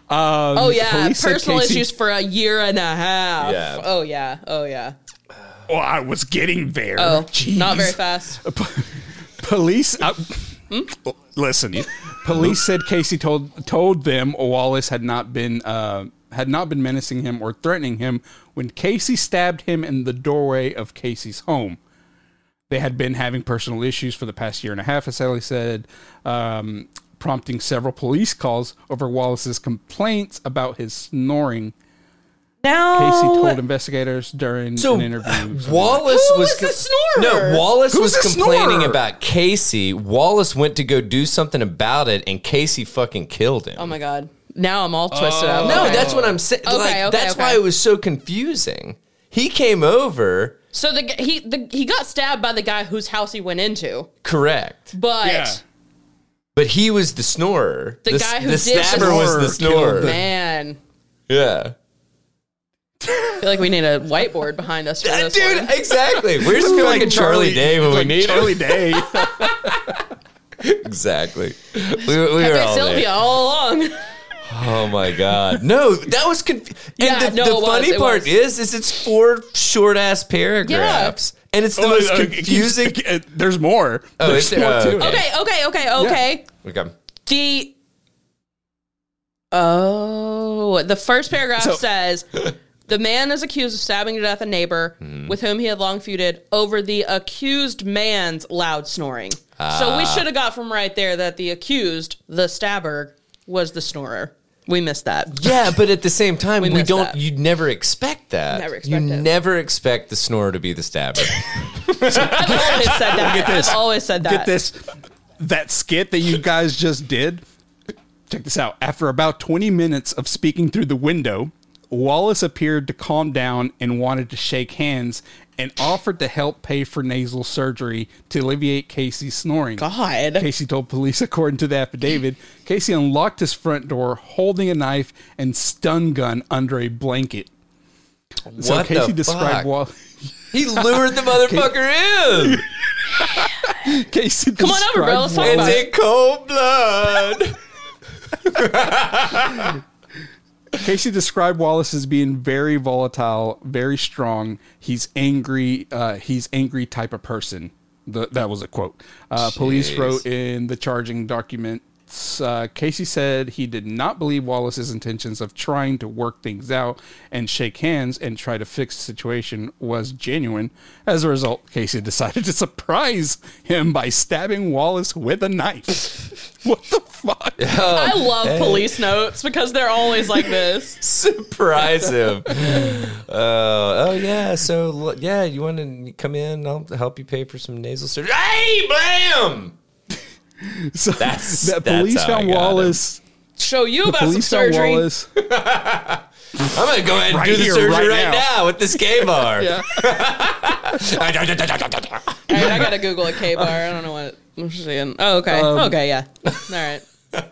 Personal issues for a year and a half. Yeah. Oh yeah. Well, I was getting there. Oh, Jeez. not very fast. Police. Listen. Police said Casey told them Wallace had not been menacing him or threatening him when Casey stabbed him in the doorway of Casey's home. They had been having personal issues for the past year and a half, as Sally said, prompting several police calls over Wallace's complaints about his snoring. Now, Casey told investigators during an interview. Wallace Who was the snorer? No, Wallace was Who's the complaining snorer? about Casey. Wallace went to go do something about it, and Casey fucking killed him. Oh my god. Now I'm all twisted up. No, Okay. that's what I'm saying. That's why it was so confusing. He came over. So he got stabbed by the guy whose house he went into. Correct. But But he was the snorer. the guy who the did the stabber was the snorer. Man. Yeah. I feel like we need a whiteboard behind us for this Dude, one. exactly. Where's fucking Charlie Day when we need Charlie him? Day. Exactly. We were Pepe all Sylvia there. all along. Oh my god. No, that was Yeah, and the it was, funny it part was. is it's 4 short ass paragraphs. And it's the most confusing. There's more. Oh, There's is there? more to it. Okay. Okay. The first paragraph says the man is accused of stabbing to death a neighbor with whom he had long feuded over the accused man's loud snoring. So we should have got from right there that the accused, the stabber, was the snorer. We missed that. Yeah, but at the same time, missed that. you'd never expect that. You never expect the snorer to be the stabber. I've always said that. Get this. I've always said that. Get this. That skit that you guys just did, check this out. After about 20 minutes of speaking through the window, Wallace appeared to calm down and wanted to shake hands and offered to help pay for nasal surgery to alleviate Casey's snoring. God. Casey told police, according to the affidavit, Casey unlocked his front door holding a knife and stun gun under a blanket. So What Casey the described fuck? He lured the motherfucker in. Casey Come on over, bro. Let's talk It's about it. in cold blood. Casey described Wallace as being very volatile, very strong. He's angry. He's angry type of person. That was a quote. Police wrote in the charging documents. Casey said he did not believe Wallace's intentions of trying to work things out and shake hands and try to fix the situation was genuine. As a result, Casey decided to surprise him by stabbing Wallace with a knife. What the fuck? I love police notes because they're always like this. Surprise him. Oh yeah. So yeah, you want to come in? I'll help you pay for some nasal surgery. Hey, blam! So That's police how found I got Wallace. Show you about some Police found surgery. Wallace. I'm gonna go ahead and Right do the here, surgery right right now. now with this gay bar. Yeah. All right, I gotta Google a K bar. I don't know what I'm seeing. Oh, okay. Okay, yeah. All right.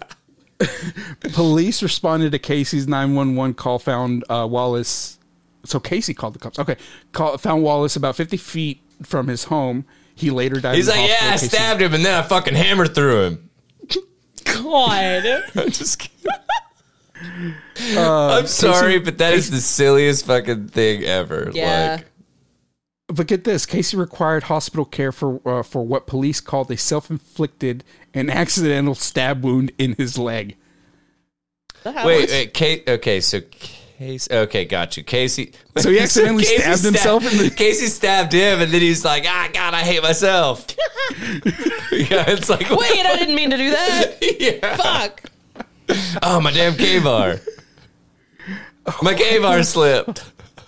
Police responded to Casey's 911 call, found Wallace. So Casey called the cops. Okay. Found Wallace about 50 feet from his home. He later died. He's in the like, yeah, I hospital. stabbed him and then I fucking hammered through him. God. I'm just kidding. I'm sorry, but that is the silliest fucking thing ever. Yeah. Like, But get this: Casey required hospital care for what police called a self-inflicted and accidental stab wound in his leg. wait, Kate. Okay, so Casey. Okay, got you, Casey. So he accidentally stabbed himself in the- Casey stabbed him, and then he's like, God, I hate myself. Yeah, it's like, Wait, I didn't mean to do that. yeah. Fuck. Oh, my damn K-bar. My K-bar slipped.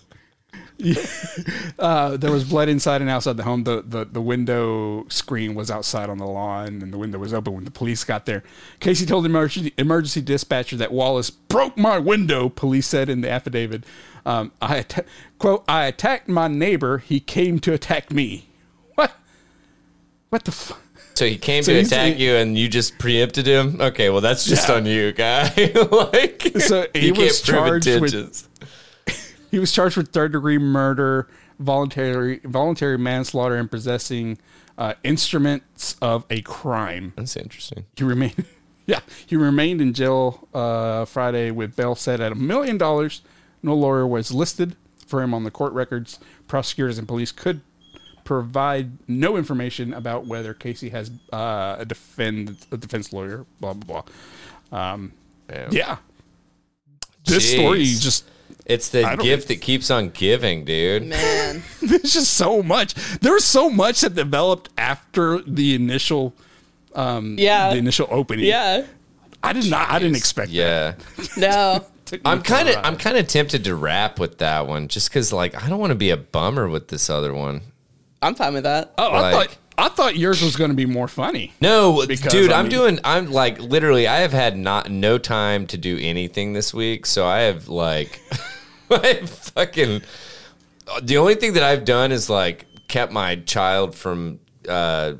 There was blood inside and outside the home. The window screen was outside on the lawn, and the window was open when the police got there. Casey told the emergency dispatcher that Wallace broke my window. Police said in the affidavit, "Quote: I attacked my neighbor. He came to attack me." What the fuck? So he came to attack you, and you just preempted him. Okay, well that's just on you, guy. Like, So he you was can't prove charged with- intentions. He was charged with third-degree murder, voluntary manslaughter, and possessing instruments of a crime. That's interesting. He remained in jail Friday with bail set at $1 million. No lawyer was listed for him on the court records. Prosecutors and police could provide no information about whether Casey has a defense lawyer. Blah blah blah. Yeah, this Jeez. story just. It's the gift that keeps on giving, dude. Man. There's just so much. There was so much that developed after the initial, the initial opening. Yeah. I didn't expect Yeah. No. that. I'm kind of tempted to rap with that one just because, like, I don't want to be a bummer with this other one. I'm fine with that. Oh, Like- I thought yours was going to be more funny. No, Because, dude, I I'm like literally I have had no time to do anything this week, so I have like I fucking the only thing that I've done is like kept my child from my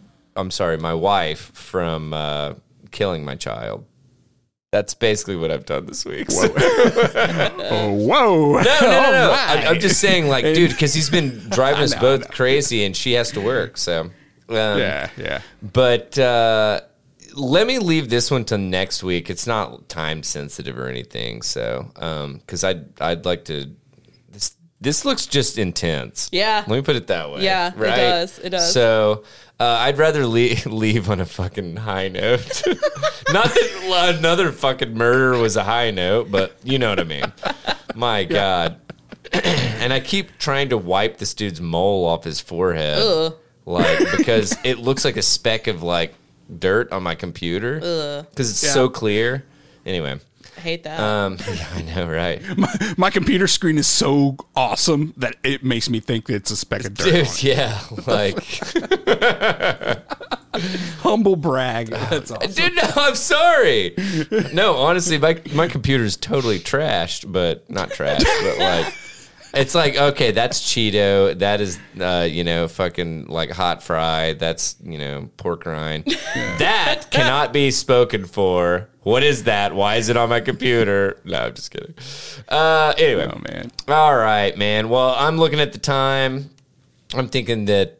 wife from killing my child. That's basically what I've done this week. So. Oh, whoa. No. All right. I'm just saying, like, dude, because he's been driving us both crazy, and she has to work. So, Yeah. But let me leave this one to next week. It's not time sensitive or anything. So, because I'd like to. This looks just intense. Yeah. Let me put it that way. Yeah, it right? does. It does. So I'd rather leave on a fucking high note. Not that another fucking murder was a high note, but you know what I mean. My God. And I keep trying to wipe this dude's mole off his forehead. Ugh. Like, because it looks like a speck of like dirt on my computer. Because it's so clear. Anyway. I hate that. Yeah, I know, right? My computer screen is so awesome that it makes me think it's a speck of dirt. Dude, yeah. Like, Humble brag. That's awesome. Dude, no, I'm sorry. No, honestly, my computer's totally trashed, but not trashed, but like, it's like, okay, that's Cheeto. That is, fucking like hot fry. That's, pork rind. Yeah. That cannot be spoken for. What is that? Why is it on my computer? No, I'm just kidding. Anyway. Oh, man. All right, man. Well, I'm looking at the time. I'm thinking that,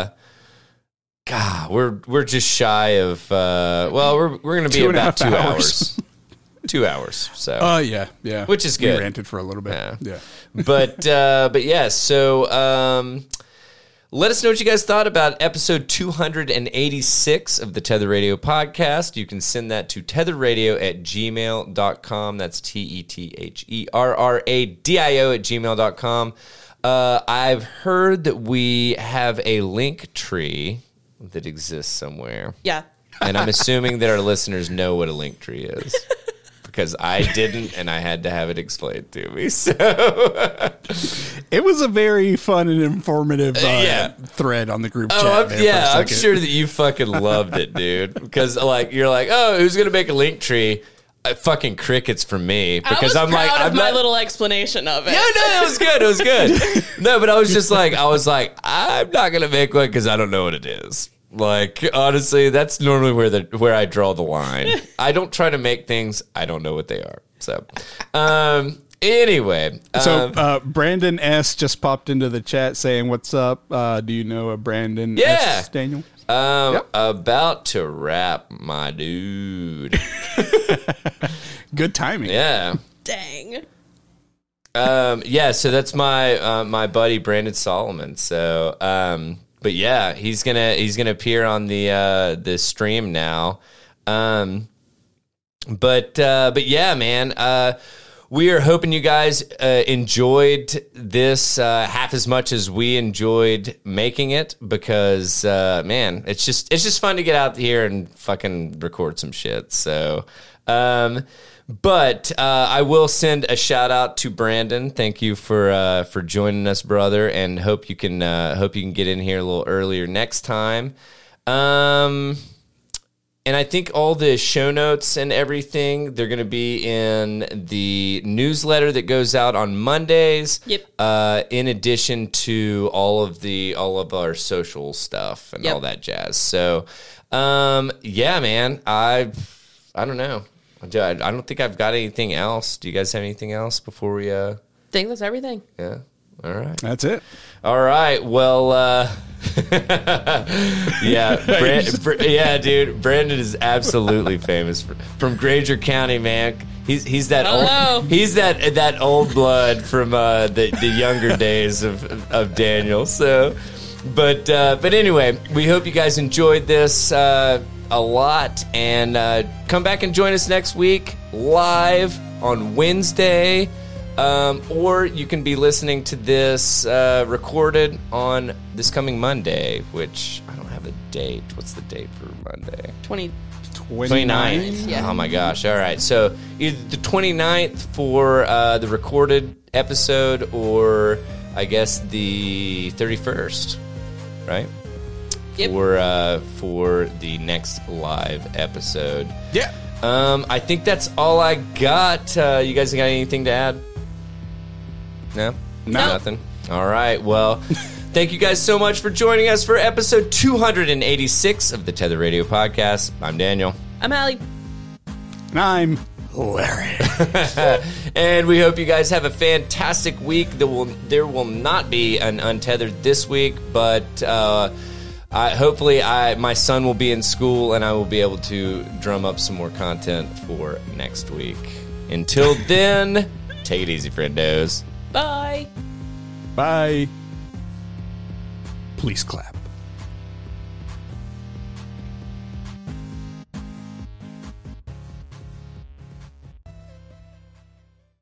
God, we're just shy of, we're going to be about 2 hours. 2 hours. So. Yeah. Which is good. We ranted for a little bit. Yeah. But yeah, so let us know what you guys thought about episode 286 of the Tether Radio podcast. You can send that to tetherradio@gmail.com. That's TETHERRRADIO@gmail.com. I've heard that we have a link tree that exists somewhere. Yeah. And I'm assuming that our listeners know what a link tree is. Because I didn't, and I had to have it explained to me. So it was a very fun and informative thread on the group chat. I'm sure that you fucking loved it, dude. Because like you're like, oh, who's gonna make a link tree? Fucking crickets for me. Because I'm like, I'm my little explanation of it. Yeah, no, it was good. It was good. No, but I was like, I'm not gonna make one because I don't know what it is. Like, honestly, that's normally where I draw the line. I don't try to make things I don't know what they are. So, anyway. So, Brandon S. just popped into the chat saying, what's up? Do you know a Brandon S. Daniel? Yep. About to rap, my dude. Good timing. Yeah. Dang. Yeah, so that's my buddy, Brandon Solomon. So, but yeah, he's gonna appear on the stream now. But yeah, man, we are hoping you guys enjoyed this half as much as we enjoyed making it, because man, it's just fun to get out here and fucking record some shit. So, but I will send a shout out to Brandon. Thank you for joining us, brother, and hope you can get in here a little earlier next time. And I think all the show notes and everything, they're going to be in the newsletter that goes out on Mondays. Yep. In addition to all of our social stuff and all that jazz. So, yeah, man, I don't know. I don't think I've got anything else. Do you guys have anything else before we... I think that's everything. Yeah. All right. That's it. All right. Well, yeah, dude. Brandon is absolutely famous from Granger County, man. He's that old. He's that old blood from the younger days of Daniel. So, but anyway, we hope you guys enjoyed this a lot, and come back and join us next week live on Wednesday, or you can be listening to this recorded on this coming Monday, which I don't have a date. What's the date for Monday? 29th. Yeah. Oh my gosh. All right, so either the 29th for the recorded episode, or I guess the 31st, right? Yep. For the next live episode. Yeah. I think that's all I got. You guys got anything to add? No? Nothing? All right. Well, thank you guys so much for joining us for episode 286 of the Tether Radio podcast. I'm Daniel. I'm Allie. And I'm Larry. And we hope you guys have a fantastic week. There will not be an Untethered this week, but... hopefully my son will be in school and I will be able to drum up some more content for next week. Until then, take it easy, friendos. Bye. Bye. Please clap.